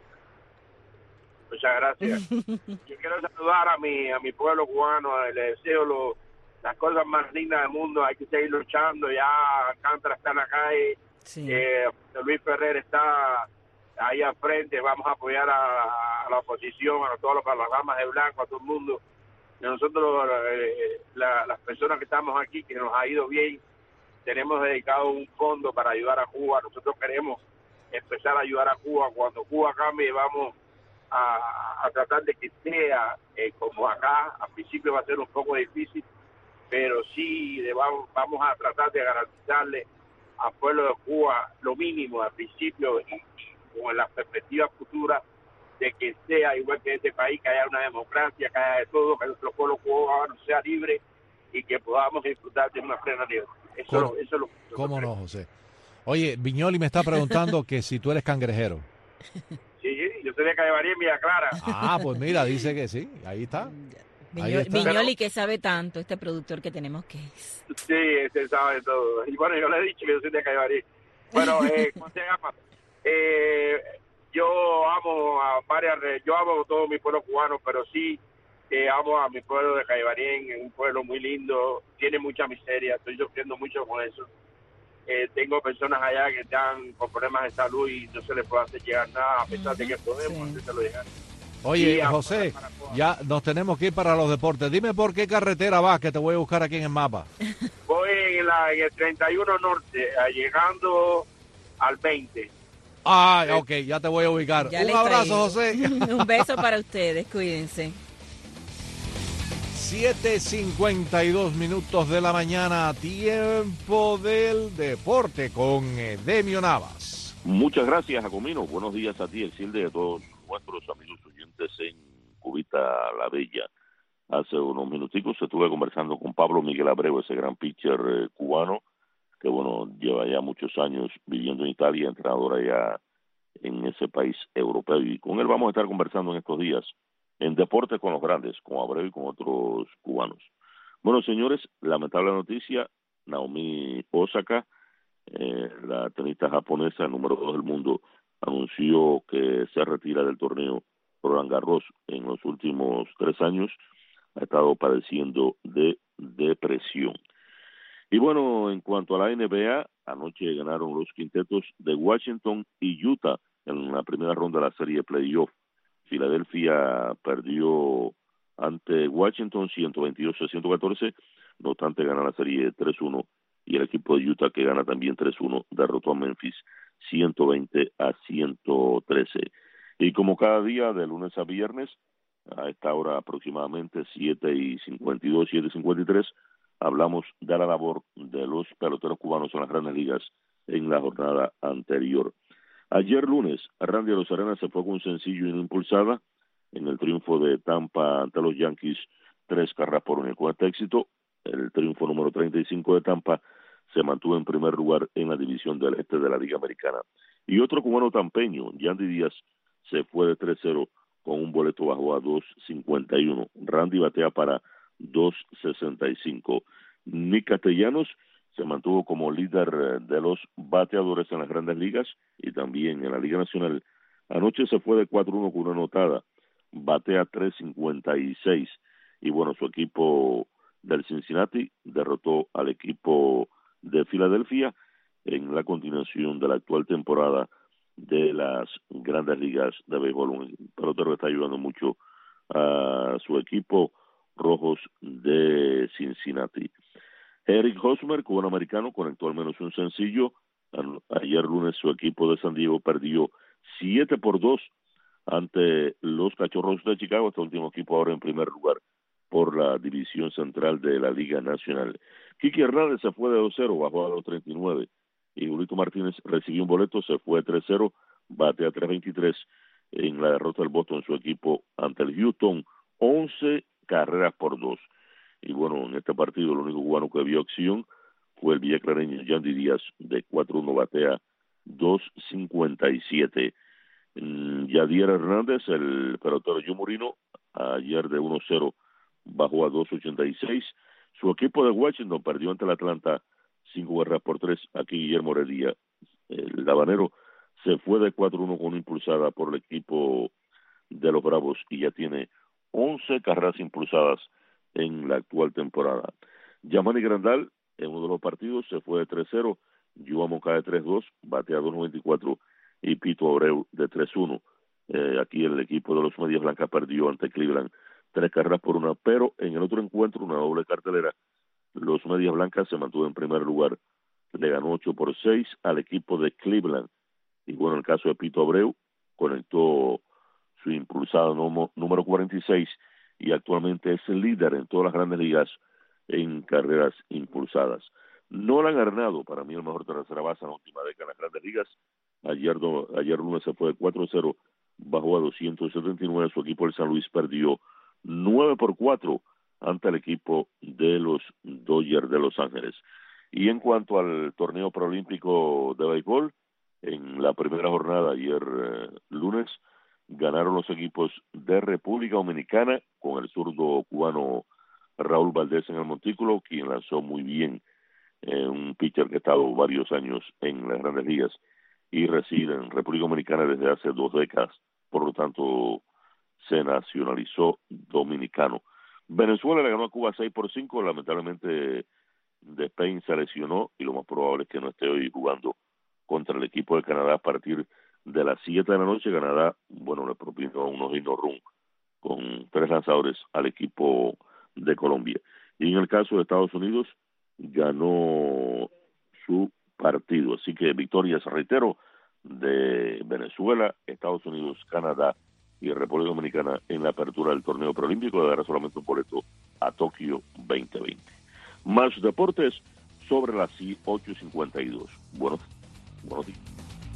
Muchas gracias. Yo quiero saludar a mi a mi pueblo cubano. Le deseo lo, las cosas más lindas del mundo. Hay que seguir luchando. Ya Alcántara está en la calle. Sí. Eh, Luis Ferrer está... ahí al frente, vamos a apoyar a, a la oposición, a todos los, a las damas de blanco, a todo el mundo. Y nosotros, eh, la, las personas que estamos aquí, que nos ha ido bien, tenemos dedicado un fondo para ayudar a Cuba. Nosotros queremos empezar a ayudar a Cuba. Cuando Cuba cambie, vamos a, a tratar de que sea eh, como acá. Al principio va a ser un poco difícil, pero sí de, vamos, vamos a tratar de garantizarle al pueblo de Cuba lo mínimo al principio y con la perspectiva futura de que sea igual que este país, que haya una democracia, que haya de todo, que nuestro pueblo cubano sea libre y que podamos disfrutar de una plena libertad. Eso, lo, eso es lo que ¿Cómo no, José? Oye, Viñoli me está preguntando que si tú eres cangrejero. Sí, yo soy de Calle en Villa Clara. Ah, pues mira, dice que sí, ahí está. Viñoli, Viñoli que sabe tanto, este productor que tenemos que es. Sí, se sabe todo. Y bueno, yo le he dicho que yo soy de Calle. Bueno, eh, ¿cómo se llama? Eh, yo amo a varias, yo amo a todo mi pueblo cubano, pero sí eh, amo a mi pueblo de Caibarien, es un pueblo muy lindo, tiene mucha miseria, estoy sufriendo mucho con eso. Eh, tengo personas allá que están con problemas de salud y no se les puede hacer llegar nada, a pesar uh-huh. de que podemos sí. hacerlo llegar. Oye, y José, para, para ya nos tenemos que ir para los deportes. Dime por qué carretera vas, que te voy a buscar aquí en el mapa. Voy en en, la, en el treinta y uno Norte, llegando al veinte. Ah, ok, ya te voy a ubicar. Ya Un abrazo, José. Un beso para ustedes, cuídense. siete cincuenta y dos minutos de la mañana, tiempo del deporte con Demio Navas. Muchas gracias, Jacomino. Buenos días a ti, Exilde, y a todos nuestros amigos oyentes en Cubita la Bella. Hace unos minuticos estuve conversando con Pablo Miguel Abreu, ese gran pitcher eh, cubano, que bueno, lleva ya muchos años viviendo en Italia, entrenador allá en ese país europeo, y con él vamos a estar conversando en estos días en Deportes con los Grandes, con Abreu y con otros cubanos. Bueno, señores, lamentable noticia, Naomi Osaka, eh, la tenista japonesa, número dos del mundo, anunció que se retira del torneo Roland Garros en los últimos tres años. Ha estado padeciendo de depresión. Y bueno, en cuanto a la N B A, anoche ganaron los quintetos de Washington y Utah en la primera ronda de la serie playoff. Filadelfia perdió ante Washington ciento veintidós a ciento catorce, no obstante gana la serie tres uno, y el equipo de Utah, que gana también tres uno, derrotó a Memphis ciento veinte a ciento trece. Y como cada día, de lunes a viernes, a esta hora aproximadamente siete y cincuenta y dos, siete y cincuenta y tres, hablamos de la labor de los peloteros cubanos en las grandes ligas en la jornada anterior. Ayer lunes, Randy Arozarena se fue con un sencillo y una impulsada en el triunfo de Tampa ante los Yankees, tres carreras por uno. Con este éxito, el triunfo número treinta y cinco de Tampa se mantuvo en primer lugar en la división del este de la Liga Americana. Y otro cubano tampeño, Yandy Díaz, se fue de tres cero con un boleto bajo a dos cincuenta y uno. Randy batea para dos sesenta y cinco. Nick Castellanos se mantuvo como líder de los bateadores en las grandes ligas y también en la Liga Nacional. Anoche se fue de cuatro uno con una anotada, batea tres cincuenta y seis, y bueno, su equipo del Cincinnati derrotó al equipo de Filadelfia en la continuación de la actual temporada de las grandes ligas de béisbol. Un pelotero que está ayudando mucho a su equipo Rojos de Cincinnati. Eric Hosmer, cubano-americano, conectó al menos un sencillo. Ayer lunes su equipo de San Diego perdió siete por dos ante los Cachorros de Chicago, este último equipo ahora en primer lugar por la división central de la Liga Nacional. Kiki Hernández se fue de dos cero, bajó a dos treinta y nueve, y Julito Martínez recibió un boleto, se fue tres cero, bate a tres veintitrés en la derrota del Boston, su equipo ante el Houston, once carreras por dos. Y bueno, en este partido el único cubano que vio acción fue el villaclareño Yandy Díaz, de cuatro uno, batea dos cincuenta y siete. Yadier Hernández, el pelotero Yumurino, ayer de uno cero bajó a dos ochenta y seis. Su equipo de Washington perdió ante el Atlanta cinco carreras por tres. Aquí Guillermo Heredia, el habanero, se fue de cuatro uno con una impulsada por el equipo de los Bravos y ya tiene once carreras impulsadas en la actual temporada. Yamani Grandal, en uno de los partidos, se fue de tres cero, Yuan Moncada de tres dos, batea dos noventa y cuatro, y Pito Abreu de tres uno. Eh, aquí el equipo de los Medias Blancas perdió ante Cleveland tres carreras por una, pero en el otro encuentro, una doble cartelera, los Medias Blancas se mantuvo en primer lugar, le ganó ocho por seis al equipo de Cleveland. Y bueno, en el caso de Pito Abreu, conectó su impulsado número cuarenta y seis y actualmente es el líder en todas las grandes ligas en carreras impulsadas. Nolan Arenado, para mí el mejor tercera base en la última década en las grandes ligas, ayer, do, ayer lunes se fue de cuatro cero, bajó a doscientos setenta y nueve, su equipo el San Luis perdió nueve por cuatro ante el equipo de los Dodgers de Los Ángeles. Y en cuanto al torneo preolímpico de béisbol, en la primera jornada ayer eh, lunes, ganaron los equipos de República Dominicana con el zurdo cubano Raúl Valdés en el montículo, quien lanzó muy bien, eh, un pitcher que ha estado varios años en las grandes ligas y reside en República Dominicana desde hace dos décadas, por lo tanto se nacionalizó dominicano. Venezuela le ganó a Cuba seis por cinco, lamentablemente Despein se lesionó y lo más probable es que no esté hoy jugando contra el equipo de Canadá a partir de las siete de la noche. Canadá, bueno, le propinó unos hino run con tres lanzadores al equipo de Colombia. Y en el caso de Estados Unidos, ganó su partido. Así que victorias, reitero, de Venezuela, Estados Unidos, Canadá y República Dominicana en la apertura del torneo preolímpico, de dar solamente un boleto a Tokio veinte veinte. Más deportes sobre las ocho cincuenta y dos. Buenos, buenos días.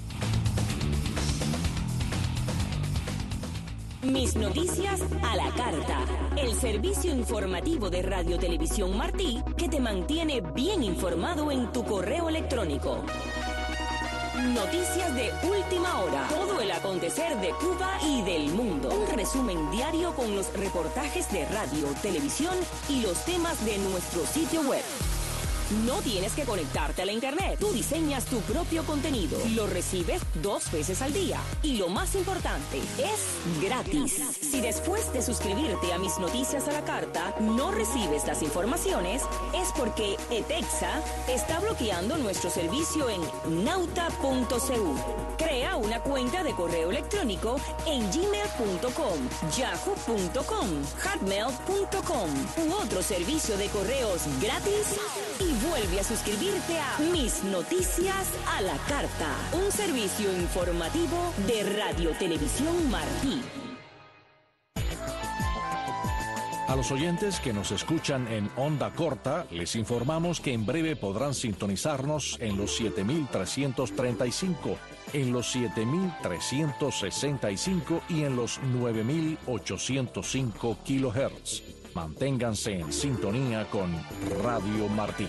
Mis noticias a la carta. El servicio informativo de Radio Televisión Martí que te mantiene bien informado en tu correo electrónico. Noticias de última hora. Todo el acontecer de Cuba y del mundo. Un resumen diario con los reportajes de radio, televisión y los temas de nuestro sitio web. No tienes que conectarte a la internet. Tú diseñas tu propio contenido. Lo recibes dos veces al día. Y lo más importante, es gratis. Si después de suscribirte a Mis Noticias a la Carta no recibes las informaciones, es porque ETEXA está bloqueando nuestro servicio en nauta punto c u. Crea una cuenta de correo electrónico en gmail punto com, yahoo punto com, hotmail punto com u otro servicio de correos gratis y vuelve a suscribirte a Mis Noticias a la Carta, un servicio informativo de Radio Televisión Martí. A los oyentes que nos escuchan en onda corta, les informamos que en breve podrán sintonizarnos en los siete mil trescientos treinta y cinco, en los siete mil trescientos sesenta y cinco y en los nueve mil ochocientos cinco kilohertz. Manténganse en sintonía con Radio Martí.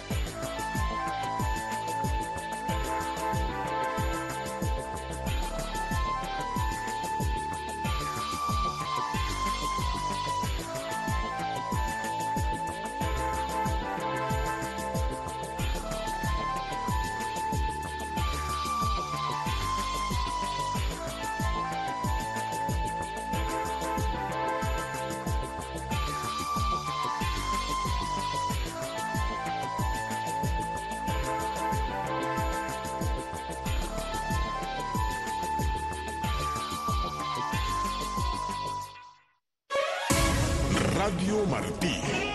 Radio Martí,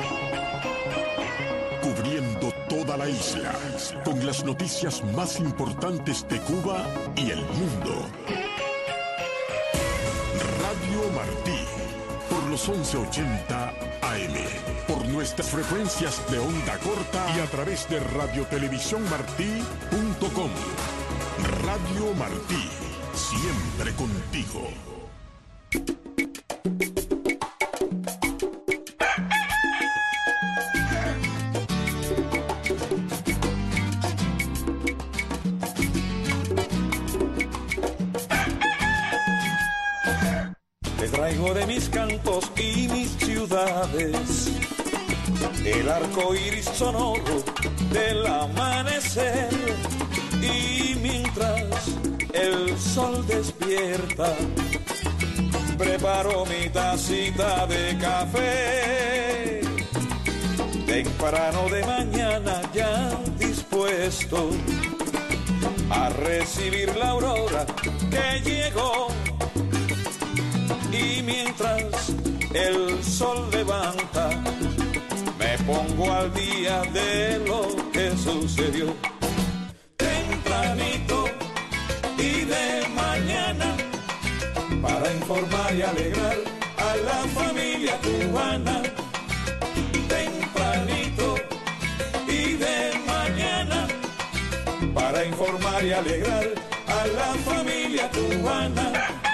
cubriendo toda la isla, con las noticias más importantes de Cuba y el mundo. Radio Martí, por los once ochenta A M, por nuestras frecuencias de onda corta y a través de radio televisión martí punto com. Radio Martí, siempre contigo. Traigo de mis cantos y mis ciudades el arco iris sonoro del amanecer, y mientras el sol despierta preparo mi tacita de café temprano de mañana, ya dispuesto a recibir la aurora que llegó. Y mientras el sol levanta, me pongo al día de lo que sucedió. Tempranito y de mañana, para informar y alegrar a la familia cubana. Tempranito y de mañana, para informar y alegrar a la familia cubana.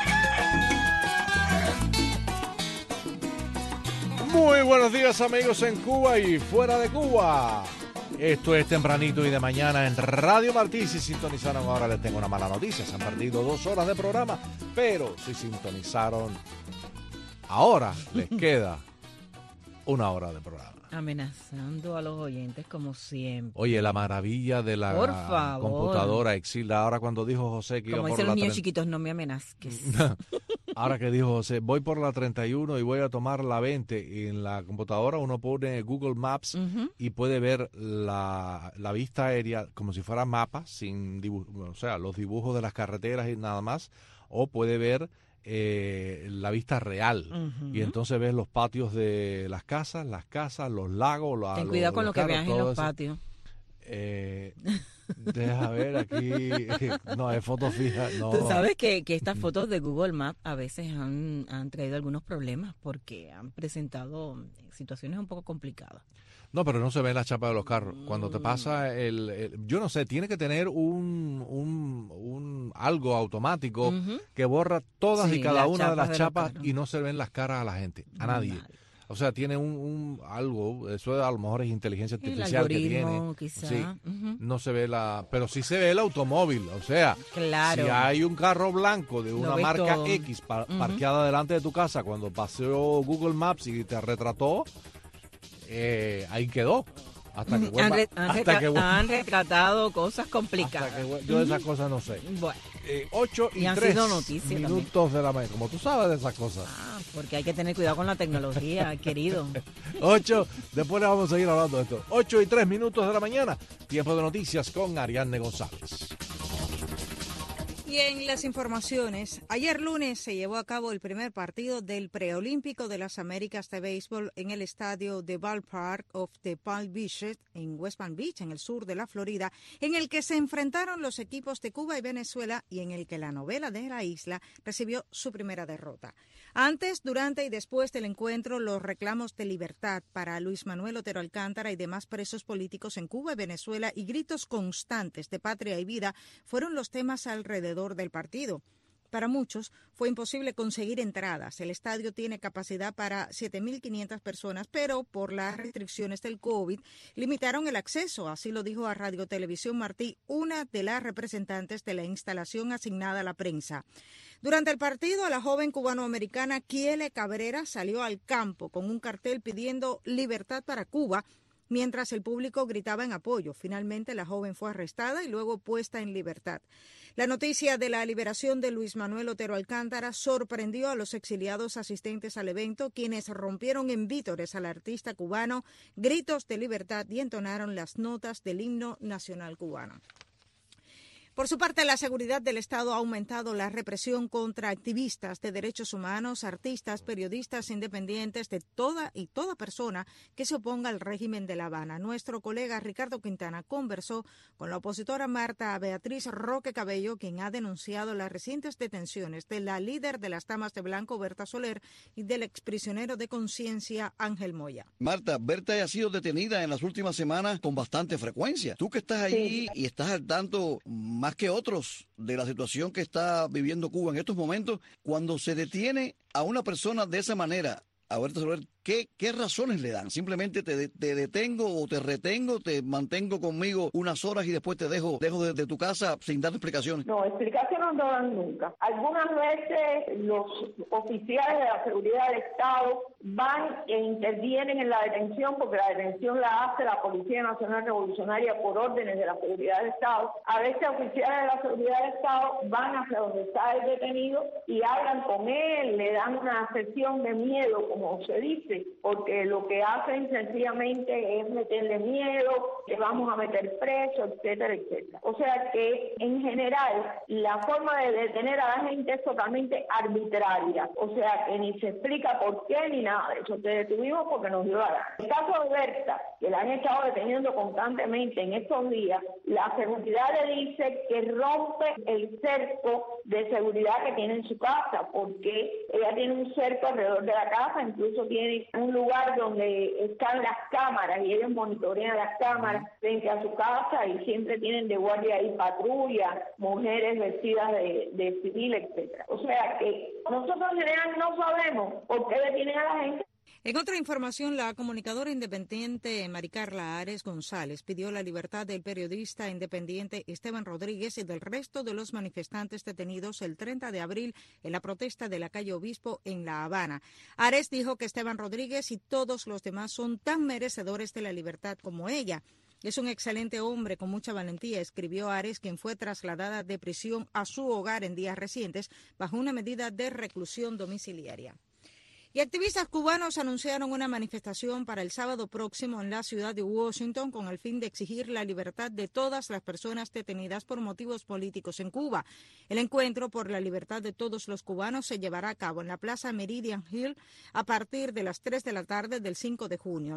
Muy buenos días, amigos en Cuba y fuera de Cuba. Esto es Tempranito y de Mañana en Radio Martí. Si sintonizaron ahora, les tengo una mala noticia. Se han perdido dos horas de programa, pero si sintonizaron ahora, les queda una hora de programa. Amenazando a los oyentes como siempre. Oye, la maravilla de la Por favor. computadora Exilda. Ahora cuando dijo José que como iba por dicen la los niños treinta chiquitos, no me amenazques. Ahora que dijo José, voy por la treinta y uno y voy a tomar la veinte. Y en la computadora uno pone Google Maps uh-huh. y puede ver la, la vista aérea como si fuera mapa, sin dibujo, o sea, los dibujos de las carreteras y nada más. O puede ver eh, la vista real. Uh-huh. Y entonces ves los patios de las casas, las casas, los lagos. La, Ten cuidado los, con los lo que carros, veas en los eso. patios. Eh, deja ver aquí. No, es foto fija. No. Tú sabes que, que estas fotos de Google Maps a veces han, han traído algunos problemas porque han presentado situaciones un poco complicadas. No, pero no se ven las chapas de los carros. Cuando te pasa el, el yo no sé, tiene que tener un, un, un algo automático uh-huh. que borra todas sí, y cada una de las de chapas y no se ven las caras a la gente, a nadie. Vale. O sea, tiene un, un algo, eso a lo mejor es inteligencia artificial que tiene. Quizá. Sí, uh-huh. no se ve la, pero sí se ve el automóvil. O sea, claro. si hay un carro blanco de una marca todo. X pa- uh-huh. parqueada delante de tu casa cuando paseó Google Maps y te retrató, eh, ahí quedó. Hasta que vuelva, han, re, han, hasta retra- que vuelva, han retratado cosas complicadas. Hasta que vuelva, yo de esas cosas no sé. Bueno. Eh, ocho y, y tres minutos también. De la mañana. Como tú sabes de esas cosas. Ah, porque hay que tener cuidado con la tecnología, querido. Ocho, después le vamos a seguir hablando de esto. Ocho y tres minutos de la mañana. Tiempo de noticias con Ariadne González. Y en las informaciones, ayer lunes se llevó a cabo el primer partido del preolímpico de las Américas de béisbol en el estadio de Ballpark of the Palm Beach en West Palm Beach, en el sur de la Florida, en el que se enfrentaron los equipos de Cuba y Venezuela y en el que la novela de la isla recibió su primera derrota. Antes, durante y después del encuentro, los reclamos de libertad para Luis Manuel Otero Alcántara y demás presos políticos en Cuba y Venezuela y gritos constantes de patria y vida fueron los temas alrededor del partido. Para muchos fue imposible conseguir entradas. El estadio tiene capacidad para siete mil quinientas personas, pero por las restricciones del COVID limitaron el acceso. Así lo dijo a Radio Televisión Martí, una de las representantes de la instalación asignada a la prensa. Durante el partido, la joven cubanoamericana Kiele Cabrera salió al campo con un cartel pidiendo libertad para Cuba, mientras el público gritaba en apoyo. Finalmente, la joven fue arrestada y luego puesta en libertad. La noticia de la liberación de Luis Manuel Otero Alcántara sorprendió a los exiliados asistentes al evento, quienes rompieron en vítores al artista cubano, gritos de libertad y entonaron las notas del himno nacional cubano. Por su parte, la seguridad del Estado ha aumentado la represión contra activistas de derechos humanos, artistas, periodistas independientes, de toda y toda persona que se oponga al régimen de La Habana. Nuestro colega Ricardo Quintana conversó con la opositora Marta Beatriz Roque Cabello, quien ha denunciado las recientes detenciones de la líder de las Damas de Blanco, Berta Soler, y del exprisionero de conciencia Ángel Moya. Marta, Berta ha sido detenida en las últimas semanas con bastante frecuencia. Tú que estás allí sí. y estás al tanto más que otros de la situación que está viviendo Cuba en estos momentos, cuando se detiene a una persona de esa manera, a Berta Soler, ¿qué, qué razones le dan? ¿Simplemente te, te detengo o te retengo, te mantengo conmigo unas horas y después te dejo dejo de, de tu casa sin dar explicaciones? No, explicaciones no dan nunca. Algunas veces los oficiales de la seguridad del Estado van e intervienen en la detención, porque la detención la hace la Policía Nacional Revolucionaria por órdenes de la seguridad del Estado. A veces oficiales de la seguridad del Estado van hacia donde está el detenido y hablan con él, le dan una sesión de miedo, como se dice, porque lo que hacen sencillamente es meterle miedo, que vamos a meter preso, etcétera, etcétera. O sea que en general la forma de detener a la gente es totalmente arbitraria, o sea que ni se explica por qué ni nada de eso. Te detuvimos porque nos dio la gana. El caso de Berta, que la han estado deteniendo constantemente en estos días, la seguridad le dice que rompe el cerco de seguridad que tiene en su casa, porque ella tiene un cerco alrededor de la casa, incluso tiene un lugar donde están las cámaras y ellos monitorean las cámaras frente a su casa y siempre tienen de guardia ahí patrulla, mujeres vestidas de, de civil, etcétera. O sea que nosotros en general no sabemos por qué detienen a la gente. En otra información, la comunicadora independiente Maricarla Ares González pidió la libertad del periodista independiente Esteban Rodríguez y del resto de los manifestantes detenidos el treinta de abril en la protesta de la calle Obispo en La Habana. Ares dijo que Esteban Rodríguez y todos los demás son tan merecedores de la libertad como ella. Es un excelente hombre con mucha valentía, escribió Ares, quien fue trasladada de prisión a su hogar en días recientes bajo una medida de reclusión domiciliaria. Y activistas cubanos anunciaron una manifestación para el sábado próximo en la ciudad de Washington con el fin de exigir la libertad de todas las personas detenidas por motivos políticos en Cuba. El encuentro por la libertad de todos los cubanos se llevará a cabo en la Plaza Meridian Hill a partir de las tres de la tarde del cinco de junio.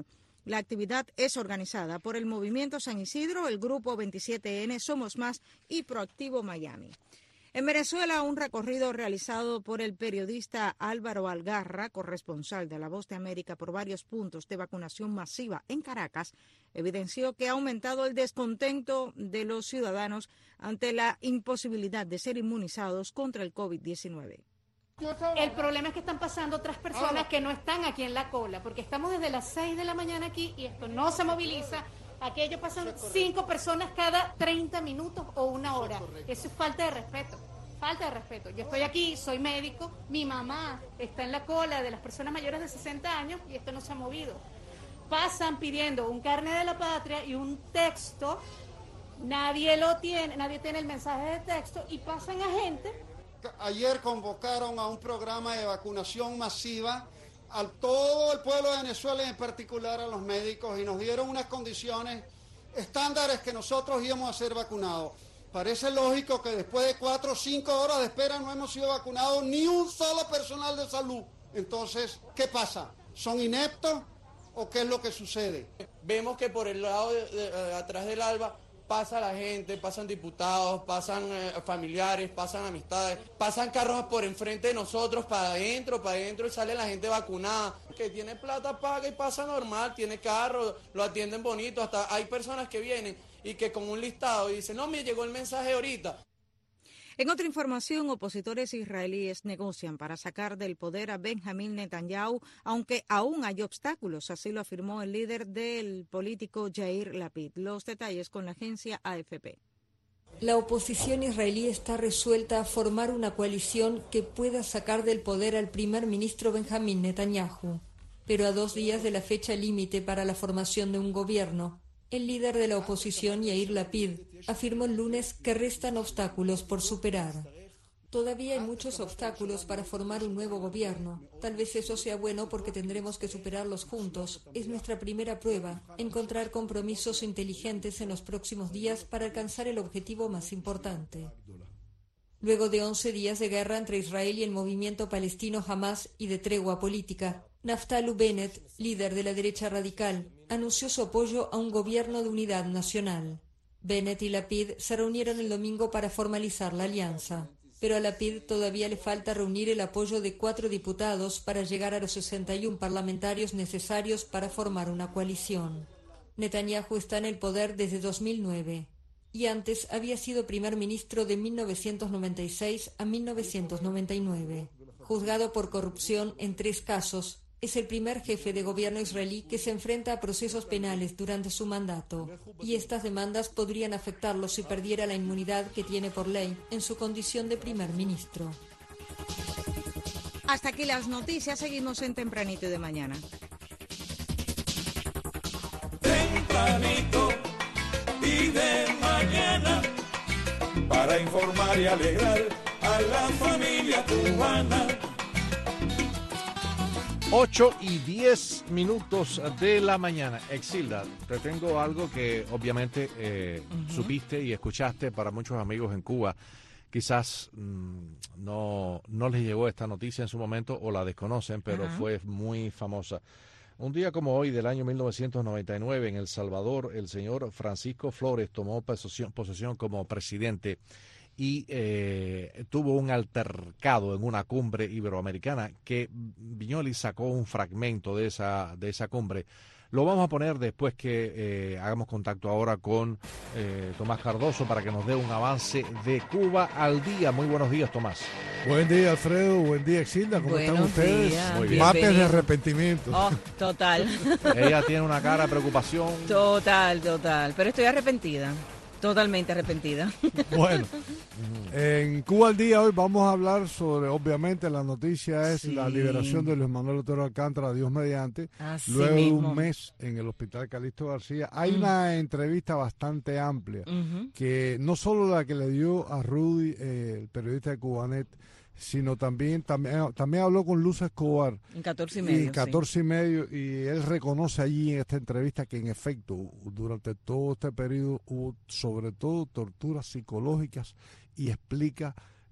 La actividad es organizada por el Movimiento San Isidro, el Grupo veintisiete ene, Somos Más y Proactivo Miami. En Venezuela, un recorrido realizado por el periodista Álvaro Algarra, corresponsal de La Voz de América por varios puntos de vacunación masiva en Caracas, evidenció que ha aumentado el descontento de los ciudadanos ante la imposibilidad de ser inmunizados contra el COVID diecinueve. El problema es que están pasando otras personas que no están aquí en la cola, porque estamos desde las seis de la mañana aquí y esto no se moviliza. Aquello pasan cinco personas cada treinta minutos o una hora. Eso es falta de respeto, falta de respeto. Yo estoy aquí, soy médico, mi mamá está en la cola de las personas mayores de sesenta años y esto no se ha movido. Pasan pidiendo un carnet de la patria y un texto, nadie lo tiene, nadie tiene el mensaje de texto y pasan a gente. Ayer convocaron a un programa de vacunación masiva a todo el pueblo de Venezuela y en particular a los médicos y nos dieron unas condiciones estándares que nosotros íbamos a ser vacunados. Parece lógico que después de cuatro o cinco horas de espera no hemos sido vacunados ni un solo personal de salud. Entonces, ¿qué pasa? ¿Son ineptos o qué es lo que sucede? Vemos que por el lado de, de, de, atrás del ALBA pasa la gente, pasan diputados, pasan eh, familiares, pasan amistades, pasan carros por enfrente de nosotros, para adentro, para adentro y sale la gente vacunada. Que tiene plata paga y pasa normal, tiene carro, lo atienden bonito, hasta hay personas que vienen y que con un listado y dicen, no, me llegó el mensaje ahorita. En otra información, opositores israelíes negocian para sacar del poder a Benjamín Netanyahu, aunque aún hay obstáculos, así lo afirmó el líder del político Yair Lapid. Los detalles con la agencia A F P. La oposición israelí está resuelta a formar una coalición que pueda sacar del poder al primer ministro Benjamín Netanyahu. Pero a dos días de la fecha límite para la formación de un gobierno, el líder de la oposición, Yair Lapid, afirmó el lunes que restan obstáculos por superar. Todavía hay muchos obstáculos para formar un nuevo gobierno. Tal vez eso sea bueno porque tendremos que superarlos juntos. Es nuestra primera prueba, encontrar compromisos inteligentes en los próximos días para alcanzar el objetivo más importante. Luego de once días de guerra entre Israel y el movimiento palestino Hamas y de tregua política, Naftali Bennett, líder de la derecha radical, anunció su apoyo a un gobierno de unidad nacional. Bennett y Lapid se reunieron el domingo para formalizar la alianza, pero a Lapid todavía le falta reunir el apoyo de cuatro diputados para llegar a los sesenta y uno parlamentarios necesarios para formar una coalición. Netanyahu está en el poder desde dos mil nueve y antes había sido primer ministro de mil novecientos noventa y seis a mil novecientos noventa y nueve. Juzgado por corrupción en tres casos, es el primer jefe de gobierno israelí que se enfrenta a procesos penales durante su mandato, y estas demandas podrían afectarlo si perdiera la inmunidad que tiene por ley en su condición de primer ministro. Hasta aquí las noticias, seguimos en Tempranito y de Mañana. Tempranito y de mañana, para informar y alegrar a la familia cubana. ocho y diez minutos de la mañana. Exilda, te tengo algo que obviamente eh, uh-huh. supiste y escuchaste para muchos amigos en Cuba. Quizás mmm, no, no les llegó esta noticia en su momento o la desconocen, pero uh-huh. fue muy famosa. Un día como hoy del año mil novecientos noventa y nueve en El Salvador, el señor Francisco Flores tomó posesión, posesión como presidente y eh, tuvo un altercado en una cumbre iberoamericana que Viñoly sacó un fragmento de esa de esa cumbre. Lo vamos a poner después que eh, hagamos contacto ahora con eh, Tomás Cardoso para que nos dé un avance de Cuba al día. Muy buenos días, Tomás. Buen día, Alfredo. Buen día, Exilda. ¿Cómo buenos están ustedes? Días. Muy bien. Mates de arrepentimiento. Oh, total. Ella tiene una cara de preocupación. Total, total. Pero estoy arrepentida. Totalmente arrepentida. Bueno, en Cuba al día hoy vamos a hablar sobre, obviamente la noticia es sí. la liberación de Luis Manuel Otero Alcántara, Dios mediante, Así luego mismo. de un mes en el Hospital Calixto García. Hay mm. una entrevista bastante amplia, uh-huh. que no solo la que le dio a Rudy, eh, el periodista de Cubanet, sino también, también también habló con Luz Escobar en catorce y medio, y catorce sí. y medio y él reconoce allí en esta entrevista que en efecto durante todo este periodo hubo sobre todo torturas psicológicas y explica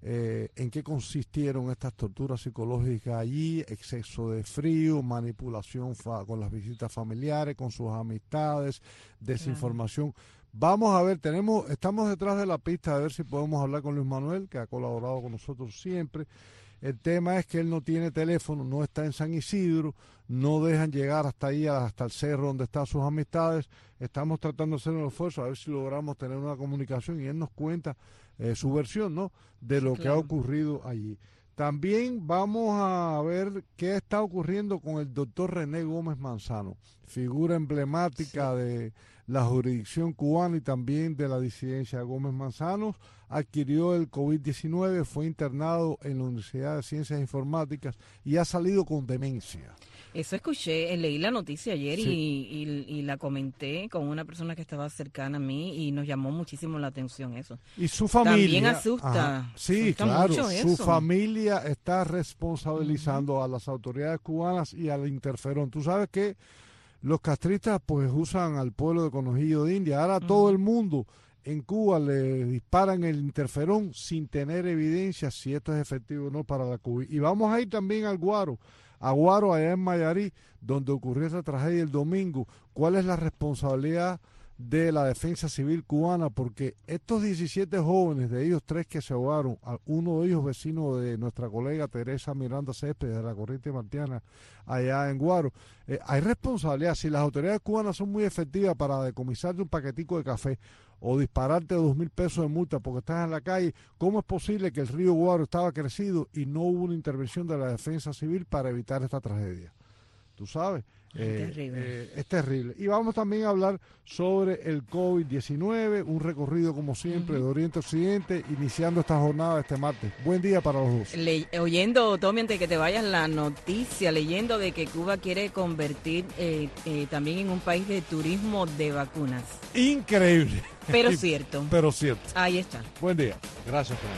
eh, en qué consistieron estas torturas psicológicas allí, exceso de frío, manipulación fa con las visitas familiares, con sus amistades, desinformación. Claro. Vamos a ver, tenemos, estamos detrás de la pista a ver si podemos hablar con Luis Manuel, que ha colaborado con nosotros siempre. El tema es que él no tiene teléfono, no está en San Isidro, no dejan llegar hasta ahí, hasta el cerro donde están sus amistades. Estamos tratando de hacer un esfuerzo a ver si logramos tener una comunicación y él nos cuenta eh, su versión, ¿no?, de lo sí, claro. que ha ocurrido allí. También vamos a ver qué está ocurriendo con el doctor René Gómez Manzano, figura emblemática sí. de la jurisdicción cubana y también de la disidencia. Gómez Manzano adquirió el COVID diecinueve, fue internado en la Universidad de Ciencias Informáticas y ha salido con demencia. Eso escuché, leí la noticia ayer sí. y, y, y la comenté con una persona que estaba cercana a mí y nos llamó muchísimo la atención eso. Y su familia. También asusta. Ajá, sí, asusta claro, mucho su eso. familia está responsabilizando uh-huh. a las autoridades cubanas y al interferón. Tú sabes que los castristas pues usan al pueblo de Conojillo de India. Ahora uh-huh. todo el mundo en Cuba le disparan el interferón sin tener evidencia si esto es efectivo o no para la COVID. Y vamos a ir también al Guaro. Aguaro, allá en Mayarí, donde ocurrió esa tragedia el domingo. ¿Cuál es la responsabilidad de la defensa civil cubana? Porque estos diecisiete jóvenes, de ellos tres que se ahogaron, uno de ellos vecino de nuestra colega Teresa Miranda Céspedes de la Corriente Martiana, allá en Guaro, eh, hay responsabilidad. Si las autoridades cubanas son muy efectivas para decomisarte un paquetico de café o dispararte dos mil pesos de multa porque estás en la calle, ¿cómo es posible que el río Guaro estaba crecido y no hubo una intervención de la defensa civil para evitar esta tragedia? Tú sabes, eh, terrible. Eh, es terrible. Y vamos también a hablar sobre el COVID diecinueve, un recorrido como siempre uh-huh. de Oriente a Occidente, iniciando esta jornada este martes. Buen día para los dos. Le, oyendo, Tommy, antes de que te vayas, la noticia, leyendo de que Cuba quiere convertir eh, eh, también en un país de turismo de vacunas. Increíble. Pero cierto. Pero cierto. Ahí está. Buen día. Gracias, Tomás.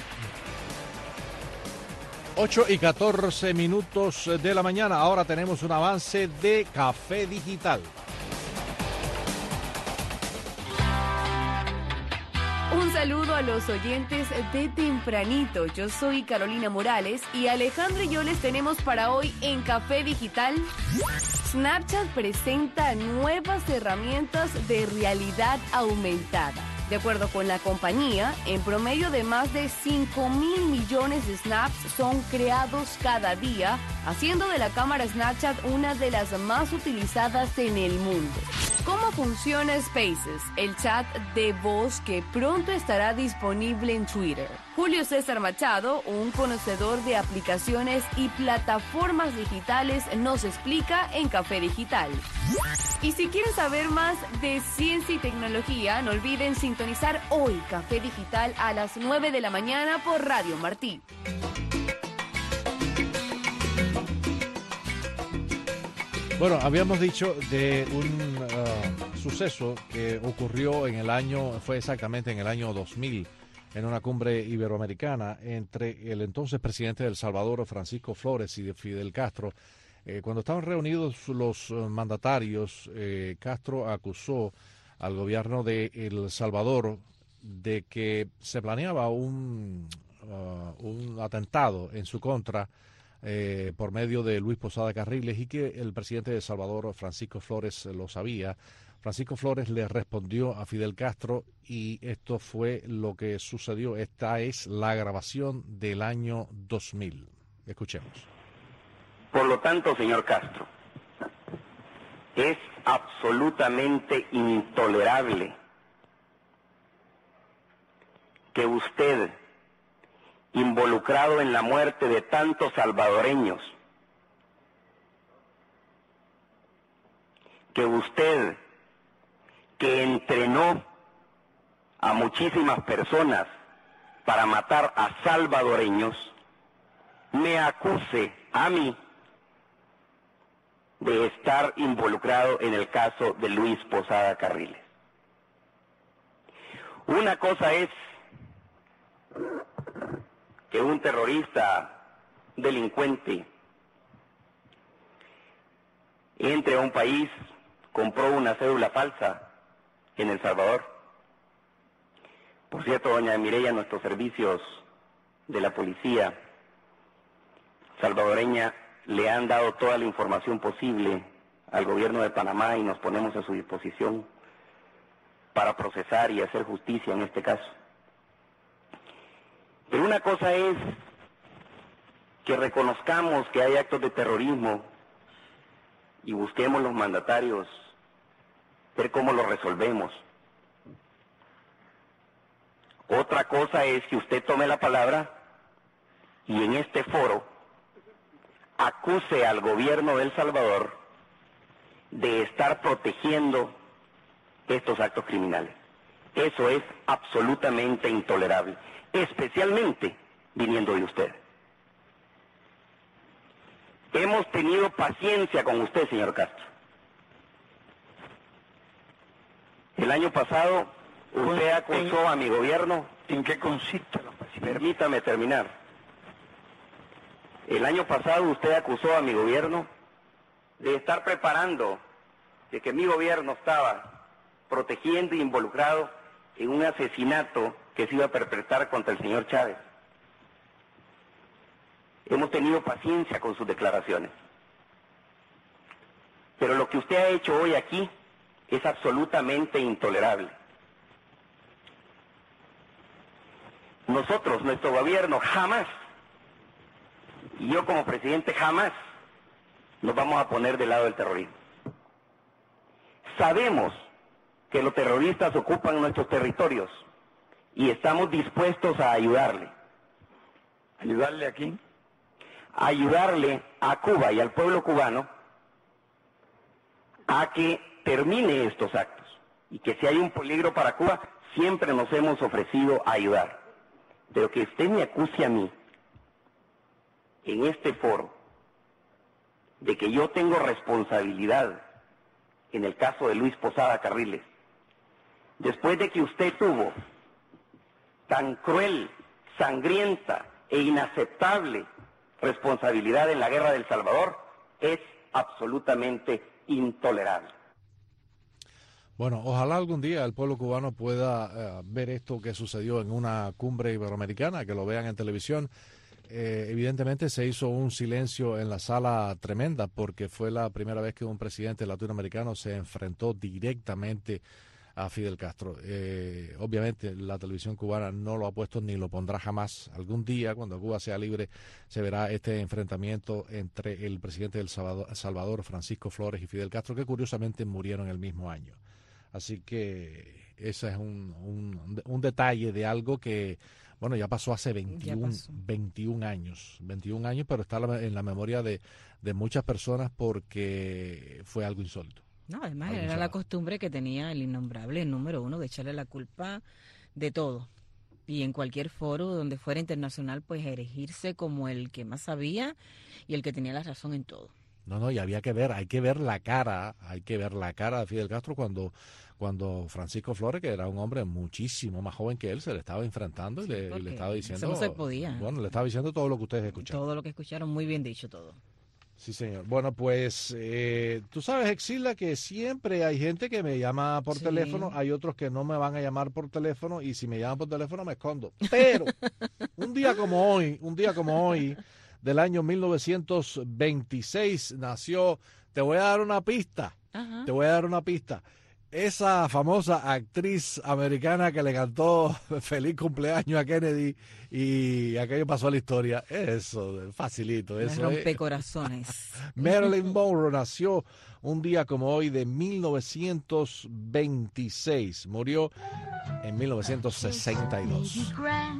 ocho y catorce minutos de la mañana. Ahora tenemos un avance de Café Digital. Un saludo a los oyentes de Tempranito. Yo soy Carolina Morales y Alejandro y yo les tenemos para hoy en Café Digital. Snapchat presenta nuevas herramientas de realidad aumentada. De acuerdo con la compañía, en promedio de más de cinco mil millones de snaps son creados cada día, haciendo de la cámara Snapchat una de las más utilizadas en el mundo. ¿Cómo funciona Spaces, el chat de voz que pronto estará disponible en Twitter? Julio César Machado, un conocedor de aplicaciones y plataformas digitales, nos explica en Café Digital. Y si quieren saber más de ciencia y tecnología, no olviden sintonizar hoy Café Digital a las nueve de la mañana por Radio Martí. Bueno, habíamos dicho de un uh, suceso que ocurrió en el año, fue exactamente en el año dos mil, en una cumbre iberoamericana entre el entonces presidente de El Salvador, Francisco Flores, y de Fidel Castro. Eh, cuando estaban reunidos los uh, mandatarios, eh, Castro acusó al gobierno de El Salvador de que se planeaba un, uh, un atentado en su contra eh, por medio de Luis Posada Carriles y que el presidente de El Salvador, Francisco Flores, lo sabía. Francisco Flores le respondió a Fidel Castro y esto fue lo que sucedió. Esta es la grabación del año dos mil. Escuchemos. Por lo tanto, señor Castro, es absolutamente intolerable que usted, involucrado en la muerte de tantos salvadoreños, que usted, que entrenó a muchísimas personas para matar a salvadoreños, me acuse a mí de estar involucrado en el caso de Luis Posada Carriles. Una cosa es que un terrorista delincuente entre a un país, compró una cédula falsa en El Salvador. Por cierto, doña Mireya, nuestros servicios de la policía salvadoreña le han dado toda la información posible al gobierno de Panamá y nos ponemos a su disposición para procesar y hacer justicia en este caso. Pero una cosa es que reconozcamos que hay actos de terrorismo y busquemos los mandatarios ver cómo lo resolvemos. Otra cosa es que usted tome la palabra y en este foro acuse al gobierno de El Salvador de estar protegiendo estos actos criminales. Eso es absolutamente intolerable, especialmente viniendo de usted. Hemos tenido paciencia con usted, señor Castro. El año pasado usted acusó a mi gobierno. ¿En qué consiste la paciencia? Permítame terminar. El año pasado usted acusó a mi gobierno de estar preparando, de que mi gobierno estaba protegiendo e involucrado en un asesinato que se iba a perpetrar contra el señor Chávez. Hemos tenido paciencia con sus declaraciones. Pero lo que usted ha hecho hoy aquí es absolutamente intolerable. Nosotros, nuestro gobierno, jamás, y yo como presidente jamás, nos vamos a poner del lado del terrorismo. Sabemos que los terroristas ocupan nuestros territorios y estamos dispuestos a ayudarle. ¿Ayudarle a quién? A ayudarle a Cuba y al pueblo cubano a que termine estos actos y que si hay un peligro para Cuba, siempre nos hemos ofrecido a ayudar. Pero que usted me acuse a mí en este foro de que yo tengo responsabilidad en el caso de Luis Posada Carriles, después de que usted tuvo tan cruel, sangrienta e inaceptable responsabilidad en la guerra del Salvador, es absolutamente intolerable. Bueno, ojalá algún día el pueblo cubano pueda eh, ver esto que sucedió en una cumbre iberoamericana, que lo vean en televisión. Eh, evidentemente se hizo un silencio en la sala tremenda porque fue la primera vez que un presidente latinoamericano se enfrentó directamente a Fidel Castro. Eh, obviamente la televisión cubana no lo ha puesto ni lo pondrá jamás. Algún día, cuando Cuba sea libre, se verá este enfrentamiento entre el presidente de El Salvador, Salvador, Francisco Flores, y Fidel Castro, que curiosamente murieron el mismo año. Así que ese es un, un, un detalle de algo que, bueno, ya pasó hace veintiún, pasó. veintiún años, veintiún años, pero está en la memoria de, de muchas personas porque fue algo insólito. No, además era la costumbre que tenía el innombrable, el número uno, de echarle la culpa de todo. Y en cualquier foro donde fuera internacional, pues erigirse como el que más sabía y el que tenía la razón en todo. No, no, y había que ver, hay que ver la cara, hay que ver la cara de Fidel Castro cuando, cuando Francisco Flores, que era un hombre muchísimo más joven que él, se le estaba enfrentando y, sí, le, y le estaba diciendo... Eso no se podía. Bueno, le estaba diciendo todo lo que ustedes escucharon. Todo lo que escucharon, muy bien dicho todo. Sí, señor. Bueno, pues eh, tú sabes, Exila, que siempre hay gente que me llama por sí. teléfono, hay otros que no me van a llamar por teléfono y si me llaman por teléfono me escondo. Pero un día como hoy, un día como hoy, del año mil novecientos veintiséis, nació, te voy a dar una pista, Ajá. te voy a dar una pista. Esa famosa actriz americana que le cantó feliz cumpleaños a Kennedy y aquello pasó a la historia. Eso, facilito. Eso rompecorazones. Marilyn Monroe nació un día como hoy de mil novecientos veintiséis. Murió en mil novecientos sesenta y dos.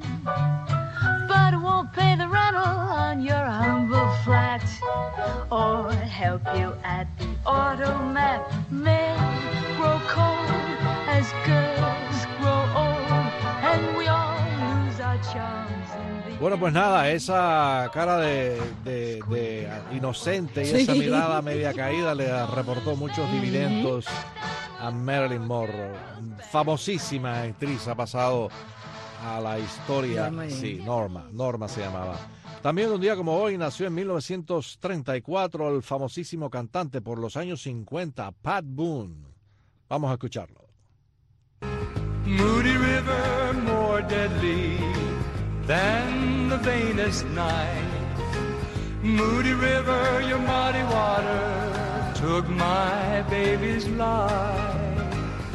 But it won't pay the rental on your humble flat or help you at the automat. Men grow cold as girls grow old and we all lose our charms. Bueno, pues nada, esa cara de, de, de inocente y sí. esa mirada media caída le reportó muchos dividendos a Marilyn Monroe. Famosísima actriz, ha pasado a la historia. Norma, sí, Norma, Norma se llamaba. También un día como hoy nació en mil novecientos treinta y cuatro el famosísimo cantante por los años cincuenta, Pat Boone. Vamos a escucharlo. Moody River, more deadly than the vainest night. Moody River, your muddy water took my baby's life.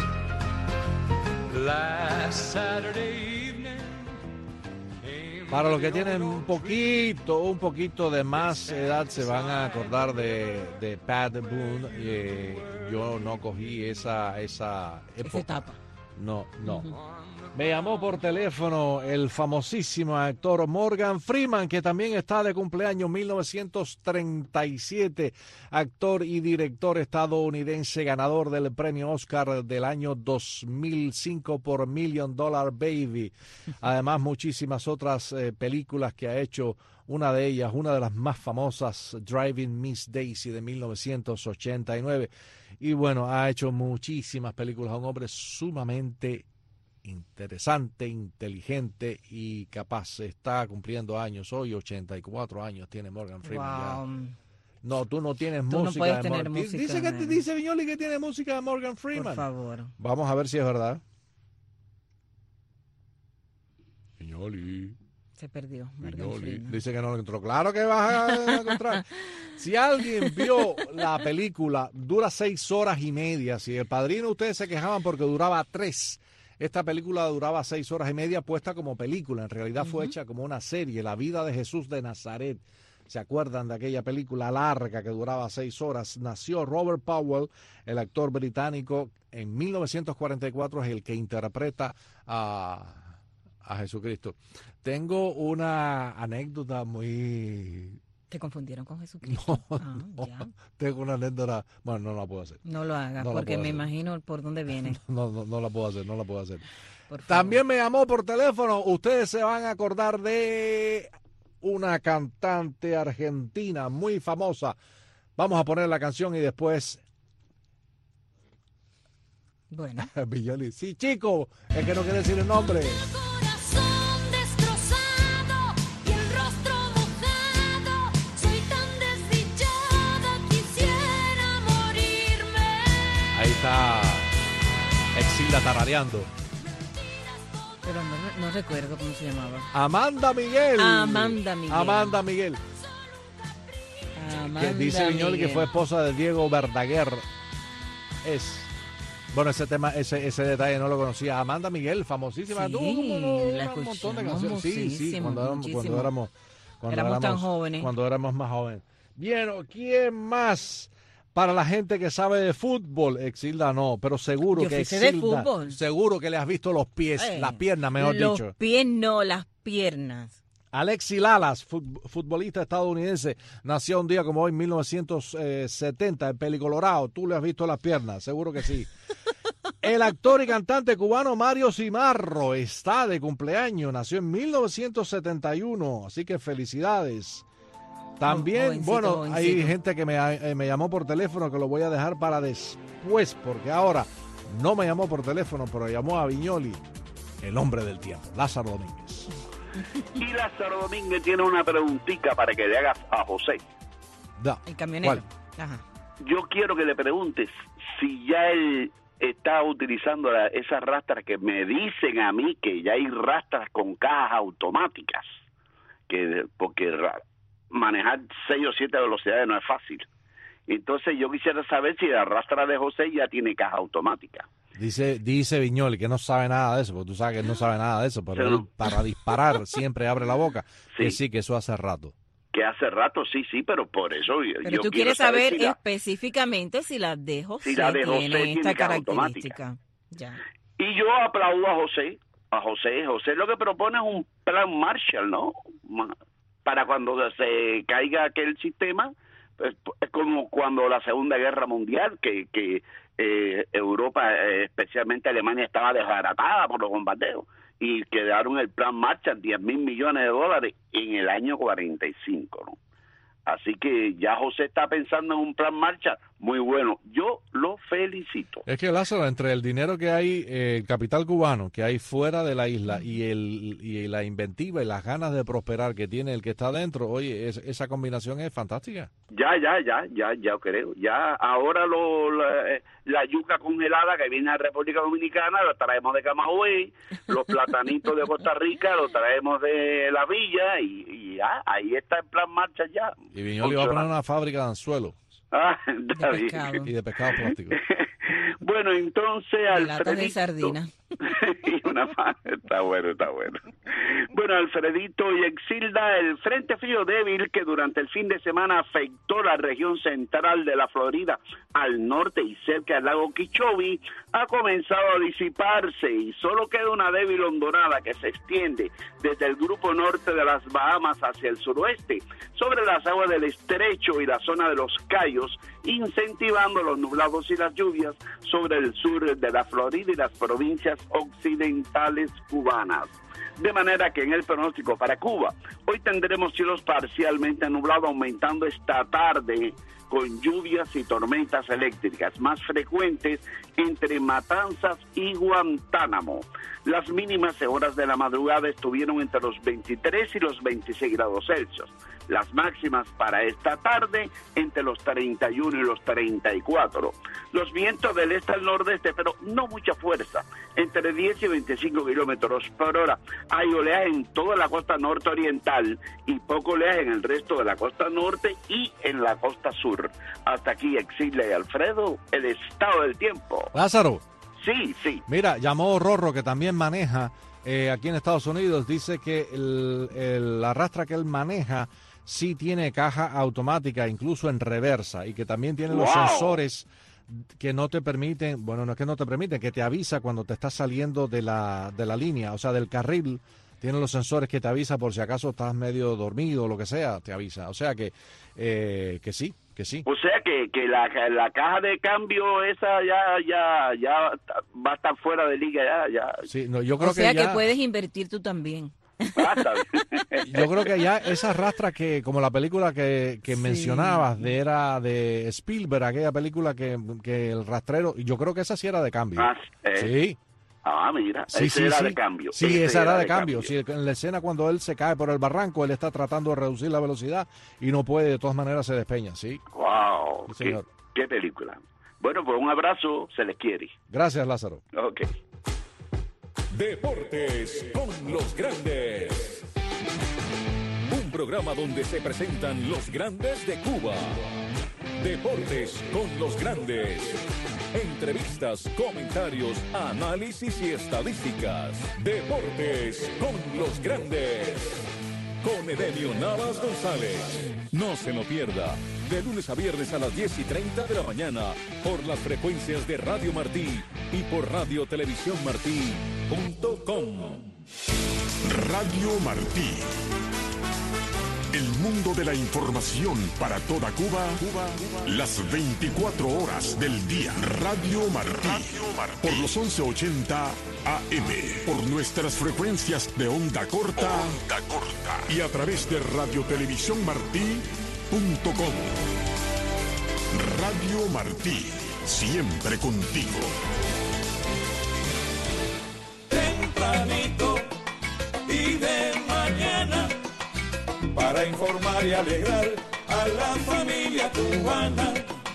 Last Saturday evening. Para los que tienen un poquito, un poquito de más edad se van a acordar de, de Pat Boone. Eh, yo no cogí esa, esa época. Esa etapa. No, no. Ujú. Me llamó por teléfono el famosísimo actor Morgan Freeman, que también está de cumpleaños, mil novecientos treinta y siete, actor y director estadounidense, ganador del premio Oscar del año dos mil cinco por Million Dollar Baby. Además, muchísimas otras eh, películas que ha hecho, una de ellas, una de las más famosas, Driving Miss Daisy de mil novecientos ochenta y nueve. Y bueno, ha hecho muchísimas películas, un hombre sumamente interesante, inteligente y capaz. Está cumpliendo años hoy, ochenta y cuatro años tiene Morgan Freeman. Wow. Ya. No, tú no tienes Tú música no puedes de tener Morgan. música Dice, que, de- dice Viñoli que tiene música de Morgan Freeman. Por favor. Vamos a ver si es verdad. Viñoli. Se perdió. Morgan Viñoli. Freeman. Dice que no lo encontró. Claro que vas a encontrar. Si alguien vio la película, dura seis horas y media. Si El Padrino ustedes se quejaban porque duraba tres. Esta película duraba seis horas y media puesta como película. En realidad fue hecha como una serie, La vida de Jesús de Nazaret. ¿Se acuerdan de aquella película larga que duraba seis horas? Nació Robert Powell, el actor británico, en mil novecientos cuarenta y cuatro, es el que interpreta a, a Jesucristo. Tengo una anécdota muy... ¿Te confundieron con Jesucristo? No, Ah, no, ya. tengo una anécdota... Bueno, no la puedo hacer. No lo hagas, No la porque puedo me hacer. imagino por dónde viene. No, no, no la puedo hacer, no la puedo hacer. Por favor. También me llamó por teléfono. Ustedes se van a acordar de una cantante argentina muy famosa. Vamos a poner la canción y después... Bueno. Villoli. Sí, chico, es que no quiere decir el nombre. Corazón destrozado y el rostro mojado. Soy tan desdichada, quisiera morirme. Ahí está Exilda tarareando. Pero no, no recuerdo cómo se llamaba. Amanda Miguel. Amanda Miguel. Amanda Miguel. Amanda Que dice Viñoli que Miguel. fue esposa de Diego Verdaguer. Es. Bueno, ese tema, ese, ese detalle no lo conocía. Amanda Miguel, famosísima. Sí, Tuvo como la un montón de escuchamos canciones. Sí, sí, muchísimo, cuando éramos, cuando muchísimo. éramos, cuando Éramos tan jóvenes. Cuando éramos más jóvenes. Bien, ¿quién más? Para la gente que sabe de fútbol, Exilda no, pero seguro Yo que sí sé de Exilda, fútbol. seguro que le has visto los pies, Eh, las piernas, mejor Los dicho. pies no, las piernas. Alexi Lalas, fut- futbolista estadounidense, nació un día como hoy, mil novecientos setenta, en Pelicolorado. Tú le has visto las piernas, seguro que sí. El actor y cantante cubano Mario Cimarro está de cumpleaños, nació en mil novecientos setenta y uno, así que felicidades. También, Jovencito, bueno, jovencito. hay gente que me, eh, me llamó por teléfono que lo voy a dejar para después, porque ahora no me llamó por teléfono, pero llamó a Viñoli, el hombre del tiempo, Lázaro Domínguez. Y Lázaro Domínguez tiene una preguntita para que le hagas a José. Da. El camionero. ¿Cuál? Ajá. Yo quiero que le preguntes si ya él está utilizando la- esas rastras que me dicen a mí que ya hay rastras con cajas automáticas, que porque ra- manejar seis o siete velocidades no es fácil. Entonces yo quisiera saber si la rastra de José ya tiene caja automática. Dice, dice Viñoli que no sabe nada de eso, porque tú sabes que él no sabe nada de eso, pero Pero- él para disparar siempre abre la boca. Que sí, que eso hace rato. Que hace rato sí, sí, pero por eso yo, Pero yo tú quiero quieres saber si la- específicamente si la de José, Si la de José tiene tiene esta caja característica. Ya. Y yo aplaudo a José, a José, José lo que propone es un plan Marshall, ¿no? Ma- Para cuando se caiga aquel sistema, pues, es como cuando la Segunda Guerra Mundial, que, que eh, Europa, eh, especialmente Alemania, estaba desbaratada por los bombardeos, y quedaron el plan Marshall, diez mil millones de dólares en el año cuarenta y cinco, ¿no? Así que ya José está pensando en un plan Marshall muy bueno. Yo lo felicito. Es que, Lázaro, entre el dinero que hay, eh, el capital cubano que hay fuera de la isla y el y la inventiva y las ganas de prosperar que tiene el que está dentro, oye, es, esa combinación es fantástica. Ya, ya, ya, ya, ya creo. Ya ahora lo, la, la yuca congelada que viene a República Dominicana la traemos de Camagüey, los platanitos de Costa Rica los traemos de la villa y, y ya, ahí está en plan marcha ya. Y Viñoli va a poner una fábrica de anzuelos. Ah, de pescado. Y de pescado plástico. Bueno, entonces Alfredito. de sardina. Y una más. Está bueno, está bueno. Bueno, Alfredito y Exilda, el frente frío débil que durante el fin de semana afectó la región central de la Florida al norte y cerca del lago Okeechobee ha comenzado a disiparse y solo queda una débil hondonada que se extiende desde el grupo norte de las Bahamas hacia el suroeste sobre las aguas del estrecho y la zona de los Cayos, incentivando los nublados y las lluvias sobre el sur de la Florida y las provincias occidentales cubanas. De manera que en el pronóstico para Cuba, hoy tendremos cielos parcialmente nublados, aumentando esta tarde con lluvias y tormentas eléctricas más frecuentes entre Matanzas y Guantánamo. Las mínimas en horas de la madrugada estuvieron entre los veintitrés y los veintiséis grados Celsius. Las máximas para esta tarde entre los treinta y uno y los treinta y cuatro. Los vientos del este al nordeste, pero no mucha fuerza, entre diez y veinticinco kilómetros por hora. Hay oleaje en toda la costa norte oriental y poco oleaje en el resto de la costa norte y en la costa sur. Hasta aquí, Exilda y Alfredo, el estado del tiempo. Lázaro. Sí, sí. Mira, llamó Rorro, que también maneja eh, aquí en Estados Unidos, dice que el, el, la rastra que él maneja sí tiene caja automática, incluso en reversa, y que también tiene los wow. sensores que no te permiten, bueno, no es que no te permiten, que te avisa cuando te estás saliendo de la, de la línea, o sea, del carril. Tiene los sensores que te avisa por si acaso estás medio dormido o lo que sea, te avisa. O sea que eh, que sí, que sí. O sea que, que la, la caja de cambio esa ya ya ya va a estar fuera de liga ya. ya. Sí, no, yo creo o sea que, que ya, puedes invertir tú también. Yo creo que ya esa rastra que, como la película que, que sí. mencionabas, de era de Spielberg, aquella película que, que el rastrero, yo creo que esa sí era de cambio. Ah, eh. Sí. Ah, mira, sí, esa sí, era sí. de cambio. Sí, esa, esa era, era de, de cambio. cambio. Sí, en la escena cuando él se cae por el barranco, él está tratando de reducir la velocidad y no puede, de todas maneras se despeña, ¿sí? Wow, sí, qué, qué película. Bueno, pues un abrazo, se les quiere. Gracias, Lázaro. Ok. Deportes con los grandes. Un programa donde se presentan los grandes de Cuba. Deportes con los grandes. Entrevistas, comentarios, análisis y estadísticas. Deportes con los grandes. Con Edenio Navas González. No se lo pierda. De lunes a viernes a las diez y treinta de la mañana. Por las frecuencias de Radio Martí y por radio televisión martí punto com. Radio Martí. El mundo de la información para toda Cuba, Cuba, Cuba, las veinticuatro horas del día. Radio Martí, Radio Martí. Por los once ochenta A M, por nuestras frecuencias de onda corta, onda corta. Y a través de radio televisión martí punto com. Radio Martí, siempre contigo. Tempranito y de mañana, para informar y alegrar a la familia cubana.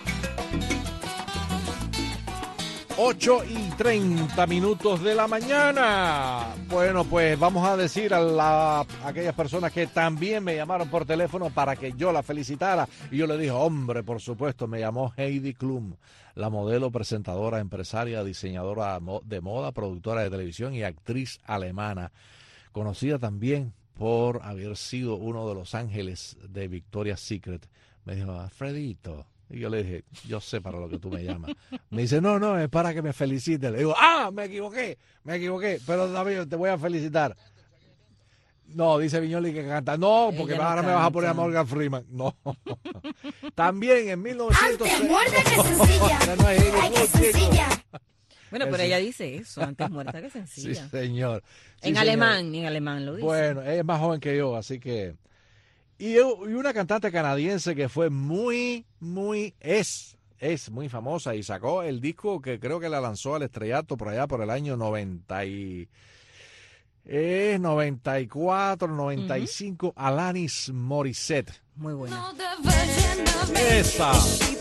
ocho y treinta minutos de la mañana. Bueno, pues vamos a decir a, la, a aquellas personas que también me llamaron por teléfono para que yo la felicitara. Y yo le dije, hombre, por supuesto, me llamó Heidi Klum, la modelo, presentadora, empresaria, diseñadora de moda, productora de televisión y actriz alemana, conocida también por haber sido uno de los ángeles de Victoria's Secret. Me dijo, Alfredito. Y yo le dije, yo sé para lo que tú me llamas. Me dice, no, no, es para que me felicites. Le digo, ah, me equivoqué, me equivoqué, pero David, te voy a felicitar. No, dice Viñoli que canta. No, porque no ahora canta. Me vas a poner a Morgan Freeman. No. También en mil novecientos... Antes muerta que sencilla. no es, Ay, qué sencilla. Bueno, pero ella dice eso, antes muerta que sencilla. Sí, señor. Sí, en señor. alemán, en alemán lo dice. Bueno, ella es más joven que yo, así que... Y, y una cantante canadiense que fue muy, muy, es es muy famosa y sacó el disco que creo que la lanzó al estrellato por allá por el año noventa y... Es noventa y cuatro, noventa y cinco, uh-huh. Alanis Morissette. Muy buena. Esa.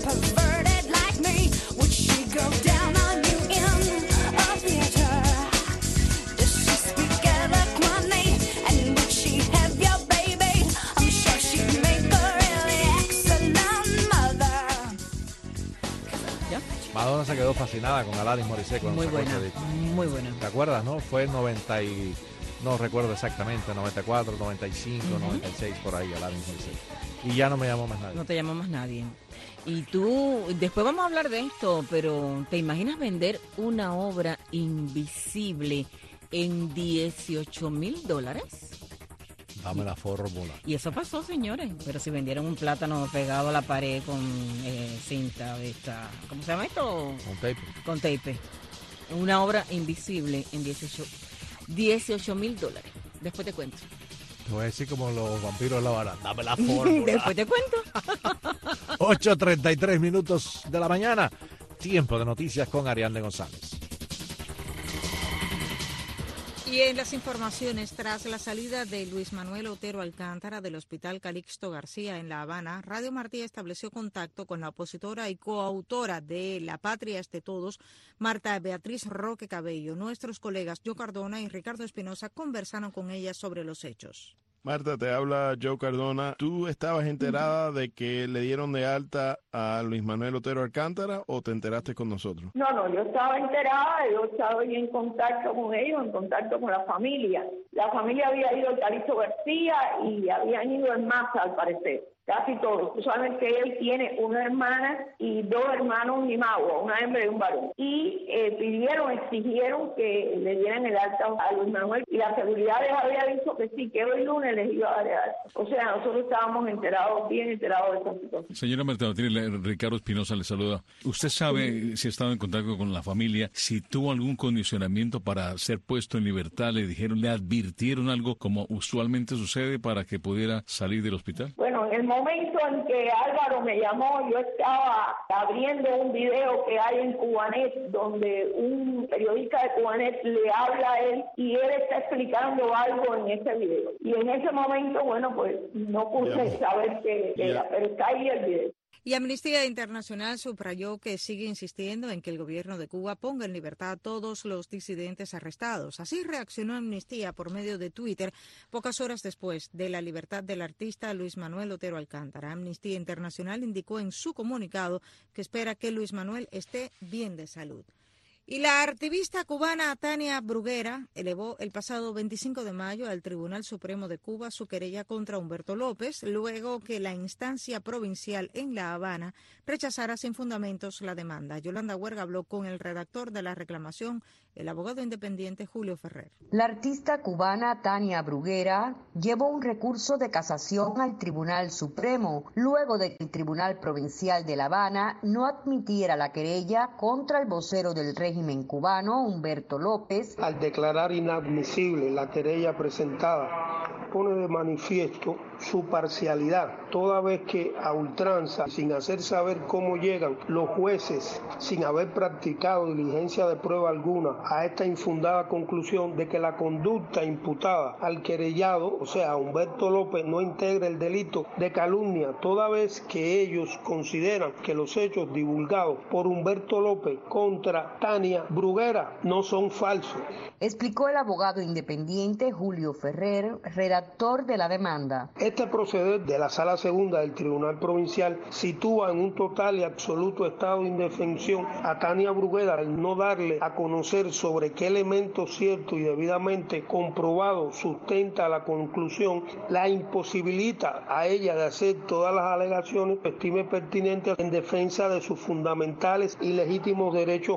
Madonna se quedó fascinada con Alanis Morissette. Muy buena, muy buena. ¿Te acuerdas, no? Fue en noventa y... No recuerdo exactamente, noventa y cuatro, noventa y cinco, uh-huh. noventa y seis, por ahí, Alanis Morissette. Y ya no me llamó más nadie. No te llamó más nadie. Y tú, después vamos a hablar de esto, pero ¿te imaginas vender una obra invisible en dieciocho mil dólares? Dame la fórmula. Y eso pasó, señores. Pero si vendieron un plátano pegado a la pared con eh, cinta de esta... ¿Cómo se llama esto? Con tape. Con tape. Una obra invisible en dieciocho mil dólares. Después te cuento. Te voy a decir como los vampiros de la vara. Dame la fórmula. Después te cuento. ocho treinta y tres minutos de la mañana. Tiempo de noticias con Ariadne González. Y en las informaciones, tras la salida de Luis Manuel Otero Alcántara del Hospital Calixto García en La Habana, Radio Martí estableció contacto con la opositora y coautora de La Patria es de Todos, Marta Beatriz Roque Cabello. Nuestros colegas Joe Cardona y Ricardo Espinosa conversaron con ella sobre los hechos. Marta, te habla Joe Cardona. ¿Tú estabas enterada de que le dieron de alta a Luis Manuel Otero Alcántara o te enteraste con nosotros? No, no, yo estaba enterada, yo estaba en contacto con ellos, en contacto con la familia. La familia había ido al Calixto García y habían ido en masa, al parecer. Casi todos. Tú sabes que él tiene una hermana y dos hermanos mimados, una hembra y un varón. Y eh, pidieron, exigieron que le dieran el alta a Luis Manuel. Y la seguridad les había dicho que sí, que hoy lunes les iba a dar el alta. O sea, nosotros estábamos enterados, bien enterados de esta situación. Señora Marta Beatriz, Ricardo Espinosa le saluda. ¿Usted sabe sí. si ha estado en contacto con la familia, si tuvo algún condicionamiento para ser puesto en libertad? ¿Le dijeron, le advirtieron algo como usualmente sucede para que pudiera salir del hospital? Bueno, en el momento en que Álvaro me llamó, yo estaba abriendo un video que hay en Cubanet, donde un periodista de Cubanet le habla a él y él está explicando algo en ese video. Y en ese momento, bueno, pues no pude yeah. saber qué yeah. era, pero está ahí el video. Y Amnistía Internacional subrayó que sigue insistiendo en que el gobierno de Cuba ponga en libertad a todos los disidentes arrestados. Así reaccionó Amnistía por medio de Twitter pocas horas después de la libertad del artista Luis Manuel Otero Alcántara. Amnistía Internacional indicó en su comunicado que espera que Luis Manuel esté bien de salud. Y la activista cubana Tania Bruguera elevó el pasado veinticinco de mayo al Tribunal Supremo de Cuba su querella contra Humberto López, luego que la instancia provincial en La Habana rechazara sin fundamentos la demanda. Yolanda Huerga habló con el redactor de la reclamación, el abogado independiente Julio Ferrer. La artista cubana Tania Bruguera llevó un recurso de casación al Tribunal Supremo, luego de que el Tribunal Provincial de La Habana no admitiera la querella contra el vocero del régimen cubano, Humberto López. Al declarar inadmisible la querella presentada, pone de manifiesto su parcialidad, toda vez que a ultranza, sin hacer saber cómo llegan los jueces, sin haber practicado diligencia de prueba alguna, a esta infundada conclusión de que la conducta imputada al querellado, o sea, a Humberto López, no integra el delito de calumnia, toda vez que ellos consideran que los hechos divulgados por Humberto López contra Tania Bruguera no son falsos. Explicó el abogado independiente Julio Ferrer, redactor de la demanda. Este proceder de la Sala Segunda del Tribunal Provincial sitúa en un total y absoluto estado de indefensión a Tania Bruguera al no darle a conocer sobre qué elemento cierto y debidamente comprobado sustenta la conclusión, la imposibilita a ella de hacer todas las alegaciones que estime pertinentes en defensa de sus fundamentales y legítimos derechos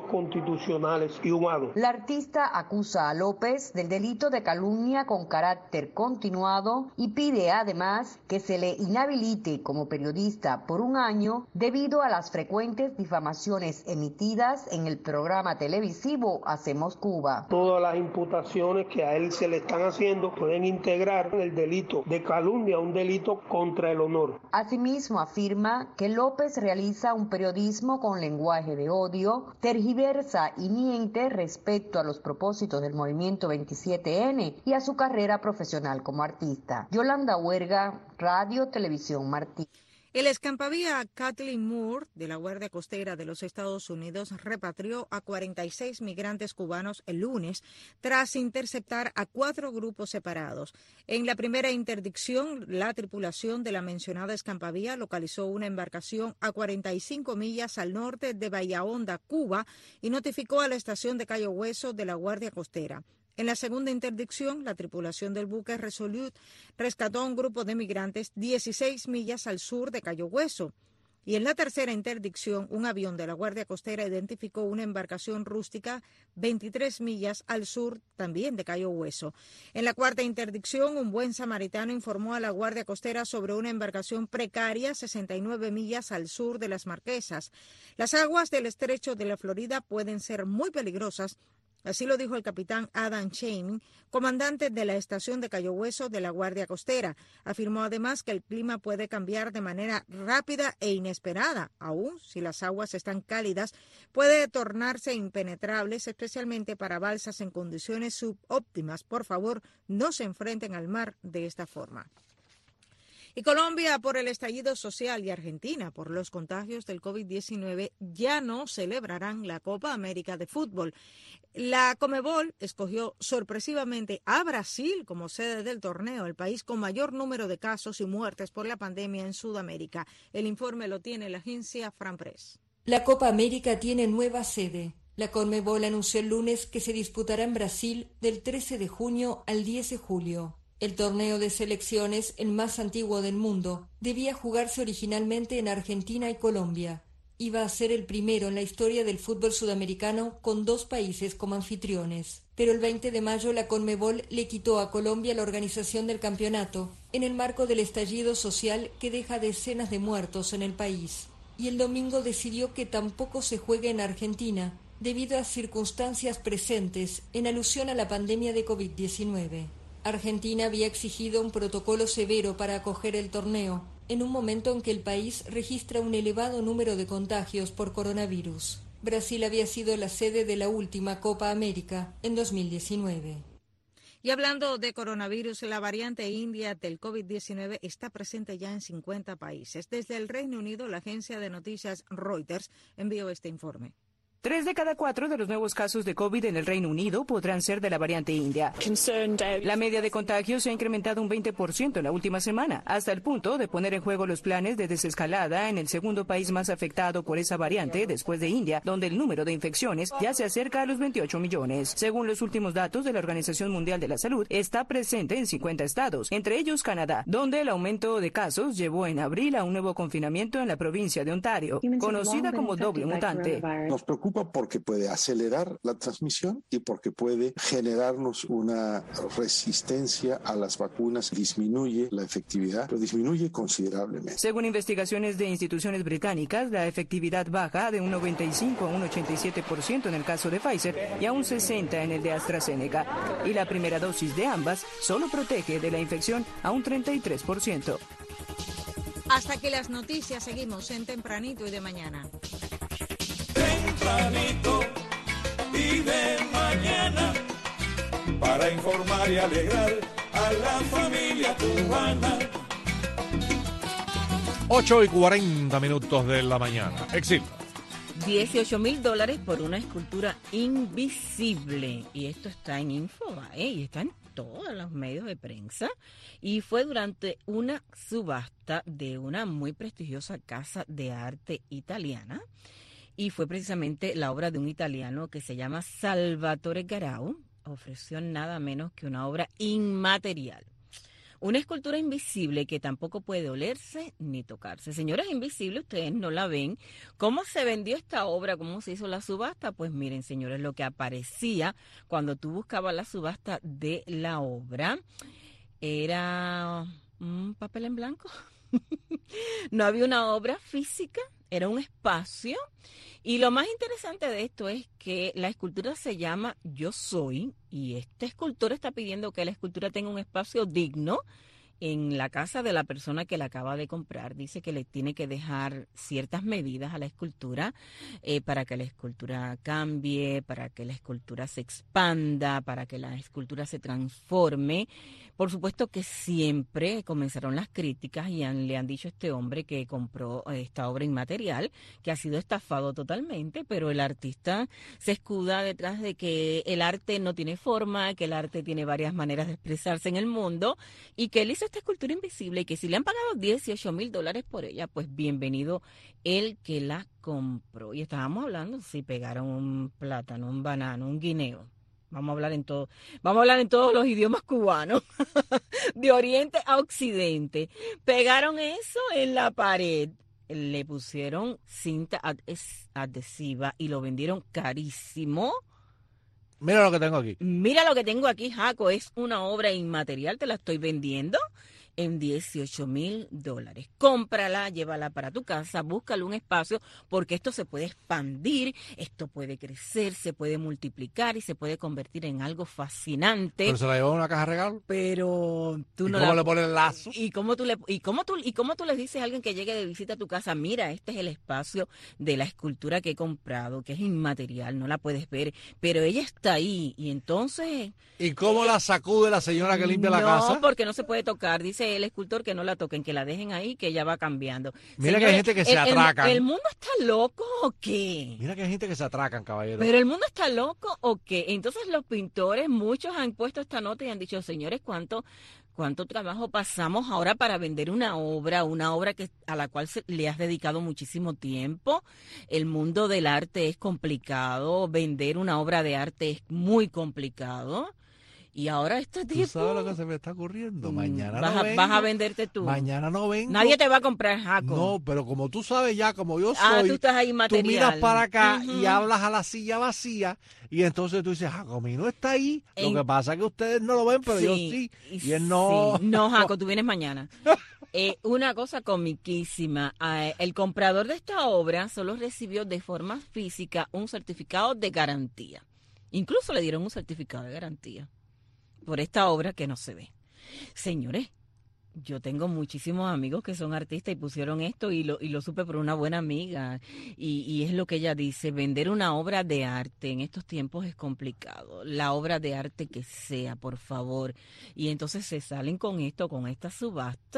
constitucionales y humanos. La artista acusa a López del delito de calumnia con carácter continuo continuado y pide además que se le inhabilite como periodista por un año debido a las frecuentes difamaciones emitidas en el programa televisivo Hacemos Cuba. Todas las imputaciones que a él se le están haciendo pueden integrar el delito de calumnia, un delito contra el honor. Asimismo afirma que López realiza un periodismo con lenguaje de odio, tergiversa y miente respecto a los propósitos del movimiento veintisiete ene y a su carrera profesional como artista. Yolanda Huerga, Radio Televisión Martí. El escampavía Kathleen Moore de la Guardia Costera de los Estados Unidos repatrió a cuarenta y seis migrantes cubanos el lunes tras interceptar a cuatro grupos separados. En la primera interdicción, la tripulación de la mencionada escampavía localizó una embarcación a cuarenta y cinco millas al norte de Bahía Honda, Cuba, y notificó a la estación de Cayo Hueso de la Guardia Costera. En la segunda interdicción, la tripulación del buque Resolute rescató a un grupo de migrantes dieciséis millas al sur de Cayo Hueso. Y en la tercera interdicción, un avión de la Guardia Costera identificó una embarcación rústica veintitrés millas al sur también de Cayo Hueso. En la cuarta interdicción, un buen samaritano informó a la Guardia Costera sobre una embarcación precaria sesenta y nueve millas al sur de Las Marquesas. Las aguas del estrecho de la Florida pueden ser muy peligrosas. Así lo dijo el capitán Adam Chaming, comandante de la estación de Cayo Hueso de la Guardia Costera. Afirmó además que el clima puede cambiar de manera rápida e inesperada. Aún si las aguas están cálidas, puede tornarse impenetrables, especialmente para balsas en condiciones subóptimas. Por favor, no se enfrenten al mar de esta forma. Y Colombia por el estallido social y Argentina por los contagios del COVID diecinueve ya no celebrarán la Copa América de fútbol. La Conmebol escogió sorpresivamente a Brasil como sede del torneo, el país con mayor número de casos y muertes por la pandemia en Sudamérica. El informe lo tiene la agencia FranPress. La Copa América tiene nueva sede. La Conmebol anunció el lunes que se disputará en Brasil del trece de junio al diez de julio. El torneo de selecciones, el más antiguo del mundo, debía jugarse originalmente en Argentina y Colombia. Iba a ser el primero en la historia del fútbol sudamericano con dos países como anfitriones. Pero el veinte de mayo la Conmebol le quitó a Colombia la organización del campeonato, en el marco del estallido social que deja decenas de muertos en el país. Y el domingo decidió que tampoco se juegue en Argentina, debido a circunstancias presentes en alusión a la pandemia de COVID diecinueve. Argentina había exigido un protocolo severo para acoger el torneo, en un momento en que el país registra un elevado número de contagios por coronavirus. Brasil había sido la sede de la última Copa América en dos mil diecinueve. Y hablando de coronavirus, la variante india del COVID diecinueve está presente ya en cincuenta países. Desde el Reino Unido, la agencia de noticias Reuters envió este informe. Tres de cada cuatro de los nuevos casos de COVID en el Reino Unido podrán ser de la variante india. La media de contagios se ha incrementado un veinte por ciento en la última semana, hasta el punto de poner en juego los planes de desescalada en el segundo país más afectado por esa variante después de India, donde el número de infecciones ya se acerca a los veintiocho millones. Según los últimos datos de la Organización Mundial de la Salud, está presente en cincuenta estados, entre ellos Canadá, donde el aumento de casos llevó en abril a un nuevo confinamiento en la provincia de Ontario, conocida como doble mutante. Nos preocupa porque puede acelerar la transmisión y porque puede generarnos una resistencia a las vacunas. Disminuye la efectividad, pero disminuye considerablemente. Según investigaciones de instituciones británicas, la efectividad baja de un noventa y cinco a un ochenta y siete por ciento en el caso de Pfizer y a un sesenta por ciento en el de AstraZeneca. Y la primera dosis de ambas solo protege de la infección a un treinta y tres por ciento. Hasta que las noticias, seguimos en Tempranito y de Mañana. Tempranito y de mañana, para informar y alegrar a la familia cubana. ocho y cuarenta minutos de la mañana. Exil. dieciocho mil dólares por una escultura invisible. Y esto está en Infobae y está en todos los medios de prensa. Y fue durante una subasta de una muy prestigiosa casa de arte italiana. Y fue precisamente la obra de un italiano que se llama Salvatore Garau. Ofreció nada menos que una obra inmaterial. Una escultura invisible que tampoco puede olerse ni tocarse. Señoras invisibles, ustedes no la ven. ¿Cómo se vendió esta obra? ¿Cómo se hizo la subasta? Pues miren, señores, lo que aparecía cuando tú buscabas la subasta de la obra. era un papel en blanco. No había una obra física, era un espacio. Y lo más interesante de esto es que la escultura se llama Yo Soy, y este escultor está pidiendo que la escultura tenga un espacio digno en la casa de la persona que la acaba de comprar. Dice que le tiene que dejar ciertas medidas a la escultura eh, para que la escultura cambie, para que la escultura se expanda, para que la escultura se transforme. Por supuesto que siempre comenzaron las críticas y han, le han dicho a este hombre que compró esta obra inmaterial, que ha sido estafado totalmente, pero el artista se escuda detrás de que el arte no tiene forma, que el arte tiene varias maneras de expresarse en el mundo y que él hizo esta escultura invisible y que si le han pagado dieciocho mil dólares por ella, pues bienvenido el que la compró. Y estábamos hablando si pegaron un plátano, un banano, un guineo. Vamos a hablar en todo, vamos a hablar en todos los idiomas cubanos, de oriente a occidente. Pegaron eso en la pared, le pusieron cinta adhesiva y lo vendieron carísimo. Mira lo que tengo aquí. Mira lo que tengo aquí, Jaco, es una obra inmaterial, te la estoy vendiendo en dieciocho mil dólares. Cómprala, llévala para tu casa, búscale un espacio, porque esto se puede expandir, esto puede crecer, se puede multiplicar y se puede convertir en algo fascinante. ¿Pero se la llevó en una caja de regalo? Pero tú ¿Y no cómo la... le pones el lazo? ¿Y cómo tú le y cómo tú y cómo tú le dices a alguien que llegue de visita a tu casa, mira, este es el espacio de la escultura que he comprado, que es inmaterial, no la puedes ver, pero ella está ahí y entonces... ¿Y cómo la sacude la señora que limpia no, la casa? No, porque no se puede tocar, dice el escultor que no la toquen, que la dejen ahí, que ella va cambiando. Mira, Señores, que hay gente que se el, atracan. El, ¿El mundo está loco o qué? Mira que hay gente que se atracan, caballero. Pero el mundo está loco o qué. Entonces los pintores, muchos han puesto esta nota y han dicho, señores, ¿cuánto... ¿Cuánto trabajo pasamos ahora para vender una obra, una obra que a la cual se, le has dedicado muchísimo tiempo? El mundo del arte es complicado, vender una obra de arte es muy complicado. Y ahora este tipo... ¿Tú sabes lo que se me está ocurriendo? Mañana vas no a, vengo. Vas a venderte tú. Mañana no vengo. Nadie te va a comprar, Jaco. No, pero como tú sabes ya, como yo soy... Ah, tú estás ahí material. Tú miras para acá uh-huh. y hablas a la silla vacía y entonces tú dices, Jaco, mi no está ahí. En... Lo que pasa es que ustedes no lo ven, pero sí, yo sí. Y él no... Sí. No, Jaco, tú vienes mañana. Eh, una cosa comiquísima. Eh, el comprador de esta obra solo recibió de forma física un certificado de garantía. Incluso le dieron un certificado de garantía por esta obra que no se ve. Señores, yo tengo muchísimos amigos que son artistas y pusieron esto y lo, y lo supe por una buena amiga. Y, y es lo que ella dice, vender una obra de arte en estos tiempos es complicado. La obra de arte que sea, por favor. Y entonces se salen con esto, con esta subasta,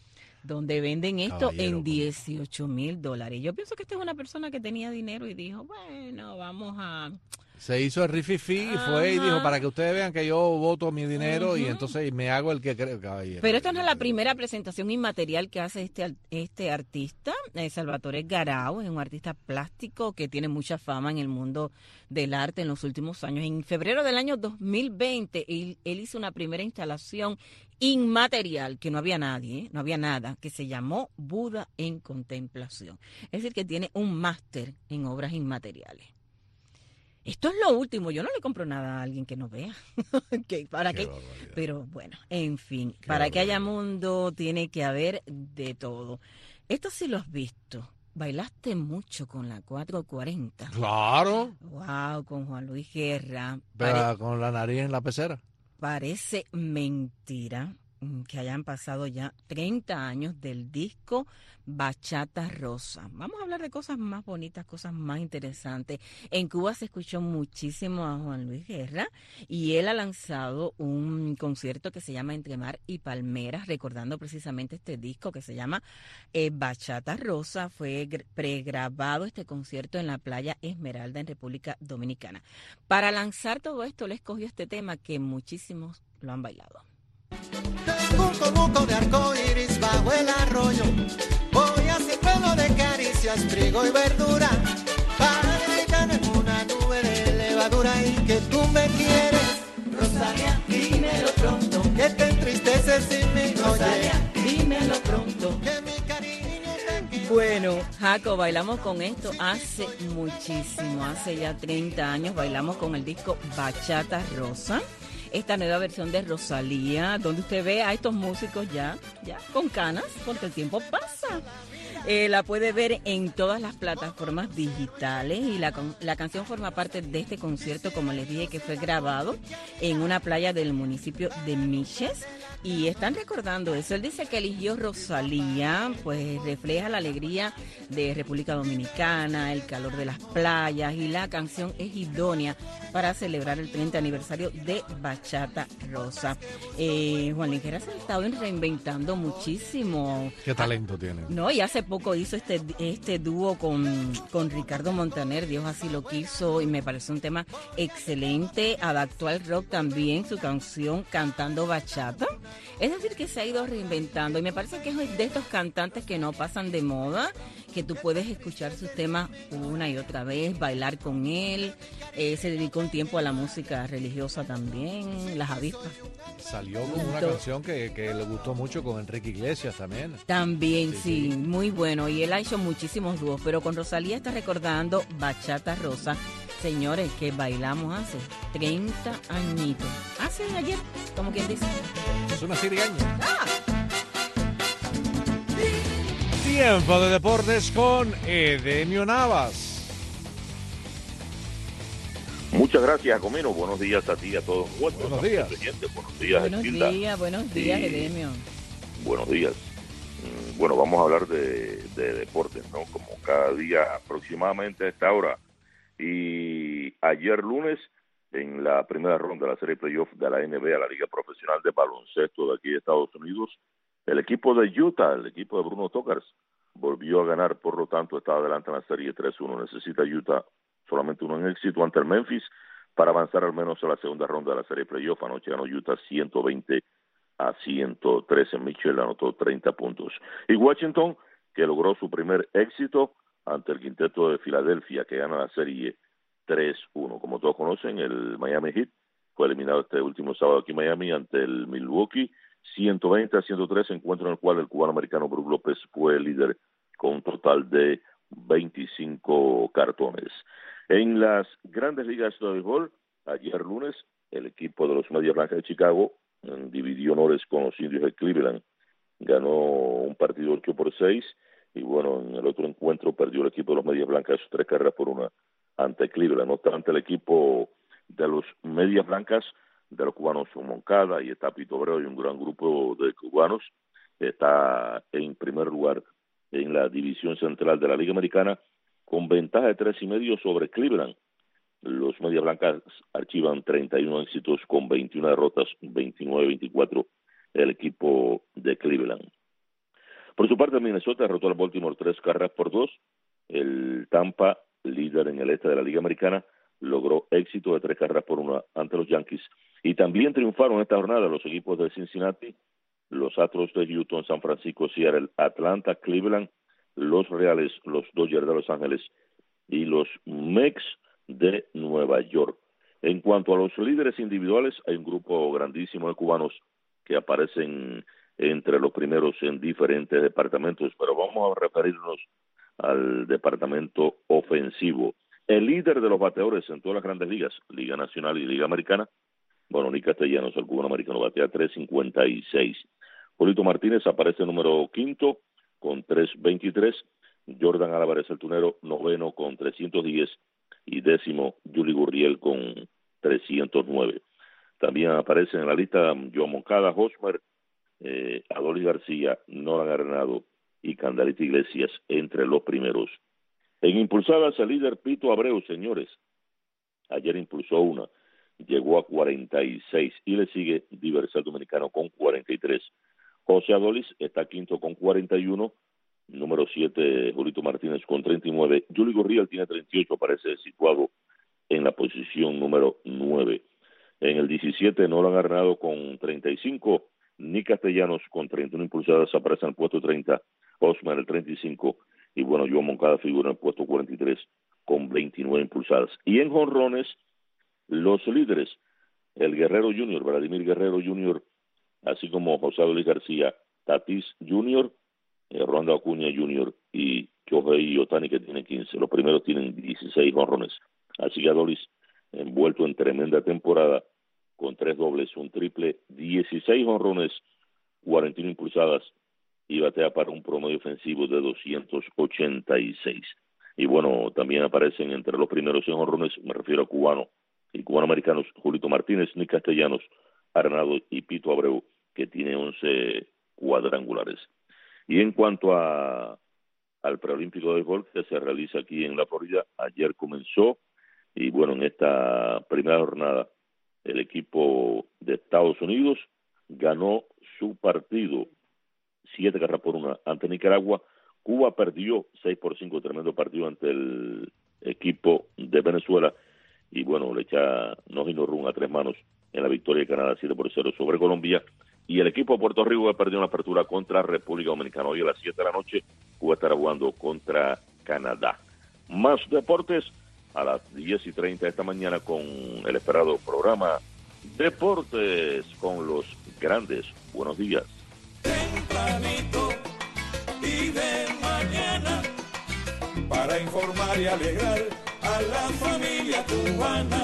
donde venden esto Caballero, en dieciocho mil dólares. Yo pienso que esta es una persona que tenía dinero y dijo, bueno, vamos a... Se hizo el rififi y fue y dijo, para que ustedes vean que yo voto mi dinero uh-huh. y entonces me hago el que creo, caballero. Pero esta no es la primera presentación inmaterial que hace este este artista, eh, Salvatore Garau, es un artista plástico que tiene mucha fama en el mundo del arte en los últimos años. En febrero del año dos mil veinte, él, él hizo una primera instalación inmaterial, que no había nadie, ¿eh? no había nada, que se llamó Buda en Contemplación. Es decir, que tiene un máster en obras inmateriales. Esto es lo último, yo no le compro nada a alguien que no vea. ¿Qué? ¿Para qué? qué? Pero bueno, en fin, qué para que haya mundo tiene que haber de todo. Esto sí lo has visto. Bailaste mucho con la cuatro cuarenta. Claro. Wow, con Juan Luis Guerra. Pero Pare- con la nariz en la pecera. Parece mentira que hayan pasado ya treinta años del disco Bachata Rosa. Vamos a hablar de cosas más bonitas, cosas más interesantes. En Cuba se escuchó muchísimo a Juan Luis Guerra y él ha lanzado un concierto que se llama Entre Mar y Palmeras, recordando precisamente este disco que se llama eh, Bachata Rosa. Fue gr- pregrabado este concierto en la playa Esmeralda en República Dominicana. Para lanzar todo esto, le escogió este tema que muchísimos lo han bailado. Tengo un conjunto de arcoíris bajo el arroyo. Voy hacia el pueblo de caricias, trigo y verdura. Para deleitarme en una nube de levadura y que tú me quieres. Rosalia, dímelo pronto. Que te entristeces sin mí. Rosalia, dímelo pronto. Que mi cariño te quiere. Bueno, Jaco, bailamos con esto hace muchísimo, hace ya treinta años bailamos con el disco Bachata Rosa. esta nueva versión de Rosalía, donde usted ve a estos músicos ya, ya con canas, porque el tiempo pasa. Eh, la puede ver en todas las plataformas digitales y la, la canción forma parte de este concierto, como les dije, que fue grabado en una playa del municipio de Miches. Y están recordando eso. Él dice que eligió Rosalía, pues refleja la alegría de República Dominicana, el calor de las playas, y la canción es idónea para celebrar el treinta aniversario de Bachata Rosa. Eh, Juan Ligera se ha estado reinventando muchísimo. Qué talento ah, tiene. No, y hace poco hizo este este dúo con, con Ricardo Montaner, Dios así lo quiso, y me parece un tema excelente. Adaptó al rock también su canción Cantando Bachata. Es decir, que se ha ido reinventando, y me parece que es de estos cantantes que no pasan de moda, que tú puedes escuchar sus temas una y otra vez, bailar con él. Eh, se dedicó un tiempo a la música religiosa también, Las Avispas. Salió con una canción que, que le gustó mucho con Enrique Iglesias también. También, sí, sí, sí, muy bueno, y él ha hecho muchísimos dúos, pero con Rosalía está recordando Bachata Rosa. Señores, que bailamos hace treinta añitos. Hace ayer, como quien dice. Es una sirigaña. Ah. Tiempo de deportes con Edemio Navas. Muchas gracias, Comino. Buenos días a ti y a todos. Buenos, buenos días. Buenos días, Buenos Gilda. días, buenos días, y... Edemio. Buenos días. Bueno, vamos a hablar de, de deportes, ¿no? Como cada día aproximadamente a esta hora. Y ayer lunes, en la primera ronda de la serie playoff de la N B A, la Liga Profesional de Baloncesto de aquí de Estados Unidos, el equipo de Utah, el equipo de Bruno Tokars, volvió a ganar, por lo tanto está adelante en la serie tres uno. Necesita Utah solamente un éxito ante el Memphis para avanzar al menos a la segunda ronda de la serie playoff. Anoche ganó Utah ciento veinte a ciento trece. Mitchell anotó treinta puntos. Y Washington, que logró su primer éxito ante el quinteto de Filadelfia, que gana la serie tres uno. Como todos conocen, el Miami Heat fue eliminado este último sábado aquí en Miami ante el Milwaukee, ciento veinte a ciento tres, encuentro en el cual el cubano-americano Brook López fue el líder con un total de veinticinco cartones. En las grandes ligas de béisbol, ayer lunes, el equipo de los Medias Blancas de Chicago eh, dividió honores con los Indios de Cleveland. Ganó un partido ocho por seis, y bueno, en el otro encuentro perdió el equipo de los Medias Blancas tres carreras por una ante Cleveland. No obstante, el equipo de los Medias Blancas, de los cubanos Moncada y está Pito Abreu y un gran grupo de cubanos, está en primer lugar en la división central de la Liga Americana con ventaja de tres y medio sobre Cleveland. Los Medias Blancas archivan treinta y uno éxitos con veintiuna derrotas, veintinueve veinticuatro el equipo de Cleveland. Por su parte, Minnesota derrotó al Baltimore tres carreras por dos. El Tampa, líder en el este de la Liga Americana, logró éxito de tres carreras por una ante los Yankees. Y también triunfaron esta jornada los equipos de Cincinnati, los Astros de Houston, San Francisco, Seattle, Atlanta, Cleveland, los Reales, los Dodgers de Los Ángeles y los Mets de Nueva York. En cuanto a los líderes individuales, hay un grupo grandísimo de cubanos que aparecen entre los primeros en diferentes departamentos, pero vamos a referirnos al departamento ofensivo. El líder de los bateadores en todas las grandes ligas, Liga Nacional y Liga Americana, bueno, Nick Castellanos, el cubano americano, batea tres cincuenta y seis. Julito Martínez aparece número quinto con tres veintitrés. Jordan Álvarez, el tunero, noveno con trescientos diez. Y décimo, Yuli Gurriel con trescientos nueve. También aparecen en la lista Joan Moncada, Hosmer, eh, Adolis García, Nolan Arenado y Candelita Iglesias entre los primeros. En impulsadas, el líder Pito Abreu, señores. Ayer impulsó una, llegó a cuarenta y seis y le sigue Diversal Dominicano con cuarenta y tres. José Adolis está quinto con cuarenta y uno. Número siete, Julito Martínez con treinta y nueve. Yuli Gurriel tiene treinta y ocho, aparece situado en la posición número nueve. En el diecisiete, Nolan Arenado con treinta y cinco. Nick Castellanos con treinta y uno impulsadas aparece en el puesto treinta. Osman el treinta y cinco. Y bueno, Joan Moncada figura en el puesto cuarenta y tres con veintinueve impulsadas. Y en jonrones, los líderes, el Guerrero Junior, Vladimir Guerrero Junior, así como José Adolis García, Tatis Junior, eh, Ronda Acuña Junior y Shohei Ohtani, que tiene quince. Los primeros tienen dieciséis jonrones. Así que Adolis, envuelto en tremenda temporada, con tres dobles, un triple, dieciséis jonrones, cuarenta y uno impulsadas y batea para un promedio ofensivo de doscientos ochenta y seis. Y bueno, también aparecen entre los primeros cien jonrones, me refiero a cubano y cubano-americanos, Julito Martínez, Nick Castellanos, Arenado y Pito Abreu, que tiene once cuadrangulares. Y en cuanto a al preolímpico de béisbol que se realiza aquí en la Florida, ayer comenzó, y bueno, en esta primera jornada el equipo de Estados Unidos ganó su partido siete carreras por una ante Nicaragua. Cuba perdió seis por cinco, tremendo partido ante el equipo de Venezuela, y bueno, le echa no no run a tres manos en la victoria de Canadá siete por cero sobre Colombia. Y el equipo de Puerto Rico que perdió una apertura contra República Dominicana. Hoy a las siete de la noche Cuba estará jugando contra Canadá. Más deportes a las diez y treinta de esta mañana con el esperado programa Deportes con los grandes. Buenos días. Tempranito y de mañana para informar y alegrar a la familia cubana.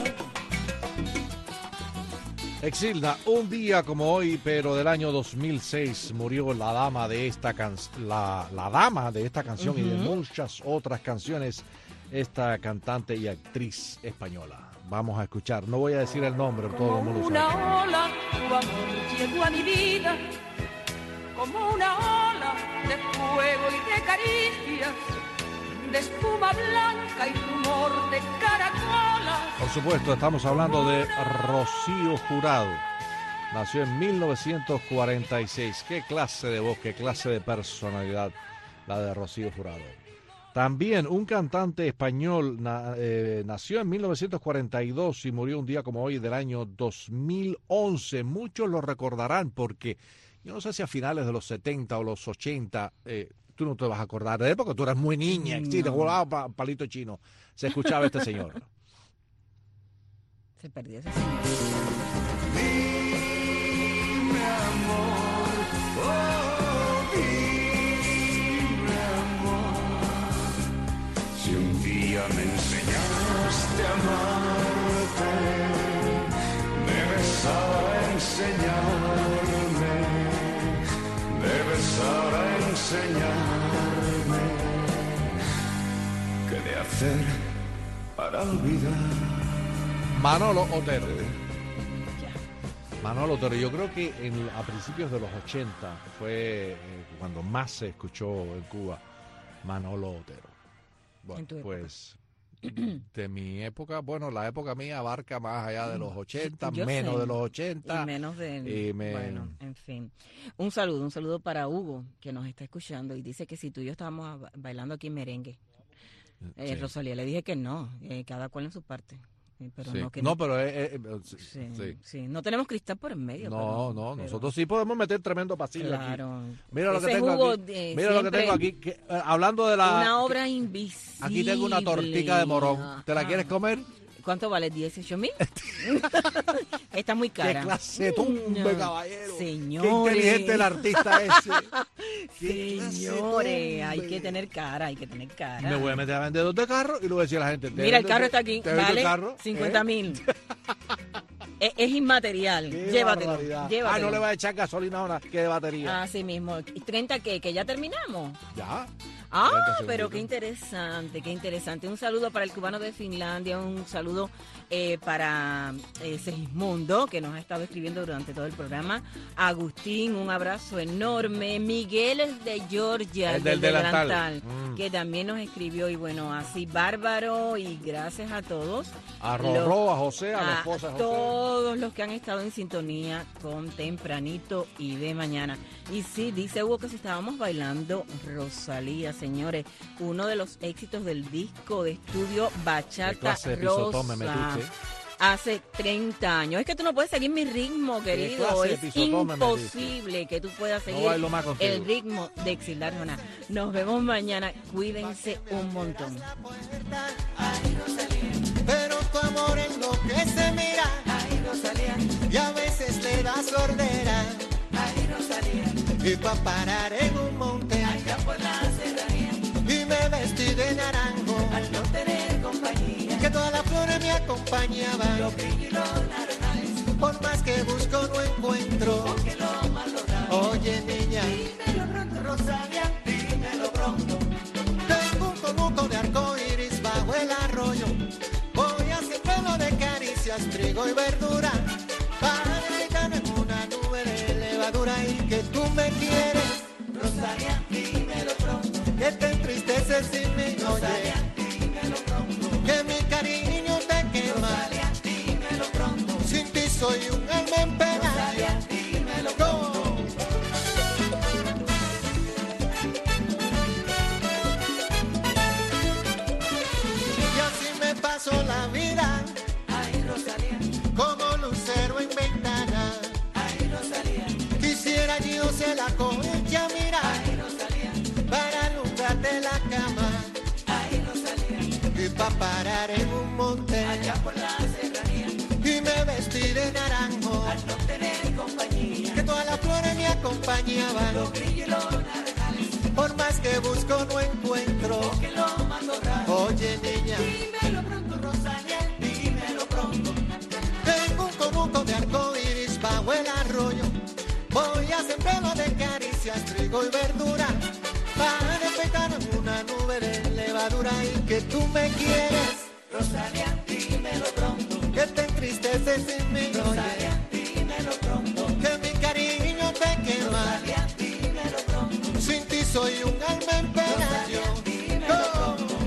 Exilda, un día como hoy, pero del año dos mil seis, murió la dama de esta can la, la dama de esta canción uh-huh. y de muchas otras canciones, esta cantante y actriz española. Vamos a escuchar, no voy a decir el nombre, todo el mundo sabe. Una ola, tu amor llegó a mi vida, como una ola de fuego y de caricias, de espuma blanca y rumor de caracolas. Por supuesto, estamos hablando de Rocío Jurado. Nació en mil novecientos cuarenta y seis. Qué clase de voz, qué clase de personalidad la de Rocío Jurado. También un cantante español na, eh, nació en mil novecientos cuarenta y dos y murió un día como hoy del año dos mil once. Muchos lo recordarán porque yo no sé si a finales de los setenta o los ochenta... Eh, tú no te vas a acordar de él porque tú eras muy niña, no. Sí, te jugaba pa, palito chino. Se escuchaba este señor. Se perdió ese señor. Dime amor, oh, dime amor, si un día me enseñaste a amarte, debes ahora enseñarme, debes ahora enseñarme qué de hacer para olvidar. Manolo Otero. Manolo Otero, yo creo que en, a principios de los ochenta fue eh, cuando más se escuchó en Cuba Manolo Otero. Bueno, pues de mi época, bueno, la época mía abarca más allá de los ochenta, yo menos sé, de los ochenta. Y menos de... Y me... Bueno, en fin. Un saludo, un saludo para Hugo, que nos está escuchando y dice que si tú y yo estábamos bailando aquí merengue. Eh, sí. Rosalía le dije que no, eh, cada cual en su parte. Eh, pero sí. no, que no, no, pero eh, eh, sí, sí, sí. sí, no tenemos cristal por en medio. No, pero, no, pero... nosotros sí podemos meter tremendo pasillo claro. aquí. Mira lo Ese que tengo jugo aquí. De, Mira lo que tengo aquí. Que, eh, hablando de la... Una obra invisible. Aquí tengo una tortica de morón. ¿Te la ah. quieres comer? ¿Cuánto vale? ¿dieciocho mil? Está muy cara. ¡Qué clase tumbe, no. caballero! Señores. ¡Qué inteligente el artista ese! Señores, hay que tener cara, hay que tener cara. Me voy a meter a vendedor de carro y le voy a decir a la gente... Mira, el carro está aquí, vale cincuenta mil. Es, es inmaterial, llévatelo, llévatelo. Ah, no le va a echar gasolina ahora, que de batería. Así mismo. ¿treinta qué? ¿Que ya terminamos? Ya. Ah, pero qué interesante, qué interesante. Un saludo para el cubano de Finlandia, un saludo eh, para eh, Segismundo, que nos ha estado escribiendo durante todo el programa. Agustín, un abrazo enorme. Miguel es de Georgia, el del, del delantal, delantal mm. que también nos escribió. Y bueno, así bárbaro y gracias a todos. A Rorro, a José, a, a la esposa José. Todos los que han estado en sintonía con Tempranito y de Mañana. Y sí, dice Hugo que si estábamos bailando Rosalía, señores, uno de los éxitos del disco de estudio Bachata Rosa. Hace treinta años. Es que tú no puedes seguir mi ritmo, querido. Es imposible que tú puedas seguir no el ritmo de Exilda Arjona. Nos vemos mañana. Cuídense un montón. Pero tu amor enloquece, mira. Ay, Rosalía. Y a veces le da sordera. Ay, Rosalía. Y pa' parar en un monte allá por la serranía. Y me vestí de naranjo al no tener compañía. Que todas las flores me acompañaban. Los brillos y los naranjales. Por más que busco no encuentro. Porque lo más logrado. Oye niña, dímelo pronto, Rosalia, dímelo pronto. Tengo un conuco de arco iris bajo el arroyo. Voy a hacer pelo de caricias, trigo y verdura. Para deleitarme en una nube de levadura y que tú me quieres. Rosalia, dímelo pronto. Que te entristeces sin mí, Rosalia, oye. dímelo pronto. Que mi cariño te quema. Rosalia, dímelo pronto. Sin ti soy un alma en pena. Rosalia, dímelo pronto. Y así me paso la vida. Ay, Rosalía. Como lucero en ventana. Ay, Rosalía. Quisiera yo ser la concha, mira. Ay, Rosalía. Para alumbrarte la cama. Ay, Rosalía. Y pa' parar en un monte. Allá por la serranía. Y me vestí de naranjo. Al no tener compañía. Que todas las flores me acompañaban. Los grillos y los naranjales. Por más que busco no encuentro. Porque lo más logrado. Oye niña, Dímelo pronto, Rosalia, dímelo pronto. tengo un conuco de arco iris bajo el arroyo. Voy a hacer pelo de caricias, trigo y verdura. Para despegar en una nube de levadura y que tú me quieres. Rosalia, dímelo pronto. Que te entristeces sin mí, Rosalia, oye. dímelo pronto. Que mi cariño te quema. Rosalia, dímelo pronto. Sin ti soy un alma en pena. Rosalia, dímelo Oh. pronto.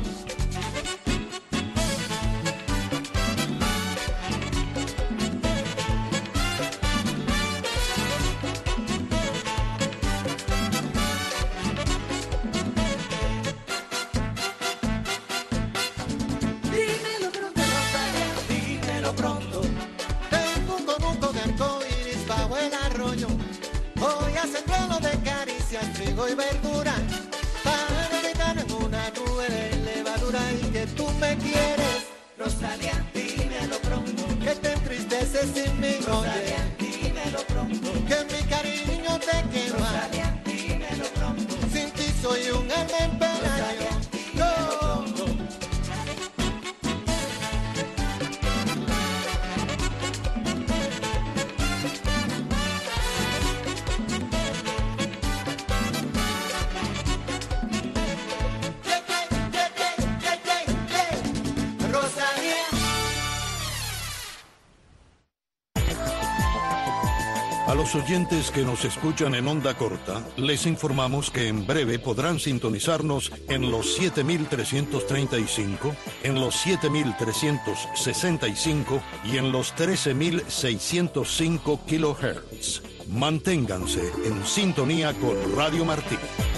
Dímelo pronto, Rosalia, dímelo pronto. Tengo un conuco de arco iris bajo el arroyo. Voy a hacer pelo de caricias, trigo y verdura. Para deleitarme en una nube de levadura y que tú me quieres. Rosalia, dímelo pronto. Que te entristeces sin mí, Rosalia, oye. dímelo pronto. Que mi cariño te quema. Rosalia, dímelo pronto. Sin ti soy un alma en pena. Rosalia, yo. dímelo pronto. Yeah, yeah, yeah, yeah, yeah, yeah. Rosalía. A los oyentes que nos escuchan en onda corta, les informamos que en breve podrán sintonizarnos en los siete mil trescientos treinta y cinco, en los siete mil trescientos sesenta y cinco y en los trece mil seiscientos cinco kilohertz. Manténganse en sintonía con Radio Martí.